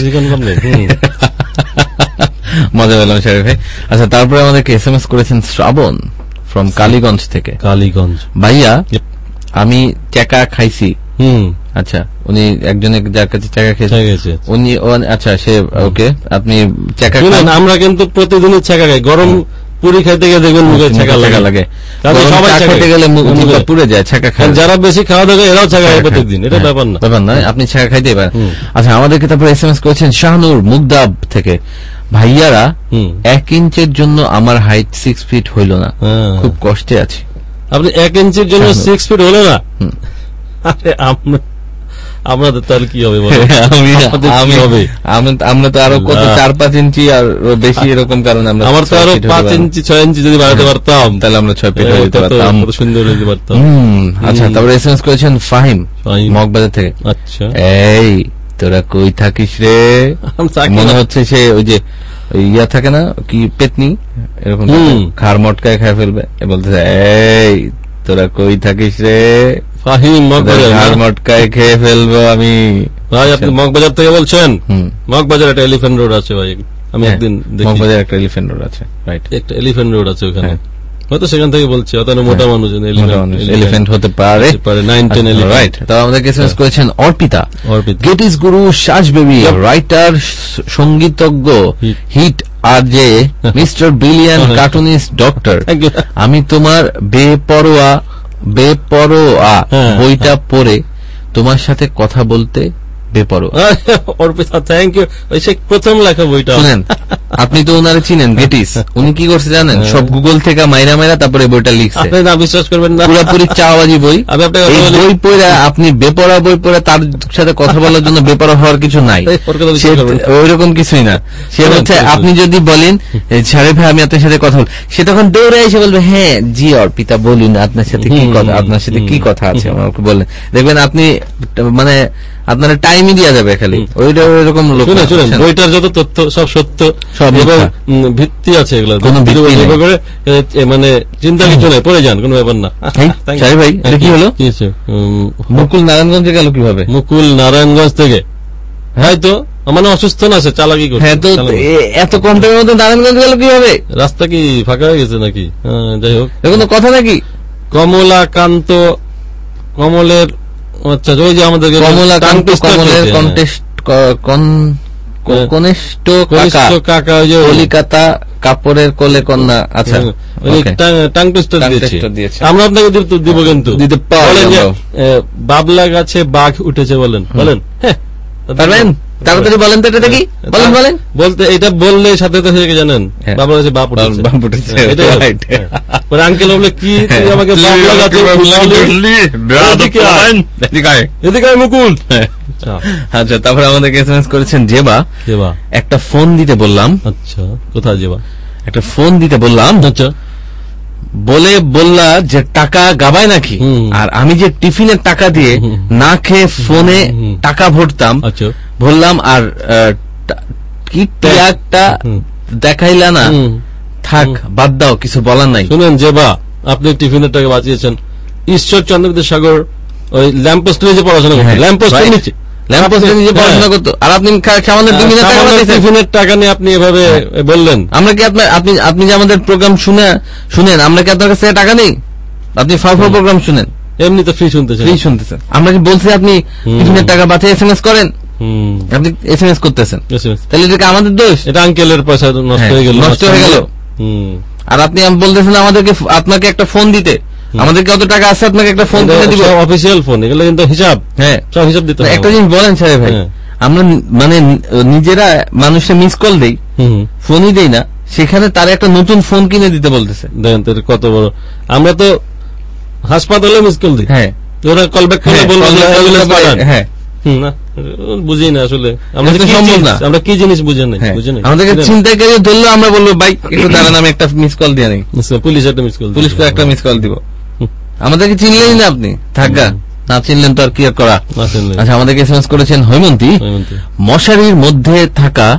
মজা পেলাম সাহেব ভাই। আচ্ছা, তারপরে আমাদেরকে এস এম এস করেছেন শ্রাবণ ফ্রম কালীগঞ্জ থেকে। কালীগঞ্জ, ভাইয়া আমি চাকা খাইছি। হুম আচ্ছা, উনি একজনের যার কাছে চাকা খেয়েছে উনি, আচ্ছা সে ওকে। আপনি চাকা খান? আমরা কিন্তু প্রতিদিনই চাকা খাই, গরম পুরি খাইতে গিয়ে দেখবেন মুখে ছাকা লাগে, সবাই খেতে গেলে মুখটা পুড়ে যায় ছাকা খায়। যারা বেশি খাওয়া দাওয়া এরাও ছাকা খায় প্রত্যেকদিন, এটা ব্যাপার না, ব্যাপার না, আপনি ছাকা খাইতেই পারেন। আচ্ছা, আমাদেরকে তারপরে এস এম এস করেছেন শাহনুর মুগদাব থেকে। ভাইয়ারা এক ইঞ্চের জন্য আমার হাইট সিক্স ফিট হইল না, খুব কষ্টে আছি। আপনি এক ইঞ্চের জন্য সিক্স ফিট হলো না? আরে আমাদের তাহলে কি হবে? আমরা তো আরো কত চার পাঁচ ইঞ্চি আর বেশি এরকম, কারণ আমরা আমার তো আরো পাঁচ ইঞ্চি ছয় ইঞ্চি যদি বাড়াতে পারতাম তাহলে আমরা ছয় ফিট হইতে পারতাম, সুন্দর হইতে পারতাম। আচ্ছা, তারপরে এস এম এস করেছেন ফাহিম মগবাজার থেকে। আচ্ছা, এই তোরা কই থাকিস রে? মনে হচ্ছে সে ওই যে ইয়া থাকে না কি পেতনি, এরকম খার মটকায় খায় ফেলবে, বলতেছে এই তোরা কই থাকিস রে? ফাহিম মগবাজার মটকায় খেয়ে ফেলবো আমি। ভাই আপনি মগবাজার থেকে বলছেন? মগবাজার একটা এলিফ্যান্ট রোড আছে ভাই, আমি একদিন দেখি। মগবাজার একটা এলিফ্যান্ট রোড আছে, রাইট, একটা এলিফ্যান্ট রোড আছে ওখানে, হয়তো সেখান থেকে বলছি। অতটা মোটা মানুষ এলিফ্যান্ট হতে পারে, নাইন টেন এলিফ্যান্ট, রাইট। তো আমাদের এসএমএস করেছেন অর্পিতা। গেটিস গুরু শাস বেবি, রাইটার, সঙ্গীতজ্ঞ, হিট আর যে মিস্টার ব্রিলিয়ান্ট, কার্টুনিস্ট, ডক্টর। আমি তোমার বেপরোয়া বেপরোয়া বইটা পড়ে তোমার সাথে কথা বলতে বেপরোয়া। Arpita thank you. ওই সে প্রথম লেখা বইটা শুনেন, আপনি তো ওনারে চিনেন, গেটিস। উনি কি করছে জানেন? সব গুগল থেকে মাইরা মাইরা তারপরে বইটা লিখছে। আপনি না বিশ্বাস করবেন না, পুরোপুরি চাওয়াবাজি বই। আমি আপনাকে বই পড়ে আপনি বেপরোয়া বই পড়ে তার সাথে কথা বলার জন্য বেপরোয়া হওয়ার কিছু নাই, ওইরকম কিছুই না। সে হচ্ছে আপনি যদি বলেন সারে ভাই আমি আপনার সাথে কথা বল, সে তখন দৌড়ে এসে বলবে হ্যাঁ জি অর্পিতা বলুন আপনার সাথে কি কথা, আপনার সাথে কি কথা আছে আমাকে বললেন। দেখবেন আপনি মানে আপনারা টাইমই দেওয়া যাবে খালি, ওইটা ওইরকম লোক। বইটার যত তথ্য সব সত্য, সব এবং ভিত্তি আছে এগুলো, মানে চিন্তা কিছু নেই, পড়ে যান, কোনো ব্যাপার না। ভাই এটা কি হলো? মুকুল নারায়ণগঞ্জে গেল কিভাবে? মুকুল নারায়ণগঞ্জ থেকে হয়তো মানে অসুস্থ না, সে চালাকি করছে। হ্যাঁ, তো এত কম টাইমের মধ্যে নারায়ণগঞ্জ গেল কিভাবে? রাস্তা কি ফাঁকা হয়ে গেছে নাকি? যাই হোক, এখন তো কথা নাকি। কমলাকান্ত কমলের, আচ্ছা ওই যে আমাদের কমলাকান্ত কমলের কন্টেস্ট কনিষ্ঠ কাকা, ওই যে কলিকাতা কাপড়ের কোলে কন্যা। আচ্ছা, টাং টেস্টার দিয়েছে, আমরা আপনাকে দিব কিন্তু দিতে পারবেন। বাবলা গাছে বাঘ উঠেছে বলেন, বলেন পারবেন? তাড়াতাড়ি বলেন তো এটা কি বলেন, বলেন। বলতে এটা বললে সাথে সাথে জানেন বাবলা গাছে বাপ উঠেছে, বাপ উঠেছে। পরে আঙ্কেল বলে কি তুই আমাকে বাবলা গাছে এদিকে মুকুল। আচ্ছা, তারপরে আমাদেরকে এসএমএস করেছেন জেবা। জেবা একটা ফোন দিতে বললাম। আচ্ছা, কোথায় জেবা? একটা ফোন দিতে বললাম। আচ্ছা, বলে বললা যে টাকা গাবায় নাকি, আর আমি যে টিফিনের টাকা দিয়ে না খেয়ে ফোনে টাকা ভরতাম। আচ্ছা, বললাম আর কি ট্যাগটা দেখাইলা না, থাক বাদ দাও, কিছু বলার নাই। শুনেন জেবা, আপনি টিফিনের টাকা বাঁচিয়েছেন ঈশ্বর চন্দ্র বিদ্যাসাগর ওই ল্যাম্পপোস্ট নিয়ে পড়াশোনা করতেন, ল্যাম্পপোস্টের নিচে ল্যাম্পপোস্টের নিচে পড়াশোনা করতো, আর আপনি সামান্য টিফিনের টাকা নিয়ে আপনি এভাবে বললেন। আমরা কি আপনার আপনি আপনি যে আমাদের প্রোগ্রাম শুনে শুনেন, আমরা কি আপনার কাছে টাকা নেই? আপনি ফাও ফাও প্রোগ্রাম শুনেন, এমনি তো ফ্রি শুনতেছেন, ফ্রি শুনতেছেন। আমরা কি বলছি আপনি টিফিনের টাকা বাঁচিয়ে এসএমএস করেন? আপনি এসএমএস করতেছেন, তাহলে এটা আমাদের দোষ? এটা আঙ্কেলের পয়সা নষ্ট হয়ে গেল, নষ্ট হয়ে গেল। আর আপনি বলতেছেন আমাদেরকে, আপনাকে একটা ফোন দিতে, আমাদেরকে কত টাকা আছে আপনাকে একটা ফোন দিতে দিব, অফিসিয়াল ফোন, এগুলো কিন্তু হিসাব। হ্যাঁ, সব হিসাব দিতে হবে। একটা জিনিস বলেন সাহেব ভাই, আমরা মানে নিজেরা মানুষের মিস কল দেই, ফোনই দেই না, সেখানে তার একটা নতুন ফোন কিনে দিতে বলতেছে। দেখেন তো কত বড়। আমরা তো হাসপাতালে মিস কল দিই, হ্যাঁ, ওরা কল ব্যাক করে বলবে। হ্যাঁ, না বুঝি না আসলে আমরা সম্ভব না, আমরা কি জিনিস বুঝে নাই, বুঝে নাই। আমাদেরকে চিন্তাকারী ধরলো, আমরা বলবো ভাই একটু দাঁড়ান, আমি একটা মিস কল দিয়ে নেই, পুলিশ একটা মিস কল, পুলিশকে একটা মিস কল দিব। আমাদেরকে চিনলেই না আপনি, থাকা না চিনলেন তো আর কি করা। আচ্ছা, আমাদেরকে এসএমএস করেছেন হৈমন্তী। মশারির মধ্যে থাকা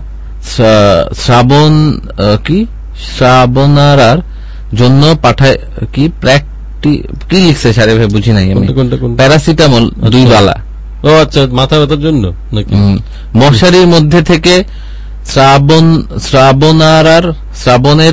শ্রাবণ কি শ্রাবণারার জন্য পাঠায় কি প্র্যাকটি কি লিখছে সারে ভাই বুঝি নাই আমি। প্যারাসিটামল দুই বালা। ও আচ্ছা, মাথা ব্যথার জন্য নাকি? মশারির মধ্যে থেকে শ্রাবণ শ্রাবণারার শ্রাবণের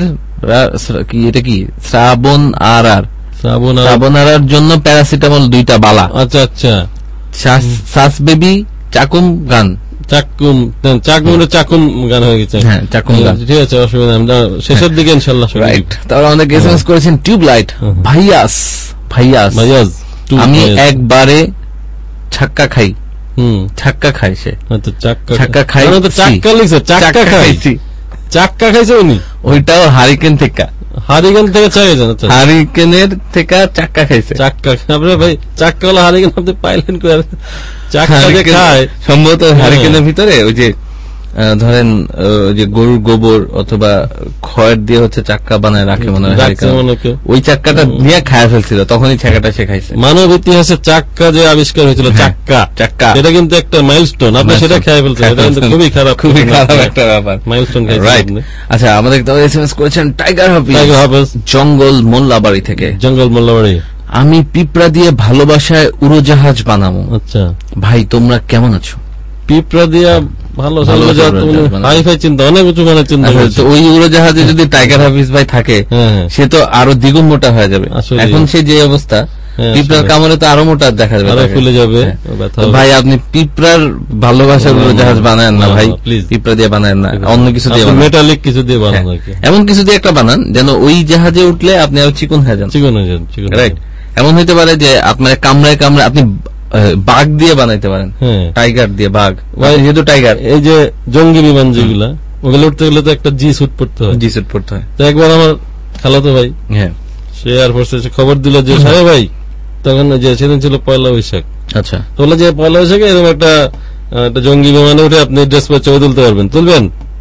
কি এটা কি শ্রাবণ আর আর শ্রাবণারার জন্য প্যারাসিটামল দুইটা বালা। আচ্ছা আচ্ছা, শ্বাস বেবি চাকুম গান, চাকুম চাকুম চাকুম গান হয়ে গেছে। হ্যাঁ, চাকুম গান, ঠিক আছে, অসুবিধা আমরা শেষের দিকে ইনশাআল্লাহ। রাইট, তাহলে আমাদের এসএমএস করেছেন টিউবলাইট। ভাইয়াস ভাইয়াস ভাইয়াস আমি একবারে ছাক্কা খাই। হুম, ছাক্কা খাই সে, ছাক্কা খাই, চাক্কা লিখছে, চাক্কা খাইছি, চাক্কা খাইছে উনি, ওইটাও হারিকেন থেকে, হারিকেন থেকে চাইছেন, হারিকেনের থেকে চাক্কা খাইছে, চাক্কা। আপনার ভাই চাক্কা হলো হারিকেন, আপনি পাইলেন করে চাক্কা খায় সম্ভবত হারিকেনের ভিতরে ওই যে ধরেন যে গরুর গোবর অথবা খড় দিয়ে হচ্ছে চাক্কা বানায় রাখে মনে হয়, ওই চাক্কাটা নিয়ে খায় ফেলছিল, তখনই চাক্কাটা সে খাইছে। মানব ইতিহাসে চাক্কা যে আবিষ্কার হয়েছিল, চাক্কা চাক্কা এটা কিন্তু একটা মাইলস্টোন, আপনি সেটা খেয়ে ফেলছেন, এটা কিন্তু খুবই খারাপ, খুবই খারাপ একটা ব্যাপার, মাইলস্টোন খাইছেন। রাইট, আচ্ছা, আমাদের তো এসএমএস করেছেন টাইগার হাফিজ, টাইগার হাফিজ জঙ্গল মোল্লাবাড়ি থেকে। জঙ্গল মোল্লাবাড়ি, আমি পিঁপড়া দিয়ে ভালোবাসায় উড়োজাহাজ বানাবো। আচ্ছা ভাই, তোমরা কেমন আছো? পিঁপড়া দিয়া ভালো হাই ফাই চিন্তা, অনেক উঁচু মানে চিন্তা। ওই উড়োজাহাজে যদি টাইগার হাফিজ ভাই থাকে, সে তো আরো দ্বিগুণ মোটা হয়ে যাবে। এখন সে যে অবস্থা, পিঁপড়ার কামড়ে তো আরো মোটা দেখা যাবে, ফুলে যাবে। ভাই আপনি পিঁপড়ার ভালোবাসার উড়োজাহাজ বানান না ভাই, পিঁপড়া দিয়ে বানান না, অন্য কিছু দিয়ে, মেটালিক কিছু দিয়ে বানান, এমন কিছু দিয়ে একটা বানান যেন ওই জাহাজে উঠলে আপনি আরো চিকন হয়ে যান, চিকন হয়ে যান। রাইট, এমন হইতে পারে যে আপনার কামড়ায় কামড়ায় আপনি বাঘ দিয়ে বানাইতে পারেন, টাইগার দিয়ে বাঘ, যেহেতু টাইগার। এই যে জঙ্গি বিমান যেগুলা, ওগুলো উঠতে গেলে তো একটা জি স্যুট পড়তে হয়, জি স্যুট পড়তে হয়। তো একবার আমার খালাতো ভাই, হ্যাঁ, সে এয়ারফোর্সে খবর দিল যে সাহেব ভাই, তখন যে সেদিন ছিল পয়লা বৈশাখ। আচ্ছা, বললো যে পয়লা বৈশাখে এরকম একটা জঙ্গি বিমানে উঠে আপনি ড্রেস পরে ছবি তুলতে পারবেন, তুলবেন,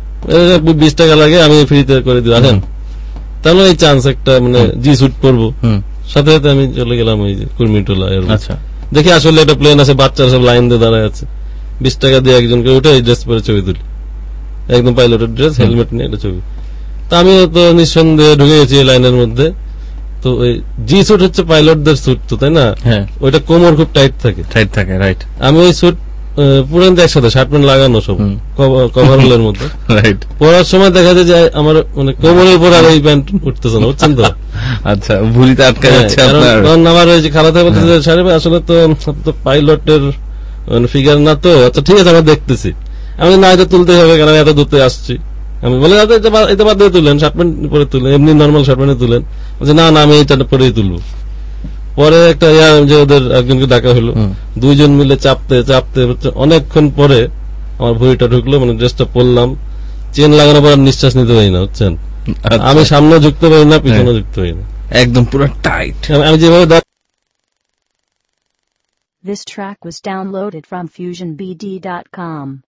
বিশ টাকা লাগে, আমি ফ্রিতে করে দিব, আসেন। তাহলে এই চান্স একটা মানে জি স্যুট পরবো, সাথে সাথে আমি চলে গেলাম ওই কুর্মিটোলা। আচ্ছা, দেখি আসলে একটা প্লেন আছে, বাচ্চারা সব লাইন দিয়ে দাঁড়ায় আছে, বিশ টাকা দিয়ে একজনকে উঠে এই ড্রেস পরে ছবি তুলি, একদম পাইলটের ড্রেস, হেলমেট নিয়ে একটা ছবি। তা আমিও তো নিঃসন্দেহে ঢুকে গেছি এই লাইনের মধ্যে। তো ওই জি স্যুট হচ্ছে পাইলটদের স্যুট, তো তাই না? হ্যাঁ, ওইটা কোমর খুব টাইট থাকে, টাইট থাকে, রাইট। আমি ওই স্যুট পুরান একসাথে শার্ট প্যান্ট লাগানো সব কভারলের মধ্যে, রাইট। পরার সময় দেখা যায় যে আমার মানে কোমরের উপর আর এই প্যান্ট উঠতেছে না, বুঝছেন তো? আচ্ছা, ভুলিতে আটকে যাচ্ছে আপনার। কারণ আমার ওই যে খালাতে বলতেছে সাহেব আসলে তো তো পাইলটের মানে ফিগার না, তো আচ্ছা ঠিক আছে আমরা দেখতেছি। আমি না, এটা তুলতে হবে কেন, এত দূরতে আসছি। আমি বলে এটা বাদ দিয়ে তুলেন, শার্ট প্যান্ট পরে তুলেন, এমনি নর্মাল শার্ট প্যান্টে তুলেন। বলছে না না, আমি এইটা পরেই তুলবো। পরে একটা যে ওদের একজনকে ডাকা হলো, দুইজন মিলে চাপতে চাপতে অনেকক্ষণ পরে আমার ভুঁড়িটা ঢুকলো, মানে ড্রেসটা পরলাম, চেন লাগানোর পর নিঃশ্বাস নিতে পারি না, বুঝছেন? আমি সামনে ঝুঁকতে পারি না, পিছনে ঝুঁকতে পারি না, একদম পুরো টাইট। আমি যেভাবে This track was downloaded from fusion b d dot com.